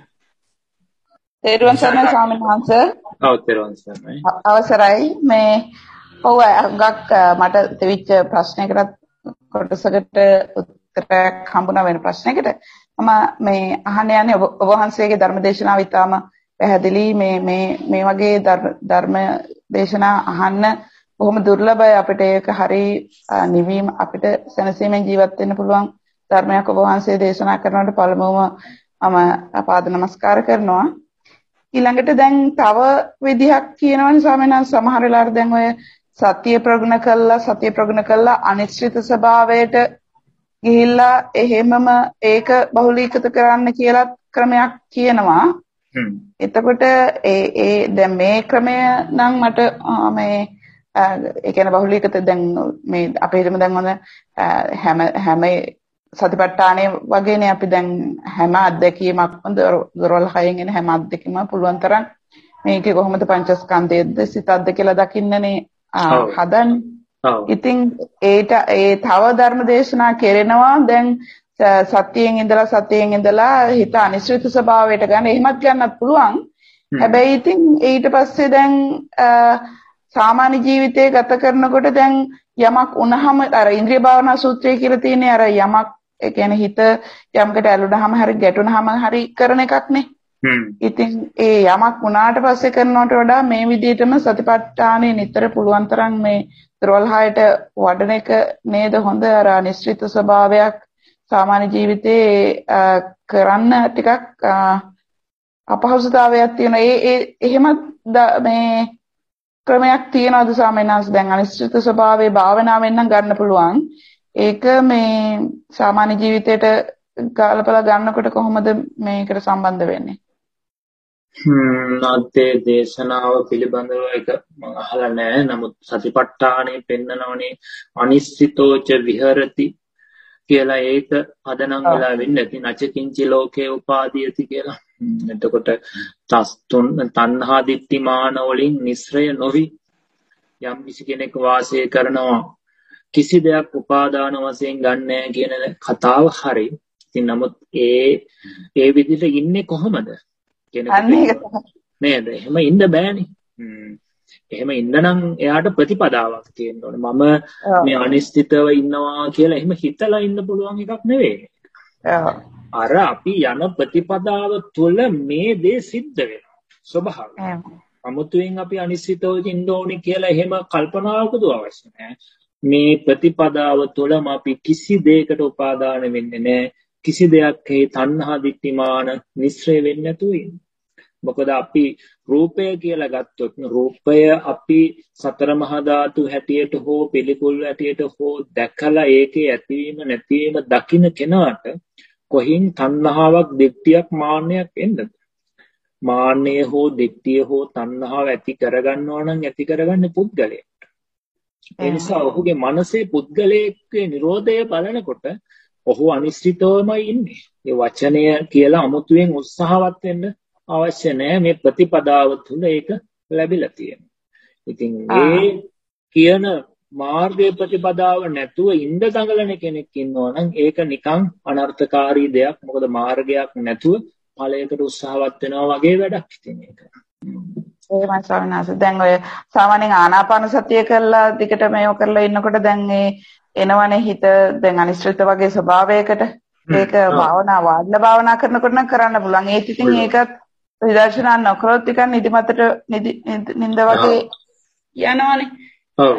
තෙරුවන් සරණයි ස්වාමීන් වහන්සේ. ඔව් තෙරුවන් සරණයි. අවසරයි මේ ඔව් අගක් මට තිවිච්ච ප්‍රශ්නයකට කොටසකට උත්තරයක් හම්බුණා වෙන ප්‍රශ්නයකට මම මේ අහන්න යන්නේ ඔබ වහන්සේගේ ධර්ම දේශනාව ඉතාම පැහැදිලි මේ මේ මේ වගේ ධර්ම දේශනා අහන්න බොහොම දුර්ලභයි අපිට ඒක හරි නිවීම අපිට සැනසීමෙන් ජීවත් වෙන්න පුළුවන් ධර්මයක් ඔබ වහන්සේ දේශනා කරනකොට පළමුවම මම පාද නමස්කාර කරනවා. ඊළඟට දැන් තව විදිහක් කියනවනේ ස්වාමීන් වහන්සේ සමහර වෙලාවට දැන් ඔය සත්‍ය ප්‍රගුණ කළා සත්‍ය ප්‍රගුණ කළා අනිශ්චිත ස්වභාවයට ගිහිල්ලා එහෙමම ඒක බහුලීකృత කරන්න කියලා ක්‍රමයක් කියනවා. එතකොට ඒ ඒ දැන් මේ ක්‍රමය නම් මට මේ ඒ කියන්නේ බහුලීකృత දැන් මේ අපේ හිතමු දැන් මොන හැම හැම සතිපට්ඨානයේ වගේනේ අපි දැන් හැම අත්දැකීමක් දොරවල් හයෙන් එන හැම අත්දැකීමක් පුළුවන් තරම් මේකේ කොහොමද පංචස්කන්ධයේද සිතක්ද කියලා දකින්නනේ හදන්නේ. ඉතින් ඒට ඒ තව ධර්ම දේශනා කෙරෙනවා දැන් සත්‍යයෙන් ඉඳලා සත්‍යයෙන් ඉඳලා හිත අනිශ්චිත ස්වභාවයට ගන්න එහෙමත් ගන්නත් පුළුවන්. හැබැයි ඉතින් ඊට පස්සේ දැන් සාමාන්‍ය ජීවිතය ගත කරනකොට දැන් යමක් වුණාම අර ඉන්ද්‍රිය භාවනා සූත්‍රය කියලා තියෙන්නේ අර යමක් ඒ කියන්නේ හිත යමකට ඇලුනහම හරි ගැටුනහම හරි කරන එකක්නේ. ඉතින් ඒ යමක් වුණාට පස්සේ කරනවට වඩා මේ විදිහටම සතිපට්ඨානෙ නිතර පුළුවන් තරම් මේ දරවල්හායට වඩන එක නේද හොඳ අර අනිශ්චිත ස්වභාවයක් සාමාන්‍ය ජීවිතේ කරන්න ටිකක් අපහසුතාවයක් තියෙනවා. ඒ ඒ එහෙම මේ ක්‍රමයක් තියනවාද ස්වාමීන් වහන්සේ? දැන් අනිශ්චිත ස්වභාවයේ භාවනාවෙන් නම් ගන්න පුළුවන්. ඒක මේ සාමාන්‍ය ජීවිතයට ගලපලා ගන්නකොට කොහොමද මේකට සම්බන්ධ වෙන්නේ? හ්ම් අන්තේ දේශනාව පිළිබඳව එක මම අහලා නැහැ. නමුත් සතිපට්ඨානේ පෙන්නනවනේ අනිශ්චිතෝච විහෙරති කියලා ඒක පදනම් වෙලා වෙන්නේ නැති නචකින්චි ලෝකේ උපාදීයති කියලා. එතකොට තස්තුන් තණ්හා දිට්ඨිමාන වලින් නිස්සය නොවි යම් කිසි කෙනෙක් වාසය කරනවා කිසි දෙයක් උපාදාන වශයෙන් ගන්නෑ කියන කතාව හරි. ඉතින් නමුත් ඒ ඒ විදිහට ඉන්නේ කොහොමද? නේද? එහෙම ඉන්න බෑනේ. හ්ම්. එහෙම ඉන්න නම් එයාට ප්‍රතිපදාවක් තියෙන්න ඕනේ. මම මේ අනිශ්චිතව ඉන්නවා කියලා එහෙම හිතලා ඉන්න පුළුවන් එකක් නෙවෙයි. අර අපි යන ප්‍රතිපදාව තුළ මේ දේ සිද්ධ වෙනවා. ස්වභාවයෙන්. අමුතුවෙන් අපි අනිශ්චිතව ඉන්න ඕනේ කියලා එහෙම කල්පනාවකද අවශ්‍ය නැහැ. මේ ප්‍රතිපදාව තුළම අපි කිසි දෙයකට උපාදාන වෙන්නේ නැහැ. කිසි දෙයක් ඒ තණ්හා දිට්ඨිමාන නිස්සය වෙන්නේ නැතුව ඉන්නේ. මොකද අපි රූපය කියලා ගත්තොත් රූපය අපි සතර මහා ධාතු හැටියට හෝ පිළිකුල් හැටියට හෝ දැකලා ඒකේ ඇතිවීම නැතිවීම දකින්න කෙනාට කොහින් තණ්හාවක් දිට්ඨියක් මාන්නයක් එන්නද? මාන්නය හෝ දිට්ඨිය හෝ තණ්හාව ඇති කරගන්නවා නම් ඇති කරගන්නේ පුද්ගලයාට. ඒ නිසා ඔහුගේ මනසේ පුද්ගලයේ නිරෝධය බලනකොට ඔහු අනිශ්චිතවමයි ඉන්නේ. ඒ වචනය කියලා අමුතුවෙන් උත්සාහවත් වෙන්න අවශ්‍ය නැහැ. මේ ප්‍රතිපදාව තුළ ඒක ලැබිලා තියෙනවා. ඉතින් මේ කියන මාර්ගයේ ප්‍රතිපදාව නැතුව ඉන්න දඟලන කෙනෙක් ඉන්නවා නම් ඒක නිකන් අනර්ථකාරී දෙයක්. මොකද මාර්ගයක් නැතුව ඵලයකට උත්සාහවත් වෙනවා වගේ වැඩක් ඉතින් ඒක. එහෙමයි ස්වාමීන් වහන්සේ. දැන් ඔය සාමාන්‍යයෙන් ආනාපාන සතිය කරලා දිගට මේව කරලා ඉන්නකොට දැන් ඒ එනවනේ හිත දැන් අනිශ්චිත වගේ ස්වභාවයකට. ඒක භාවනා වාඩිලා භාවනා කරනකොට නම් කරන්න පුළුවන්. ඒත් ඉතින් ඒකත් විදර්ශනා නොකරොත් ටිකක් නිදිමතට නිින්ද වගේ යනවනේ. ඔව්.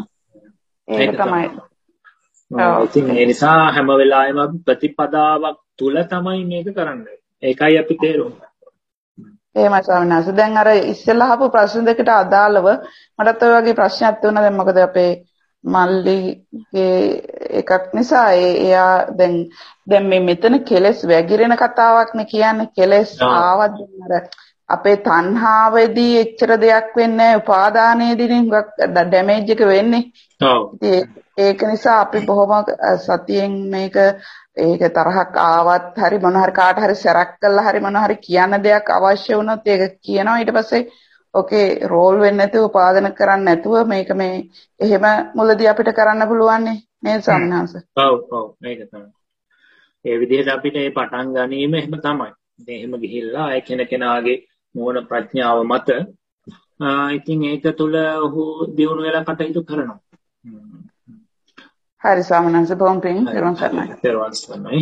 ඒක තමයි. ඔව්. ඉතින් ඒ නිසා හැම වෙලාවෙම ප්‍රතිපදාවක් තුල තමයි මේක කරන්නේ. ඒකයි අපි තේරුම් ගන්න. එහෙමයි ස්වාමීන් වහන්සේ. දැන් අර ඉස්සෙල්ලා අහපු ප්‍රශ්න දෙකට අදාළව මටත් ඔය වගේ ප්‍රශ්නයක් තුණා. දැන් මොකද අපේ මල්ලිගේ එකක් නිසා එයා දැන් දැන් මේ මෙතන කෙලස් වැగిරෙන කතාවක් නේ කියන්නේ. කෙලස් ආවත් අර අපේ තණ්හාවේදී එච්චර දෙයක් වෙන්නේ නැහැ. උපාදානයේදී ඩැමේජ් එක වෙන්නේ. ඔව්. ඒක නිසා අපි බොහොම සතියෙන් මේක ඒක තරහක් ආවත් හරි මොන හරි කාට හරි සැරක් කළා හරි මොන හරි කියන්න දෙයක් අවශ්‍ය වුණොත් ඒක කියනවා. ඊට පස්සේ ඕකේ රෝල් වෙන්නේ නැතුව උපාදාන කරන්නේ නැතුව මේක මේ එහෙම මුලදී අපිට කරන්න පුළුවන් නේ සම්මාස. ඔව් ඔව් මේක තමයි. ඒ විදිහට අපිට මේ පටන් ගැනීම එහෙම තමයි. ඉතින් එහෙම ගිහිල්ලා ඒ කෙන කෙනාගේ මෝන ප්‍රඥාව මත ඉතින් ඒක තුළ ඔහු දියුණු වෙලා කටයුතු කරනවා. හරි සාමනන්ස බොම් පින් පෙරවන් සර්ණයි. පෙරවන් සර්ණයි.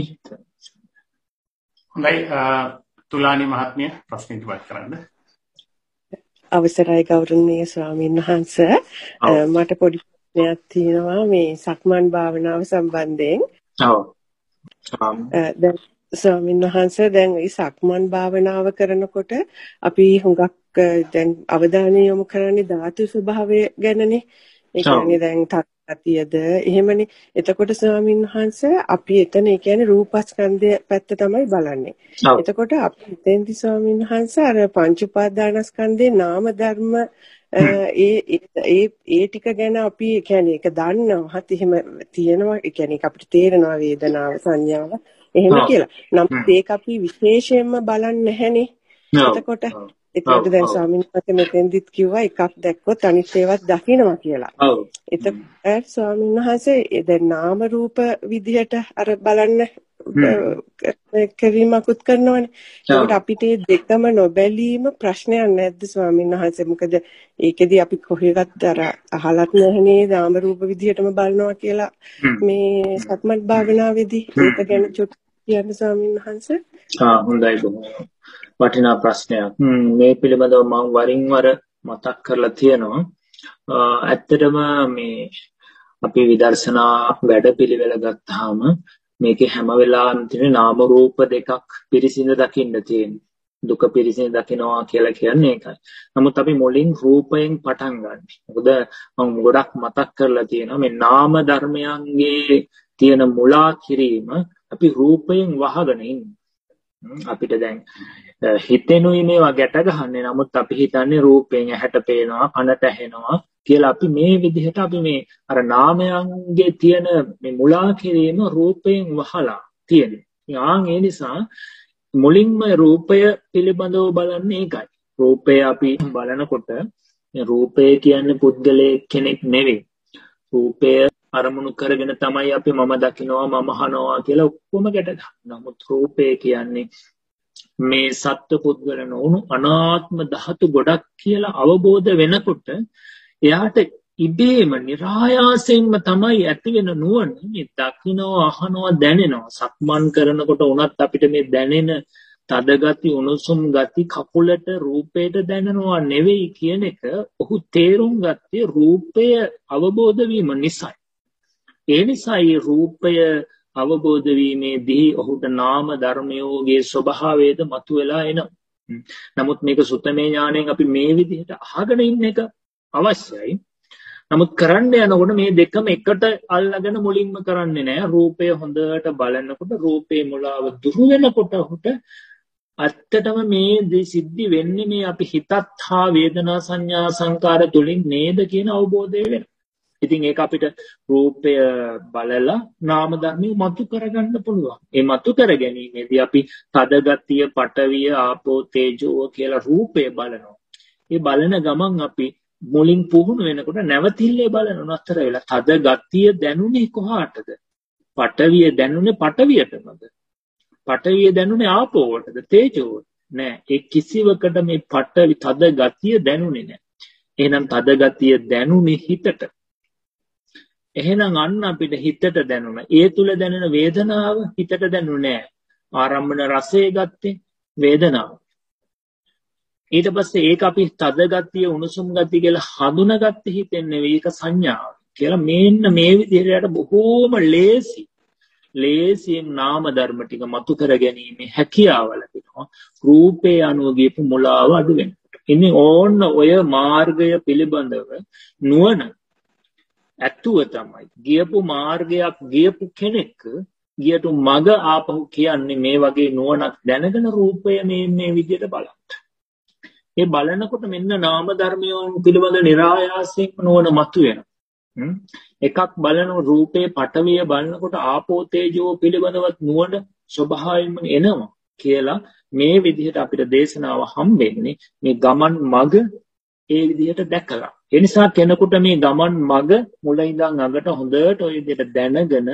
හොඳයි තුලානි මහත්මිය ප්‍රශ්න ඉදිරිපත් කරන්න. අවසරයි ගෞරවනීය ස්වාමීන් වහන්ස. මට පොඩි ප්‍රශ්නයක් තියෙනවා මේ සක්මන් භාවනාව සම්බන්ධයෙන්. ඔව්. දැන් ස්වාමීන් වහන්ස දැන් මේ සක්මන් භාවනාව කරනකොට අපි හුඟක් දැන් අවධානය යොමු කරන්නේ ධාතු ස්වභාවය ගැනනේ. ඒ කියන්නේ දැන් තත්තියද එහෙමනේ. එතකොට ස්වාමීන් වහන්සේ අපි එතන ඒ කියන්නේ රූපස්කන්ධය පැත්ත තමයි බලන්නේ. එතකොට අපි එතෙන්දි ස්වාමීන් වහන්සේ අර පංච උපාදානස්කන්ධේ නාම ධර්ම ඒ ඒ ඒ ටික ගැන අපි ඒ කියන්නේ ඒක දන්නවත් එහෙම තියෙනවා. ඒ කියන්නේ අපිට තේරෙනවා වේදනාව සංඥාව එහෙම කියලා. නමුත් ඒක අපි විශේෂයෙන්ම බලන්නේ නැහනේ. එතකොට එතකොට දැන් ස්වාමීන් වහන්සේ මෙතෙන්දිත් කිව්වා එකක් දැක්කොත් අනිත් ඒවාත් දකින්නවා කියලා. ඔව්. එතකොට ස්වාමීන් වහන්සේ දැන් නාම රූප විදිහට අර බලන්න කිරීමකුත් කරනවනේ. ඒකට අපිට දෙකම නොබැලීම ප්‍රශ්නයක් නැද්ද ස්වාමීන් වහන්සේ? මොකද ඒකෙදි අපි කොහෙවත් අර අහලත් නැහනේ නාම රූප විදිහටම බලනවා කියලා මේ සක්මන් භාවනාවේදී. ඒක ගැන චුට්ටක් කියන්න ස්වාමීන් වහන්සේ. ආ හොඳයි බොහොම වටිනා ප්‍රශ්නයක්. මේ පිළිබඳව මම වරින් වර මතක් කරලා තියෙනවා. ඇත්තටම මේ අපි විදර්ශනා වැඩපිළිවෙල ගත්තාම මේකේ හැම වෙලාවෙම තියෙන නාම රූප දෙකක් පිරිසිඳ දකින්න තියෙනවා. දුක පිරිසිඳ දකින්නවා කියලා කියන්නේ ඒකයි. නමුත් අපි මුලින් රූපයෙන් පටන් ගන්න. මොකද මම ගොඩක් මතක් කරලා තියෙනවා මේ නාම ධර්මයන්ගේ තියෙන මුලා කිරීම අපි රූපයෙන් වහගෙන ඉන්නේ. අපිට දැන් හිතෙනුයි මේවා ගැට ගහන්නේ. නමුත් අපි හිතන්නේ රූපයෙන් ඇහැට පේනවා, කනට ඇහෙනවා කියලා අපි මේ විදිහට අපි මේ අර නාමයන්ගේ තියෙන මේ මුලා කිරීම රූපයෙන් වහලා තියෙනවා. ආන් ඒ නිසා මුලින්ම රූපය පිළිබඳව බලන්නේ ඒකයි. රූපය අපි බලනකොට රූපය කියන්නේ පුද්ගලයෙක් කෙනෙක් නෙවෙයි. රූපය අරමුණු කරගෙන තමයි අපි මම දකිනවා මම අහනවා කියලා ඔක්කොම ගැට ගන්නවා. නමුත් රූපය කියන්නේ මේ සත්ව පුද්ගල නොවුණු අනාත්ම ධාතු ගොඩක් කියලා අවබෝධ වෙනකොට එයාට ඉබේම નિરાයාසයෙන්ම තමයි ඇති වෙන නුවණ මේ දකිනවා අහනවා දැනෙනවා. සක්මන් කරනකොට උනත් අපිට මේ දැනෙන තද ගති උණුසුම් ගති කකුලට රූපයට දැනෙනවා නෙවෙයි කියන එක ඔහු තේරුම් ගත්තේ රූපය අවබෝධ වීම නිසායි. ඒ නිසායි රූපය අවබෝධ වීමේදී ඔහුට නාම ධර්මයෝගේ ස්වභාවයද මතුවලා එනවා. නමුත් මේක සුත්තමේ ඥාණයෙන් අපි මේ විදිහට අහගෙන ඉන්න එක අවශ්‍යයි. නමුත් කරන්න යනකොට මේ දෙකම එකට අල්ලගෙන මුලින්ම කරන්නේ නැහැ. රූපය හොඳට බලනකොට රූපේ මුලාව දුරු වෙනකොට ඔහුට ඇත්තටම මේ සිද්ධි වෙන්නේ මේ අපි හිතත් හා වේදනා සංඥා සංකාර තුලින් නේද කියන අවබෝධය වෙනවා. ඉතින් ඒක අපිට රූපය බලලා නාම ධර්මය මතු කරගන්න පුළුවන්. ඒ මතු කර ගැනීමේදී අපි තද ගතිය, පඨවිය, ආපෝ, තේජෝ කියලා රූපය බලනවා. ඒ බලන ගමන් අපි මුලින් පුහුණු වෙනකොට නැවතිල්ලේ බලන නතර වෙලා තද ගතිය දැනුනේ කොහාටද? පඨවිය දැනුනේ පඨවියටමද? පඨවිය දැනුනේ ආපෝවටද? තේජෝවට? නෑ. ඒ කිසිවකට මේ පඨවි තද ගතිය දැනුනේ නෑ. එහෙනම් තද ගතිය දැනුනේ හිතට. එහෙනම් අන්න අපිට හිතට දැනුණ ඒ තුල දැනෙන වේදනාව හිතට දැනුනේ නෑ. ආරම්භන රසය ගත්තේ වේදනාව. ඊට පස්සේ ඒක අපි තද ගතිය උණුසුම් ගතිය කියලා හඳුනාගත්තේ හිතෙන් නෙවෙයි ඒක සංඥාව කියලා. මේන්න මේ විදිහට බොහෝම ලේසි ලේසියෙන් නාම ධර්ම ටික මතු කර ගැනීම හැකියාව ලැබෙනවා. රූපේ අනුව ගියපු මුලාව අඩු වෙනවා. ඉතින් ඕන්න ඔය මාර්ගය පිළිබඳව නුවණ ඇතුව තමයි ගියපු මාර්ගයක් ගියපු කෙනෙක් ගියටු මග ආපහු කියන්නේ මේ වගේ නුවණක් දැනගෙන රූපය මේ මේ විදිහට බලන්න. ඒ බලනකොට මෙන්න නාම ධර්මයන් පිළිබඳ નિરાයාසයෙන් නුවණ මතුවෙනවා. එකක් බලන රූපේ පඨවිය බලනකොට ආපෝ තේජෝ පිළිබඳවත් නුවණ ස්වභාවයෙන්ම එනවා කියලා මේ විදිහට අපිට දේශනාව හම්බෙන්නේ මේ ගමන් මග ඒ විදිහට දැකලා. ඒ නිසා කෙනෙකුට මේ ගමන් මග මුල ඉඳන් අගට හොඳට ওই විදිහට දැනගෙන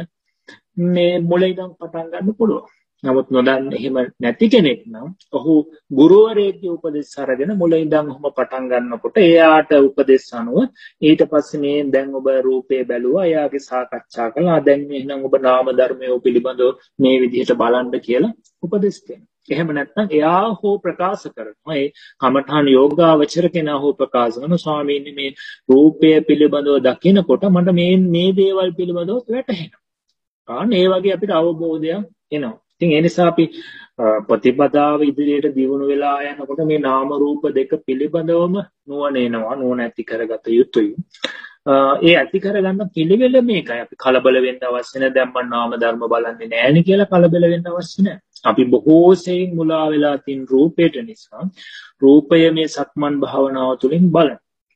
මේ මුල ඉඳන් පටන් ගන්න පුළුවන්. නමුත් නොදන්න එහෙම නැති කෙනෙක් නම් ඔහු ගුරුවරයෙක්ගේ උපදෙස් අරගෙන මුල ඉඳන් ඔහොම පටන් ගන්නකොට එයාට උපදෙස් අනුව ඊට පස්සේ මේ දැන් ඔබ රූපේ බැලුවා එයාගේ සාකච්ඡා කළා දැන් එහෙනම් ඔබ නාම ධර්මයේ පිළිබඳව මේ විදිහට බලන්න කියලා උපදෙස් දෙනවා. එහෙම නැත්නම් එයා හෝ ප්‍රකාශ කරනවා ඒ කමඨාන යෝගාවචර කෙනා හෝ ප්‍රකාශ කරන ස්වාමීනි මේ රූපය පිළිබඳව දකිනකොට මට මේ මේ දේවල් පිළිබඳව වැටහෙනවා. ආන් ඒ වගේ අපිට අවබෝධයක් එනවා. ඉතින් ඒ නිසා අපි ප්‍රතිපදාව ඉදිරියට දියුණු වෙලා යනකොට මේ නාම රූප දෙක පිළිබඳවම නුවණ එනවා. නුවණ ඇති කරගත යුතුයි. ඒ ඇති කරගන්න පිළිවෙල මේකයි. අපි කලබල වෙන්න අවශ්‍ය නැහැ. දැන් මම නාම ධර්ම බලන්නේ නැහැ නේ කියලා කලබල වෙන්න අවශ්‍ය නැහැ. අපි බොහෝ සෙයින් මුලා වෙලා තින් රූපයට නිසා රූපය මේ සක්මන් භාවනාව තුළින් බලන.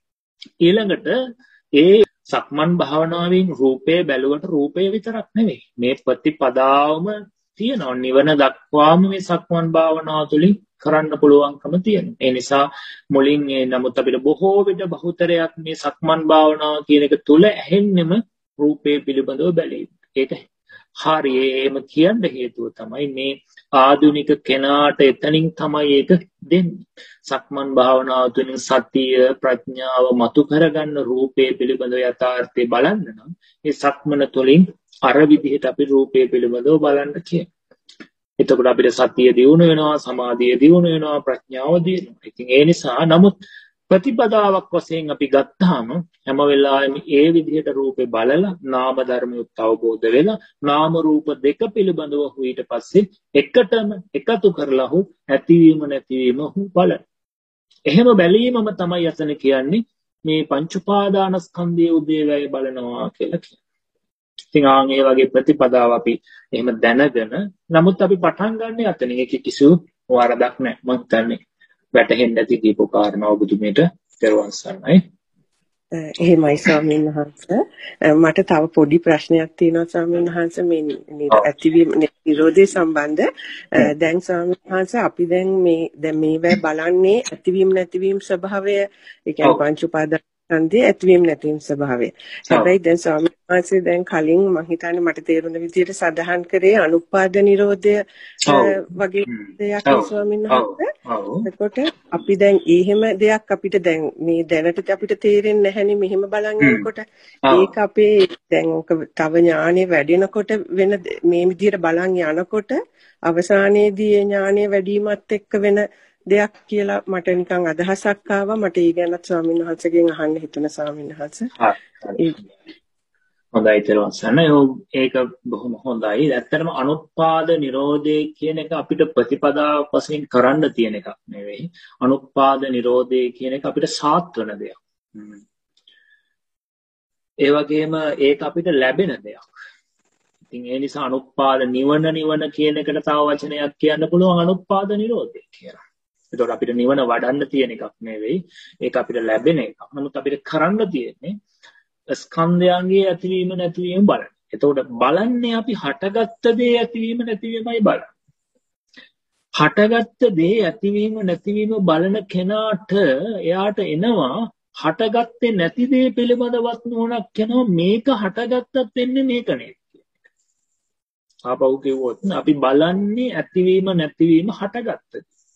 ඊළඟට ඒ සක්මන් භාවනාවෙන් රූපය බැලුවට රූපය විතරක් නෙවෙයි. මේ ප්‍රතිපදාවම තියෙනවා. නිවන දක්වාම මේ සක්මන් භාවනාව තුළින් කරන්න පුළුවන්කම තියෙනවා. ඒ නිසා මුලින් ඒ නමුත් අපිට බොහෝ විට බහුතරයක් මේ සක්මන් භාවනාව කියන එක තුළ ඇහෙන්නෙම රූපේ පිළිබඳව බැලීම. ඒක හරි. එහෙම කියන්න හේතුව තමයි මේ ආධුනික කෙනාට එතනින් තමයි ඒක දෙන්නේ. සක්මන් භාවනාව තුළින් සතිය ප්‍රඥාව මතු කරගන්න රූපේ පිළිබඳව යථාර්ථය බලන්න නම් ඒ සක්මන තුළින් අර විදිහට අපි රූපේ පිළිබඳව බලන්න කියනවා. එතකොට අපිට සතිය දියුණු වෙනවා, සමාධිය දියුණු වෙනවා, ප්‍රඥාව දියුණු වෙනවා. ඉතින් ඒ නිසා නමුත් ප්‍රතිපදාවක් වශයෙන් අපි ගත්තාම හැම වෙලාවෙම ඒ විදිහට රූපේ බලලා නාම ධර්මියත් අවබෝධ වෙලා නාම රූප දෙක පිළිබඳව ඊට පස්සේ එකටම එකතු කරලා හු ඇතිවීම නැතිවීම හු බලන. එහෙම බැලීමම තමයි අසන කියන්නේ මේ පංච උපාදානස්කන්ධයේ උදේවැය බලනවා කියලා කියන්නේ. ඉතින් ආන් ඒ වගේ ප්‍රතිපදාව අපි එහෙම දැනගෙන නමුත් අපි පටන් ගන්න යතන ඒක කිසිදු වරදක් නැහැ. මම හිතන්නේ වැටහෙන්න ඇති දීපෝ කාරණා ඔබතුමීට දරුවන් සරණයි. එහෙමයි ස්වාමීන් වහන්සේ. මට තව පොඩි ප්‍රශ්නයක් තියෙනවා ස්වාමීන් වහන්සේ මේ ඇතිවීම නිරෝධය සම්බන්ධ. දැන් ස්වාමීන් වහන්සේ අපි දැන් මේ දැන් මේවා බලන්නේ ඇතිවීම නැතිවීම ස්වභාවය, ඒ කියන්නේ පංච උපාදානස්කන්ධයේ ඇතිවීම නැතිවීම ස්වභාවය. හැබැයි දැන් ස්වාමීන් වහන්සේ දැන් කලින් මම හිතන්නේ මට තේරුණ විදිහට සඳහන් කරේ අනුපාද නිරෝධය වගේ දෙයක් ස්වාමීන් වහන්සේ. එතකොට අපි දැන් එහෙම දෙයක් අපිට දැන් මේ දැනට අපිට තේරෙන්නේ නැහැනේ මෙහෙම බලන් යනකොට. ඒක අපේ දැන් තව ඥානෙ වැඩෙනකොට වෙන මේ විදිහට බලන් යනකොට අවසානයේදී ඥානෙ වැඩිමත් එක්ක වෙන දෙයක් කියලා මට නිකන් අදහසක් ආවා. මට ඒ ගැනත් ස්වාමීන් වහන්සේගෙන් අහන්න හිතුණා ස්වාමීන් වහන්සේ. හොඳයි තේරුම් ඒක බොහොම හොඳයි. ඇත්තටම අනුපාද නිරෝධය කියන එක අපිට ප්‍රතිපදාවක් වශයෙන් කරන්න තියෙන එකක් නෙවෙයි. අනුපාද නිරෝධය කියන එක අපිට සාත් වෙන දෙයක්. ඒ වගේම ඒක අපිට ලැබෙන දෙයක්. ඉතින් ඒ නිසා අනුපාද නිවන නිවන කියන එකට තව වචනයක් කියන්න පුළුවන් අනුපාද නිරෝධය කියලා. ඒතකොට අපිට නිවන වඩන්න තියෙන එකක් නෙවෙයි. ඒක අපිට ලැබෙන එකක්. නමුත් අපිට කරන්න තියෙන්නේ ස්කන්ධයන්ගේ ඇතිවීම නැතිවීම බලන්න. එතකොට බලන්නේ අපි හටගත්ත දේ ඇතිවීම නැතිවීමයි බලන්නේ. හටගත්ත දේ ඇතිවීම නැතිවීම බලන කෙනාට එයාට එනවා හටගත්තේ නැති දේ පිළිබඳවත් නෝනක් එනවා මේක හටගත්තත් වෙන්නේ මේක නේද කියන එක. ආපහු කිව්වොත් අපි බලන්නේ ඇතිවීම නැතිවීම හටගත්ත.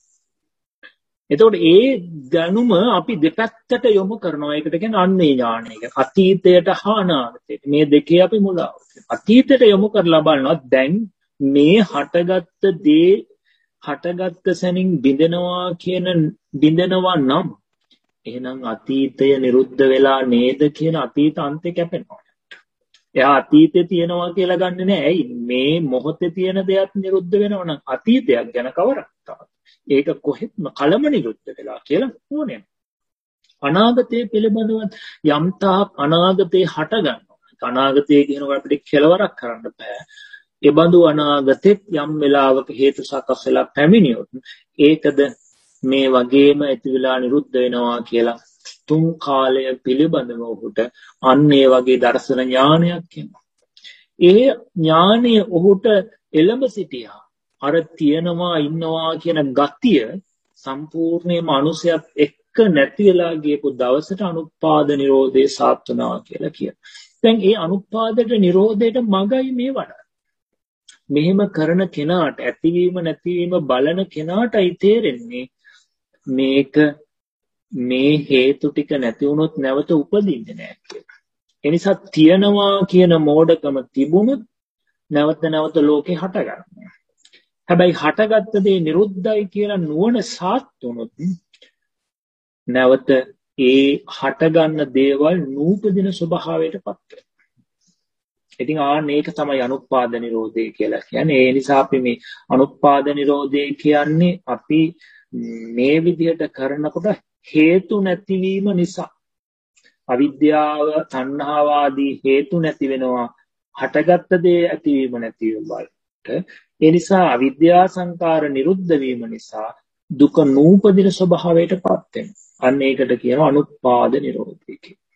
එතකොට ඒ දැනුම අපි දෙපැත්තට යොමු කරනවා. ඒකට කියන්නේ අන්නේ ඥානය. අතීතයට හා අනාගතයට. මේ දෙකේ අපි මුලාව. අතීතයට යොමු කරලා බලනවා දැන් මේ හටගත්ත දේ හටගත්ත සැනින් බිඳෙනවා කියන බිඳෙනවා නම් එහෙනම් අතීතය නිරුද්ධ වෙලා නේද කියන අතීත අන්තය කැපෙනවා. එයා අතීතේ තියෙනවා කියලා ගන්නෙ නෑ. ඇයි මේ මොහොතේ තියෙන දෙයක් නිරුද්ධ වෙනවා නම් අතීතයක් ගැන කවරක් තාම ඒක කොහෙත්ම කලම නිරුද්ධ වෙලා කියලා ඕනේ. අනාගතයේ පිළිබඳව යම් තාක් අනාගතේ හට ගන්නවා. අනාගතයේ කියනවා අපිට කෙලවරක් කරන්න බෑ. ඒ බඳු අනාගතෙත් යම් වෙලාවක හේතු සකස් වෙලා පැමිණියොත් ඒකද මේ වගේම ඇති වෙලා නිරුද්ධ වෙනවා කියලා තුන් කාලය පිළිබඳව ඔහුට අන්න ඒ වගේ දර්ශන ඥානයක් එනවා. ඒ ඥානය ඔහුට එළඹ සිටියා. අර තියනවා ඉන්නවා කියන ගතිය සම්පූර්ණයෙන්ම අනුසයත් එක්ක නැති වෙලා ගියපු දවසට අනුපාද නිරෝධේ සාත්වනවා කියලා කියනවා. දැන් මේ අනුපාදයට නිරෝධයට මගයි මේ වඩා. මෙහෙම කරන කෙනාට ඇතිවීම නැතිවීම බලන කෙනාටයි තේරෙන්නේ මේක මේ හේතු ටික නැති වුණොත් නැවත උපදින්නේ නැහැ කියලා. ඒ නිසා තියනවා කියන මෝඩකම තිබුණොත් නැවත නැවත ලෝකේ හට ගන්නවා. හැබැයි හටගත්ත දේ නිරුද්ධයි කියලා නුවණ සාත් වුණොත් නැවත ඒ හටගන්න දේවල් නූපදින ස්වභාවයටපත් වෙනවා. ඉතින් ආන්න ඒක තමයි අනුපාද නිරෝධය කියලා කියන්නේ. ඒ නිසා අපි මේ අනුපාද නිරෝධය කියන්නේ අපි මේ විදිහට කරනකොට හේතු නැතිවීම නිසා අවිද්‍යාව තණ්හාව ආදී හේතු නැති වෙනවා. හටගත්ත දේ ඇතිවීම නැතිවීම වලට ඒ නිසා අවිද්‍යා සංකාර නිරුද්ධ වීම නිසා දුක නූපදින ස්වභාවයටපත් වෙනවා. අන්න ඒකට කියනවා අනුපාද නිරෝධය කියලා.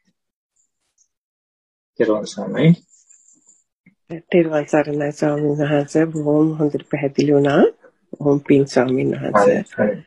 ඊට පස්සේ තෙරුවන් සරණයි ස්වාමීන් වහන්සේ. බොහොම හොඳට පැහැදිලි වුණා. බොහොම පිං ස්වාමීන් වහන්සේ.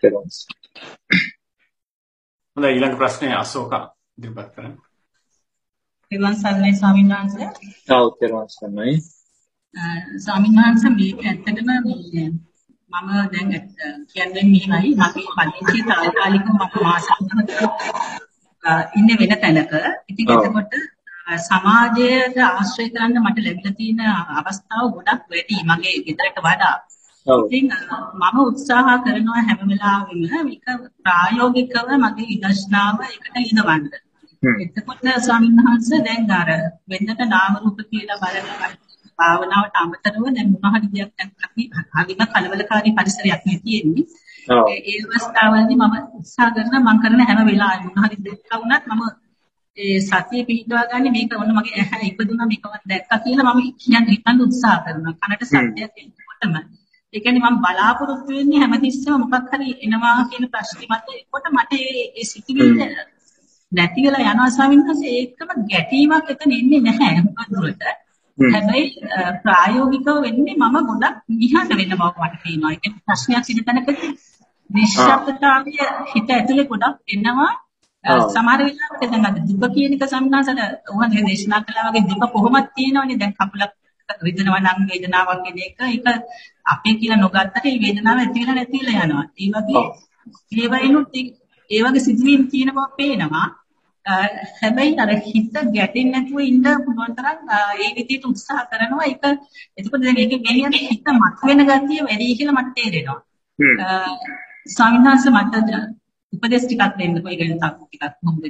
හොඳයි ඊළඟ ප්‍රශ්නේ අශෝක ඉදිරිපත් කරන්න. තෙරුවන් සරණයි ස්වාමීන් වහන්සේ. ඔව් තෙරුවන් සරණයි. ස්වාමීන් වහන්සේ මේක ඇත්තටම මම දැන් කියන්නේ මෙහෙමයි මගේ පදිංචි තාවකාලිකව මම මාසෙකට ඉන්නේ වෙන තැනක. ඉතින් එතකොට සමාජයට ආශ්‍රය කරන්න මට ලැබිලා තියෙන අවස්ථාව ගොඩක් වැඩි මගේ ගෙදරට වඩා. ඉතින් මම උත්සාහ කරනවා හැම වෙලාවෙම මේක ප්‍රායෝගිකව මගේ විදර්ශනාව එකට යොදවන්න. එතකොට ස්වාමීන් වහන්සේ දැන් අර වෙනදට නාම රූප කියලා බලන භාවනාවට අමතරව දැන් මොනවා හරි දෙයක් අපි අදිම කලබලකාරී පරිසරයක් නේ තියෙන්නේ. ඒ අවස්ථාවලදී මම උත්සාහ කරනවා මම කරන හැම වෙලාවෙම මොනවා හරි දෙයක් වුණත් මම ඒ සතිය පිටවා ගන්න මේක ඔන්න මගේ ඇහැ ඉපදුනා මේකවත් දැක්කා කියලා මම කියන්න හිතන්න උත්සාහ කරනවා. කනට සත්‍යයක් එනකොටම. ඒ කියන්නේ මම බලාපොරොත්තු වෙන්නේ හැමතිස්සෙම මොකක් හරි එනවා කියන ප්‍රශ්නේ මත එතකොට මට ඒ සිතිවිල්ල නැති වෙලා යනවා ස්වාමීන් වහන්සේ ඒකම ගැටීමක් එතන එන්නේ නැහැ මොකදුරට. හැබැයි ප්‍රායෝගිකව වෙන්නේ මම ගොඩක් නිහඬ වෙන බව මට පේනවා. ඒ කියන්නේ ප්‍රශ්නයක් සිදු තැනකදී නිශ්ශබ්දතාවය හිත ඇතුලේ ගොඩක් එනවා. සමහර වෙලාවට දැන් අද දුක කියන එක සම්මාසන උහුගේ දේශනා කළා වගේ දුක කොහොමද තියෙනවනේ දැන් කකුලක් රිදෙනවා නම් වේදනාවක් කියන එක ඒක අපේ කියලා නොගත්තට ඒ වේදනාව ඇති වෙලා නැති වෙලා යනවා. ඒ වගේ ඒ වයින්ුත් ඒ වගේ සිදුවීම් තියෙන බව පේනවා. හැබැයි අර හිත ගැටෙන්නේ නැතුව ඉන්න පුළුවන් තරම් ඒ විදිහට උත්සාහ කරනවා. ඒක එතකොට දැන් ඒකේ ගෙනියන හිත මත වෙන ගතිය වැඩි කියලා මට තේරෙනවා. ස්වාමීන් වහන්සේ මට උපදේශ ටිකක් දෙන්නකෝ ඒ ගැන ටිකක් මොකද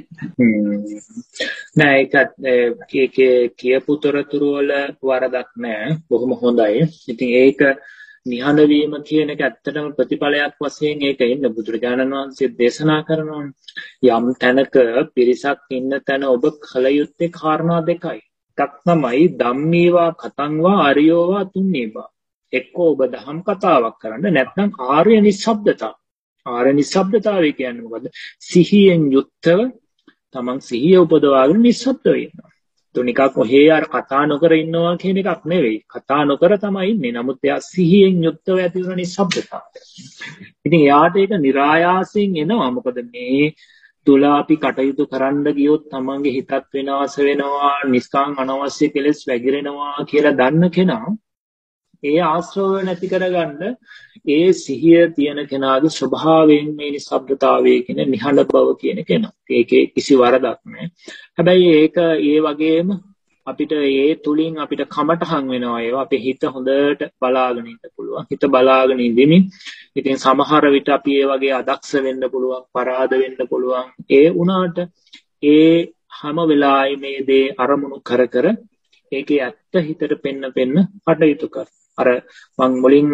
නෑ ඒක ඒකේ කියපු තොරතුරු වල වරදක් නෑ බොහොම හොඳයි. ඉතින් ඒක නිහඬ වීම කියන එක ඇත්තටම ප්‍රතිඵලයක් වශයෙන් ඒක ඉන්න බුදුරජාණන් වහන්සේ දේශනා කරනවා. යම් තැනක පිරිසක් ඉන්න තැන ඔබ කල යුත්තේ කාරණා දෙකයි. එකක් තමයි ධම්මීවා කතංවා අරියෝවා තුන්නේවා. එක්කෝ ඔබ දහම් කතාවක් කරන්න නැත්නම් ආර්ය නිස්සබ්දතාව. ආර්ය නිස්සබ්දතාවය කියන්නේ මොකද්ද? සිහියෙන් යුක්තව තමන් සිහිය උපදවාගෙන නිස්සබ්ද වෙනවා. තුනිකක් ඔහේ අර කතා නොකර ඉන්නවා කියන එකක් නෙවෙයි. කතා නොකර තමයි ඉන්නේ. නමුත් එයා සිහියෙන් යුක්තව ඇති වෙන නිස්සබ්දතාවය. ඉතින් එයාට ඒක નિરાයාසයෙන් එනවා. මොකද මේ තුල අපි කටයුතු කරන්න ගියොත් තමන්ගේ හිතත් වෙනස් වෙනවා, නිස්කාම් අනවශ්‍ය කෙලෙස් වැగిරෙනවා කියලා දන්න කෙනා ඒ ආශ්‍රව නැති කරගන්න ඒ සිහිය තියෙන කෙනාගේ ස්වභාවයෙන් මේ නිස්සබ්දතාවයේ කියන නිහඬ බව කියන කෙනා. ඒකේ කිසි වරදක් නැහැ. හැබැයි ඒක ඒ වගේම අපිට ඒ තුලින් අපිට කමටහන් වෙනවා ඒවා අපේ හිත හොඳට බලාගෙන ඉන්න පුළුවන්. හිත බලාගෙන ඉඳිමින් ඉතින් සමහර විට අපි ඒ වගේ අදක්ෂ වෙන්න පුළුවන්, පරාද වෙන්න පුළුවන්. ඒ වුණාට ඒ හැම වෙලාවෙම මේ දේ අරමුණු කර කර ඒකේ ඇත්ත හිතට පෙන්න පෙන්න කටයුතු කර. අර මං මුලින්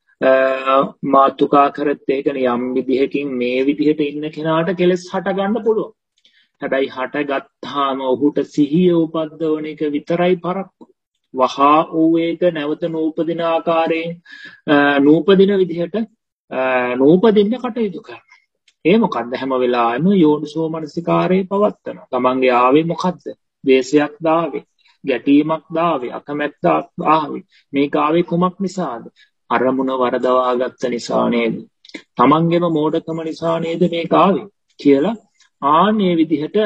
මාතුකා කරත් ඒකනේ යම් විදිහකින් මේ විදිහට ඉන්න කෙනාට කෙලස් හට ගන්න පුළුවන්. හැබැයි හට ගත්තාම ඔහුට සිහිය උපද්දවන එක විතරයි පරක්කු. වහා ඌ ඒක නැවත නූපදින ආකාරයෙන් නූපදින විදිහට නූපදින්න කටයුතු කරනවා. ඒ මොකද්ද හැම වෙලාවෙම යෝනිසෝ මනසිකාරයේ පවත්තන. තමන්ගේ ආවේ මොකද්ද? ද්වේෂයක් දාවේ. ගැටීමක් දාවේ, අකමැත්තක් ආවේ. මේක ආවේ කුමක් නිසාද? අරමුණ වරදවා ගත්ත නිසා නේද? තමන්ගේම මෝඩකම නිසා නේද මේක ආවේ කියලා ආන්නේ විදිහට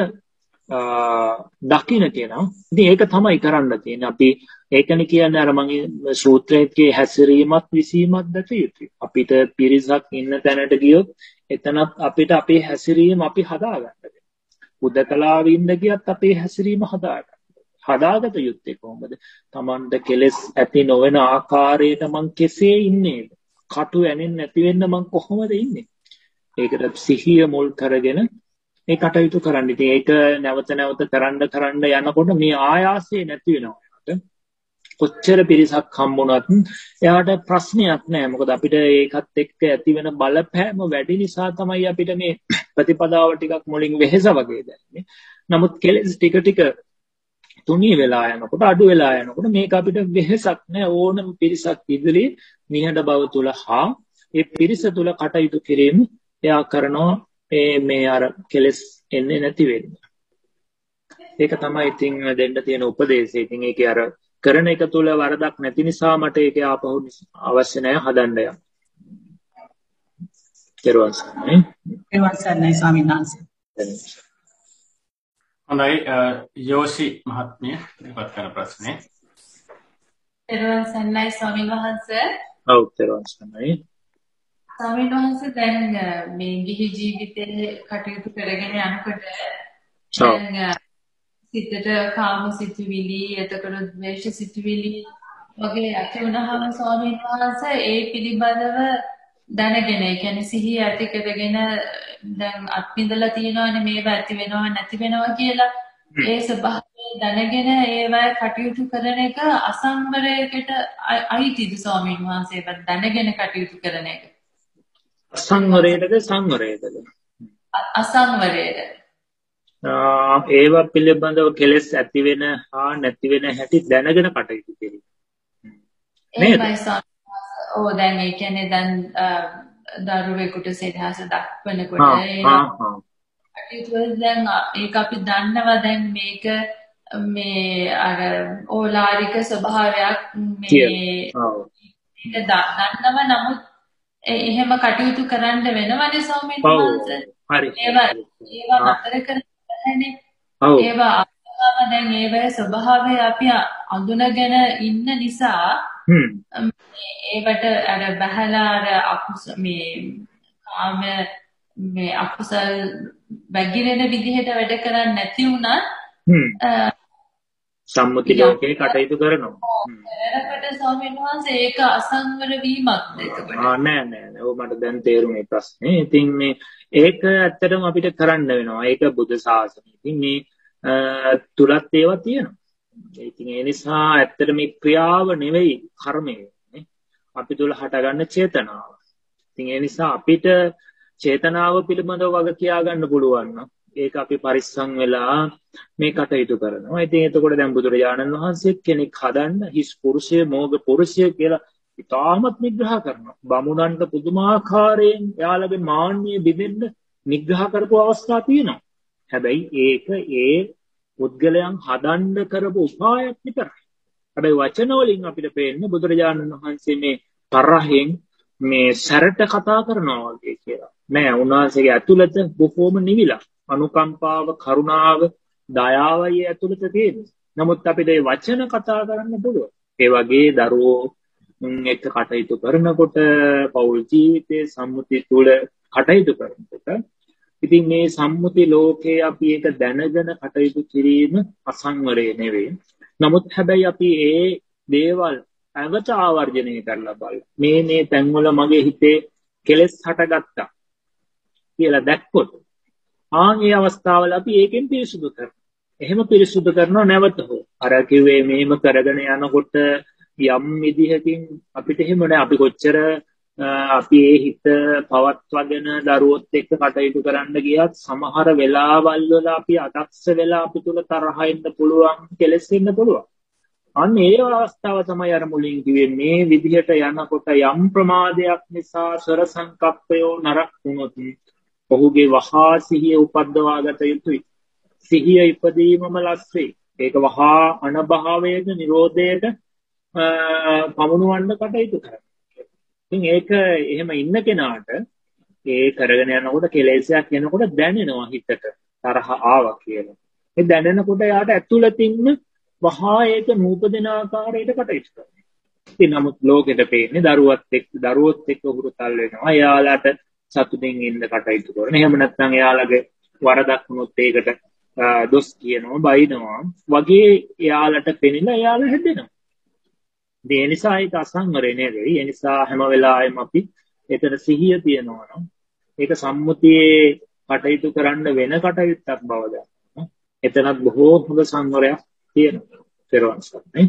දකින්න කියනවා. ඉතින් ඒක තමයි කරන්න තියෙන්නේ. අපි ඒකනේ කියන්නේ අර මගේ සූත්‍රයේ හැසිරීමත් විසීමත් දැක යුතුයි. අපිට පිරිසක් ඉන්න තැනට ගියොත් එතනත් අපිට අපේ හැසිරීම අපි හදාගන්න බෑ. උදකලාවේ ඉන්න ගියත් අපේ හැසිරීම හදාගන්න. හදාගත යුත්තේ කොහොමද? Tamanda කෙලස් ඇති නොවන ආකාරයට මං කෙසේ ඉන්නේද? කටු ඇනෙන්නේ නැති වෙන්න මං කොහොමද ඉන්නේ? ඒකට සිහිය මුල් කරගෙන ඒ කටයුතු කරන්න. ඉතින් ඒක නැවත නැවත කරන්න කරන්න යනකොට මේ ආයාසය නැති වෙනවා. කොච්චර පිරිසක් හම්බුණත් එයාට ප්‍රශ්නයක් නැහැ. මොකද අපිට ඒකත් එක්ක ඇති වෙන බලපෑම වැඩි නිසා තමයි අපිට මේ ප්‍රතිපදාව ටිකක් මුලින් වෙහෙස වගේ දැනෙන්නේ. නමුත් කෙලස් ටික ටික තුනී වෙලා යනකොට අඩු වෙලා යනකොට මේක අපිට වෙහෙසක් නෑ. ඕනම පිරිසක් ඉදිරියේ නිහඬ බව තුල හා ඒ පිරිස තුල කටයුතු කිරීම එයා කරනවා මේ මේ අර කෙලස් එන්නේ නැති වෙන්න. ඒක තමයි ඉතින් දෙන්න තියෙන උපදේශය. ඉතින් ඒකේ අර කරන එක තුල වරදක් නැති නිසා මට ඒක ආපහු අවශ්‍ය නැහැ හදන්න යන්න. ඊළඟ සම්මයි. ඊළඟ සම්මයි ස්වාමීන් වහන්සේ. හොඳයි යෝෂි මහත්මිය ඉවත් කරන ප්‍රශ්නේ. ඊළඟ සම්මයි ස්වාමීන් වහන්සේ. ඔව් ඊළඟ සම්මයි. ස්වාමීන් වහන්සේ දැන් මේ ගිහි ජීවිතේ කටයුතු කරගෙන යනකොට දැන් සිතට කාම සිතුවිලි, එතකොට ද්වේෂ සිතුවිලි වගේ ඇති වුණාම ස්වාමීන් වහන්සේ ඒ පිළිබඳව දැනගෙන, ඒ කියන්නේ සිහිය ඇති කරගෙන දැන් අත්විඳලා තියෙනවානේ මේවා ඇති වෙනවා නැති වෙනවා කියලා. ඒ ස්වභාවය දැනගෙන ඒවා කටයුතු කරන එක අසංවරයකට අයිතිද ස්වාමීන් වහන්සේ? දැනගෙන කටයුතු කරන එක. අසංවරයටද සංවරයටද? අසංවරයට. ඒවා පිළිබඳව කෙලෙස් ඇති වෙන හා නැති වෙන හැටි දැනගෙන කටයුතු කිරීම. එහෙමයි සාම. ඔව් දැන් ඒ කියන්නේ දැන් දරුවෙකුට සෙනෙහස දක්වනකොට ඒ කටයුතු දැන් ඒක අපි දන්නවා දැන් මේක මේ අර ඕලාරික ස්වභාවයක් මේ මේක දන්නවා නමුත් එහෙම කටයුතු කරන්න වෙනවනේ ස්වාමීන් වහන්සේ. හරි. ඒවා ඒවා නතර කරන්නේ. ඔව්. ඒවා අපව දැන් ඒවැ ස්වභාවය අපි අඳුනගෙන ඉන්න නිසා හ්ම් ඒවට අර බහලා අර අකුස මේ කාම මේ අකුසල් වැగిරෙන විදිහට වැඩ කරන්නේ නැති වුණත් හ්ම් සම්මුති ලෝකේ කටයුතු කරනවා. එතකොට ස්වාමීන් වහන්සේ ඒක අසංවර වීමක්ද එතකොට? ආ නෑ නෑ නෑ. ඔව් මට දැන් තේරුණේ ප්‍රශ්නේ. ඉතින් මේ ඒක ඇත්තටම අපිට කරන්න වෙනවා. ඒක බුද්ධ ශාසනය. ඉතින් මේ තුලත් ඒවා තියෙනවා. ඉතින් ඒ නිසා ඇත්තට මේ ක්‍රියාව නෙවෙයි කර්මය වෙන්නේ. අපි තුල හටගන්න චේතනාව. ඉතින් ඒ නිසා අපිට චේතනාව පිළිබඳව වග කියා ගන්න පුළුවන් නම් ඒක අපි පරිස්සම් වෙලා මේ කටයුතු කරනවා. ඉතින් එතකොට දැන් බුදුරජාණන් වහන්සේ කෙනෙක් හදන්න හිස් පුරුෂය, මෝග පුරුෂය කියලා ඉතාමත් නිග්‍රහ කරනවා. බමුණන්ට පුදුමාකාරයෙන් එයාලගේ මාන්නය බිඳෙන්න නිග්‍රහ කරපු අවස්ථා තියෙනවා. හැබැයි ඒක ඒ පුද්ගලයන් හදන්න කරපු උපායක් විතරයි. හැබැයි වචන වලින් අපිට පේන්නේ බුදුරජාණන් වහන්සේ මේ තරහෙන් මේ සැරට කතා කරනවා වගේ කියලා. නෑ, උන්වහන්සේගේ ඇතුළත බොහෝම නිවිලා අනුකම්පාව, කරුණාව, දයාවයි ඇතුළත තියෙන්නේ. නමුත් අපිට මේ වචන කතා කරන්න පුළුවන්. ඒ වගේ දරුවෝ එක්ක කටයුතු කරනකොට, පෞල් ජීවිතයේ සම්මුති තුල කටයුතු කරනකොට, ඉතින් මේ සම්මුති ලෝකයේ අපි ඒක දැනගෙන කටයුතු කිරීම අසංවරය නෙවෙයි. නමුත් හැබැයි අපි ඒ දේවල් අගත ආවර්ජනය කරලා බලන්න. මේ මේ තැන්වල මගේ හිතේ කෙලෙස් හටගත්තා කියලා දැක්කොත් ආන් ඒ අවස්ථාවල අපි ඒකෙන් පිරිසුදු කරනවා. එහෙම පිරිසුදු කරනව නැවත හෝ අර කිව්වේ මෙහෙම කරගෙන යනකොට යම් විදිහකින් අපිට එහෙම නෑ. අපි කොච්චර අපි ඒ හිත පවත්වාගෙන දරුවොත් එක්ක කටයුතු කරන්න ගියත් සමහර වෙලාවල් වල අපි අදක්ෂ වෙලා අපි තුල තරහ එන්න පුළුවන්, කෙලෙස් එන්න පුළුවන්. අන්න ඒ අවස්ථාව තමයි අර මුලින් කිව්වේ මේ විදිහට යනකොට යම් ප්‍රමාදයක් නිසා ස්වර සංකප්පයෝ නරක වුණොත් ඔහුගේ වහා සිහිය උපද්දවාගත යුතුයි. සිහිය ඉපදීමම ලස්සේ. ඒක වහා අනභාවයේද නිරෝධයේද පමුණුවන්න කටයුතු කරනවා. ඉතින් ඒක එහෙම ඉන්න කෙනාට ඒ කරගෙන යනකොට කෙලෙසයක් එනකොට දැනෙනවා හිතට තරහ ආවා කියලා. ඒ දැනෙනකොට යාට ඇතුළතින්ම වහා ඒක නූපදින ආකාරයට කටයුතු කරනවා. ඉතින් නමුත් ලෝකෙට පේන්නේ දරුවත් එක්ක දරුවොත් එක්ක උරුතල් වෙනවා. එයාලට සතුටින් ඉන්න කටයුතු කරන. එහෙම නැත්නම් එයාලගේ වරදක් වුණොත් ඒකට දොස් කියනවා, බයිනවා වගේ එයාලට පෙනිලා එයාලා හැදෙනවා. ඒ නිසා ඒක අසංවරය නෙවෙයි. ඒ නිසා හැම වෙලාවෙම අපි එතන සිහිය තියනවා නම් ඒක සම්මුතියේ කටයුතු කරන්න වෙන කටයුත්තක් බව දැනගන්න. එතනත් බොහෝ හොඳ සංවරයක් තියෙනවා. පෙරවන් සම්නේ.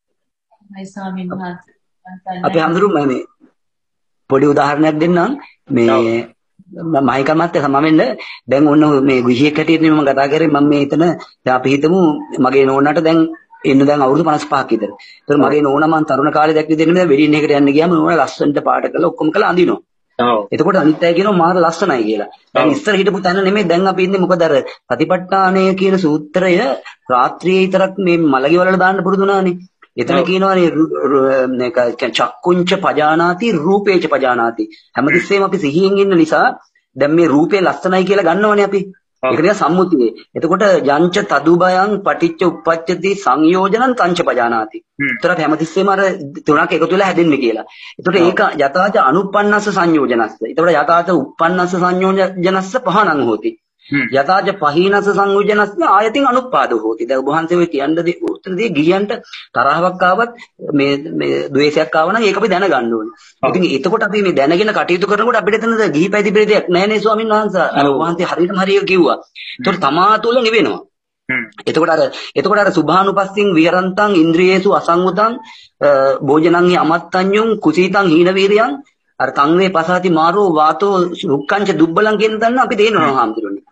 මයි ස්වාමීන් වහන්සේ. අපි හඳුරුම මේ පොඩි උදාහරණයක් දෙන්නම්. මේ මයිකල් මහත්තයා සමවෙන්න දැන් ඔන්න මේ විශේෂ කටියෙත් මම කතා කරේ. මම මේ එතන දැන් අපි හිතමු මගේ නෝනාට දැන් එන්න දැන් අවුරුදු පනස් පහක් විතර. ඒතර මගේ නෝනා මම තරුණ කාලේ දැක්ක විදිහට දැන් වෙඩින් එකකට යන්න ගියාම නෝනා ලස්සනට පාට කරලා ඔක්කොම කරලා අඳිනවා. ඔව්. එතකොට අනිත් අය කියනවා මාර ලස්සනයි කියලා. දැන් ඉස්සර හිටපු තැන නෙමෙයි දැන් අපි ඉන්නේ. මොකද අර සතිපට්ඨානය කියන සූත්‍රය රාත්‍රියේ විතරක් මේ මලගේ වලට දාන්න පුරුදු වුණානේ. එතන කියනවානේ චක්කුංච පජානාති රූපේච පජානාති. හැමතිස්සෙම අපි සිහියෙන් ඉන්න නිසා දැන් මේ රූපේ ලස්සනයි කියලා ගන්නවනේ අපි. ඒක නිකන් සම්මුතියේ. එතකොට යංච තදුබයං පටිච්ච උප්පච්චති සංයෝජනං තංච පජානාති. ඒතර අපි හැමතිස්සෙම අර තුනක් එකතු වෙලා හැදෙන්නේ කියලා. එතකොට ඒක යථාච අනුප්පන්නස්ස සංයෝජනස්ස. එතකොට යථාච උප්පන්නස්ස සංයෝජනස්ස පහනං හෝති. යථාච පහීනස්ස සංයෝජනස්ස ආයතින් අනුපාදෝ හෝති. දැන් ඔබ වහන්සේ ඔය කියන්නේ උත්තරදී ගියන්ට තරහවක් ආවත් මේ මේ ද්වේෂයක් ආව නම් ඒක අපි දැනගන්න ඕනේ. ඉතින් එතකොට අපි මේ දැනගෙන කටයුතු කරනකොට අපිට එතන ගිහි පැති ප්‍රේතයක් නැහැ නේ ස්වාමීන් වහන්සේ. අර ඔබ වහන්සේ හරියටම හරියට කිව්වා. ඒතකොට තමා තුළ නෙවෙනවා. එතකොට අර එතකොට අර සුභානුපස්සින් විහරන්තං ඉන්ද්‍රියේසු අසංගතං භෝජනං හි අමත්තඤ්ඤුං කුසීතං හීන වීරියං අර තංවේ පසාති මාරෝ වාතෝ රුක්කංච දුබ්බලං කියන දන්න අපි තේරෙනවා හාමුදුරනේ.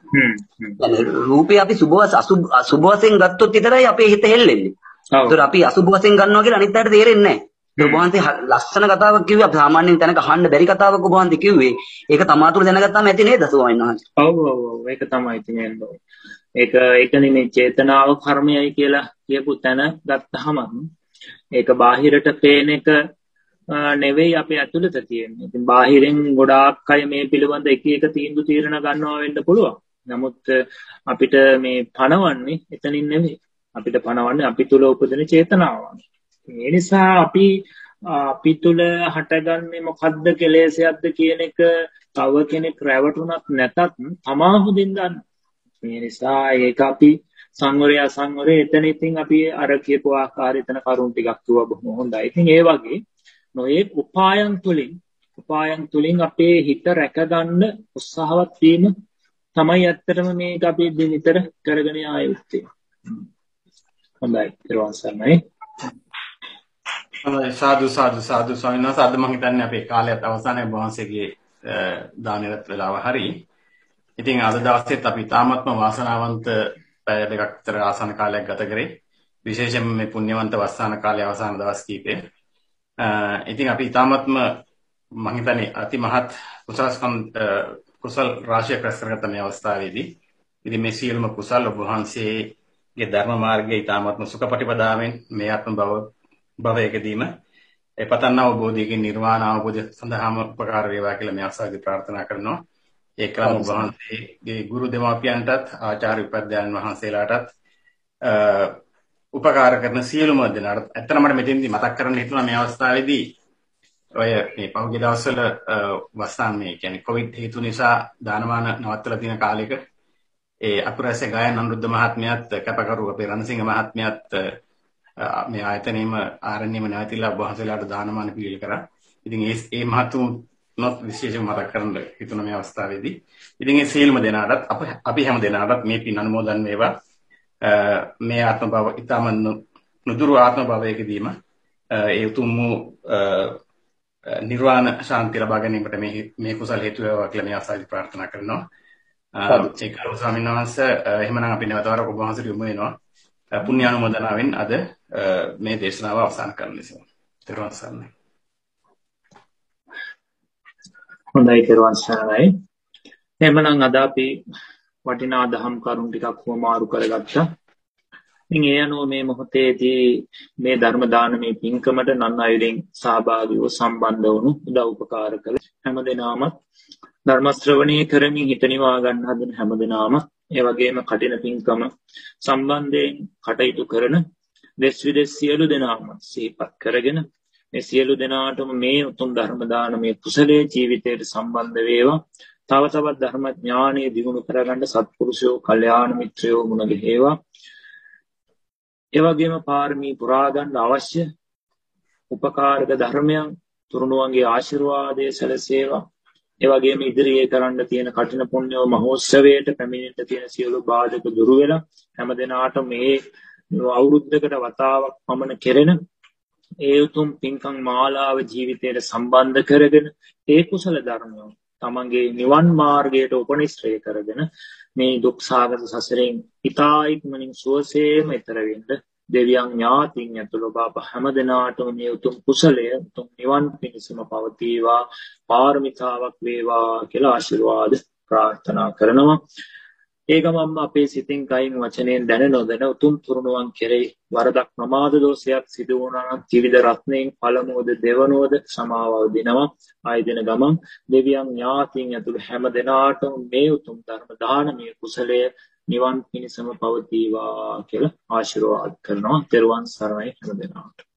හ්ම් හ්ම් රූපේ අපි සුභ අසුභ අසුභ වශයෙන් ගත්තොත් විතරයි අපේ හිත හෙල්ලෙන්නේ. ඒතර අපි අසුභ වශයෙන් ගන්නවා කියලා අනිත් අයට තේරෙන්නේ නැහැ. ඔබ වහන්සේ ලස්සන කතාවක් කිව්වේ අපි සාමාන්‍යයෙන් තැනක අහන්න බැරි කතාවක් ඔබ වහන්සේ කිව්වේ. ඒක තමාතුල දැනගත්තාම ඇති නේද ස්වාමීන් වහන්සේ? ඔව් ඔව් ඔව් ඒක තමයි තියෙන්නේ. ඒක ඒකනේ මේ චේතනාව කර්මයයි කියලා කියපු තැන ගත්තාම ඒක බාහිරට පේන එක නෙවෙයි අපේ ඇතුළත තියෙන්නේ. ඉතින් බාහිරෙන් ගොඩාක් අය මේ පිළිබඳ එක එක තීන්දුව తీරන ගන්නවා වෙන්න පුළුවන්. නමුත් අපිට මේ පණවන්නේ එතනින් නෙවෙයි. අපිට පණවන්නේ අපි තුල උපදින චේතනාවන්. ඒ නිසා අපි අපි තුල හටගන්නේ මොකද්ද කෙලෙසයක්ද කියන එක තව කෙනෙක් රැවටුණත් නැතත් තමා හොඳින් දන්න. මේ නිසා ඒක අපි සංවරය අසංවරය එතන ඉතින් අපි අර කියපු ආකාරය එතන කරුණ ටිකක් තුවා බොහොම හොඳයි. ඉතින් ඒ වගේ නොයේ උපායන් තුලින් උපායන් තුලින් අපේ හිත රැකගන්න උත්සාහවත් වීම තමයි ඇත්තටම මේක අපි දිනතර කරගෙන ආ යුත්තේ. හොඳයි ඊළඟ සර්ණයි. හොඳයි සාදු සාදු සාදු ස්වාමීන් වහන්සේ අද මම හිතන්නේ අපේ කාලයත් අවසානයේ වහන්සේගේ දානෙලත් වෙලාව හරි. ඉතින් අද දවසේත් අපි තාමත්ම වාසනාවන්ත පැය දෙකක් විතර ආසන්න කාලයක් ගත කරේ. විශේෂයෙන්ම මේ පුණ්‍යවන්ත වස්සාන කාලයේ අවසාන දවස් කීපය. ඉතින් අපි තාමත්ම මම හිතන්නේ අති මහත් කුසල කුසල් රාශියක් රැස් කරගත්ත මේ අවස්ථාවේදී ඉතින් මේ සියලුම කුසල් ඔබ වහන්සේගේ ධර්ම මාර්ගයේ තාමත්ම සුඛපටිපදාවෙන් මේ ආත්ම භව භවයකදීම ඒ පතන්න අවබෝධයකින් නිර්වාණ අවබෝධය සඳහාම උපකාර වේවා කියලා මේ ආසාවෙන් ප්‍රාර්ථනා කරනවා. ඒ ක්‍රම ඔබ වහන්සේගේ ගුරු දෙමාපියන්ටත් ආචාර්ය උපාධ්‍යායන් වහන්සේලාටත් උපකාර කරන සියලුම දෙනාට ඇත්තටම මට මෙතෙන්දී මතක් කරන්න හිතුණා මේ අවස්ථාවේදී ඔය මේ පහුගිය දවස්වල වස්සාන් මේ කියන්නේ කොවිඩ් හේතු නිසා දානමාන නවත්තලා තියෙන කාලෙක ඒ අකුරැස්සේ ගායන අනුරුද්ධ මහත්මයාත් කැපකරු අපේ රණසිංහ මහත්මයාත් මේ ආයතනයේම ආරණ්‍යෙම නැවතිලා වහන්සේලාට දානමාන පිළිල කරා. ඉතින් ඒ ඒ මහතුන්වත් විශේෂයෙන් මතක් කරන්න හිතුණා මේ අවස්ථාවේදී. ඉතින් ඒ සියලුම දෙනාටත් අපි හැම දෙනාටත් මේ පින් අනුමෝදන් වේවා. මේ ආත්ම භව ඊටම නුදුරු ආත්ම භවයකදීම ඒ උතුම් නිර්වාණ ශාන්තිය ලබා ගැනීමට මේ මේ කුසල හේතු වේවා කියලා මේ ආසාවෙන් ප්‍රාර්ථනා කරනවා. ඒක ස්වාමීන් වහන්සේ එහෙමනම් අපි නැවතවර ඔබ වහන්සේට යොමු වෙනවා. පුණ්‍ය අනුමೋದනාවෙන් අද මේ දේශනාව අවසන් කරන්න ලෙසින්. ත්වන් සරණයි. හොඳයි ත්වන් සරණයි. එහෙමනම් අද අපි වටිනා දහම් කරුණු ටිකක් වමාරු කරගත්තා. ඉතින් ඒ අනුව මේ මොහොතේදී මේ ධර්ම දානමේ පින්කමට නන් අයුරින් සහභාගීව සම්බන්ධ වුණු උදව් උපකාර කළ හැමදෙනාම ධර්ම ශ්‍රවණී කරමින් හිත නිවා ගන්න හදන හැමදෙනාම ඒ වගේම කටින පින්කම සම්බන්ධයෙන් කටයුතු කරන දෙස් විදෙස් සියලු දෙනාම සිහිපත් කරගෙන මේ සියලු දෙනාටම මේ උතුම් ධර්ම දානමේ කුසලයේ ජීවිතයට සම්බන්ධ වේවා. තව තවත් ධර්ම ඥානෙ දිනු කරගන්න සත්පුරුෂයෝ, කල්යාණ මිත්‍රයෝ මුණ ගැහෙවා. ඒ වගේම පාරමී පුරා ගන්න අවශ්‍ය උපකාරක ධර්මයන් තුරුණුවන්ගේ ආශිර්වාදයේ සැලසේවා. ඒ වගේම ඉදිරියේ කරන්න තියෙන කඨින පුණ්‍ය මහෝත්සවයට පැමිණෙන්න තියෙන සියලු බාධක දුරු වෙලා හැමදෙනාට මේ අවුරුද්දකට වතාවක් පමණ කෙරෙන ඒ උතුම් පින්කම් මාලාව ජීවිතයට සම්බන්ධ කරගෙන ඒ කුසල ධර්මය තමන්ගේ නිවන් මාර්ගයට උපනිශ්‍රය කරගෙන මේ දුක් සාගත සසරෙන් ඉතා ඉක්මනින් සුවසේම ඈතර වෙන්න දෙවියන් ඥාතින් ඇතුළු බාප හැමදෙනාටම මේ උතුම් කුසලය උතුම් නිවන් පිණිසම පවතිවා පාරමිතාවක් වේවා කියලා ආශිර්වාද ප්‍රාර්ථනා කරනවා. ඒකමම අපේ සිතින් කයින් වචනයෙන් දැන නොදැන උතුම් තුරුණුවන් කෙරෙහි වරදක් ප්‍රමාද දෝෂයක් සිදු වුණා නම් ත්‍රිවිධ රත්නයෙන් පළමුවද දෙවනුවද සමාවව දිනවා. ආයදින ගමන් දෙවියන් ඥාතින් ඇතුළු හැම දෙනාටම මේ උතුම් ධර්ම දානමය කුසලය නිවන් පිණිසම පවතිවා කියලා ආශිර්වාද කරනවා. ත්වන් සරණයි හැම දෙනාට.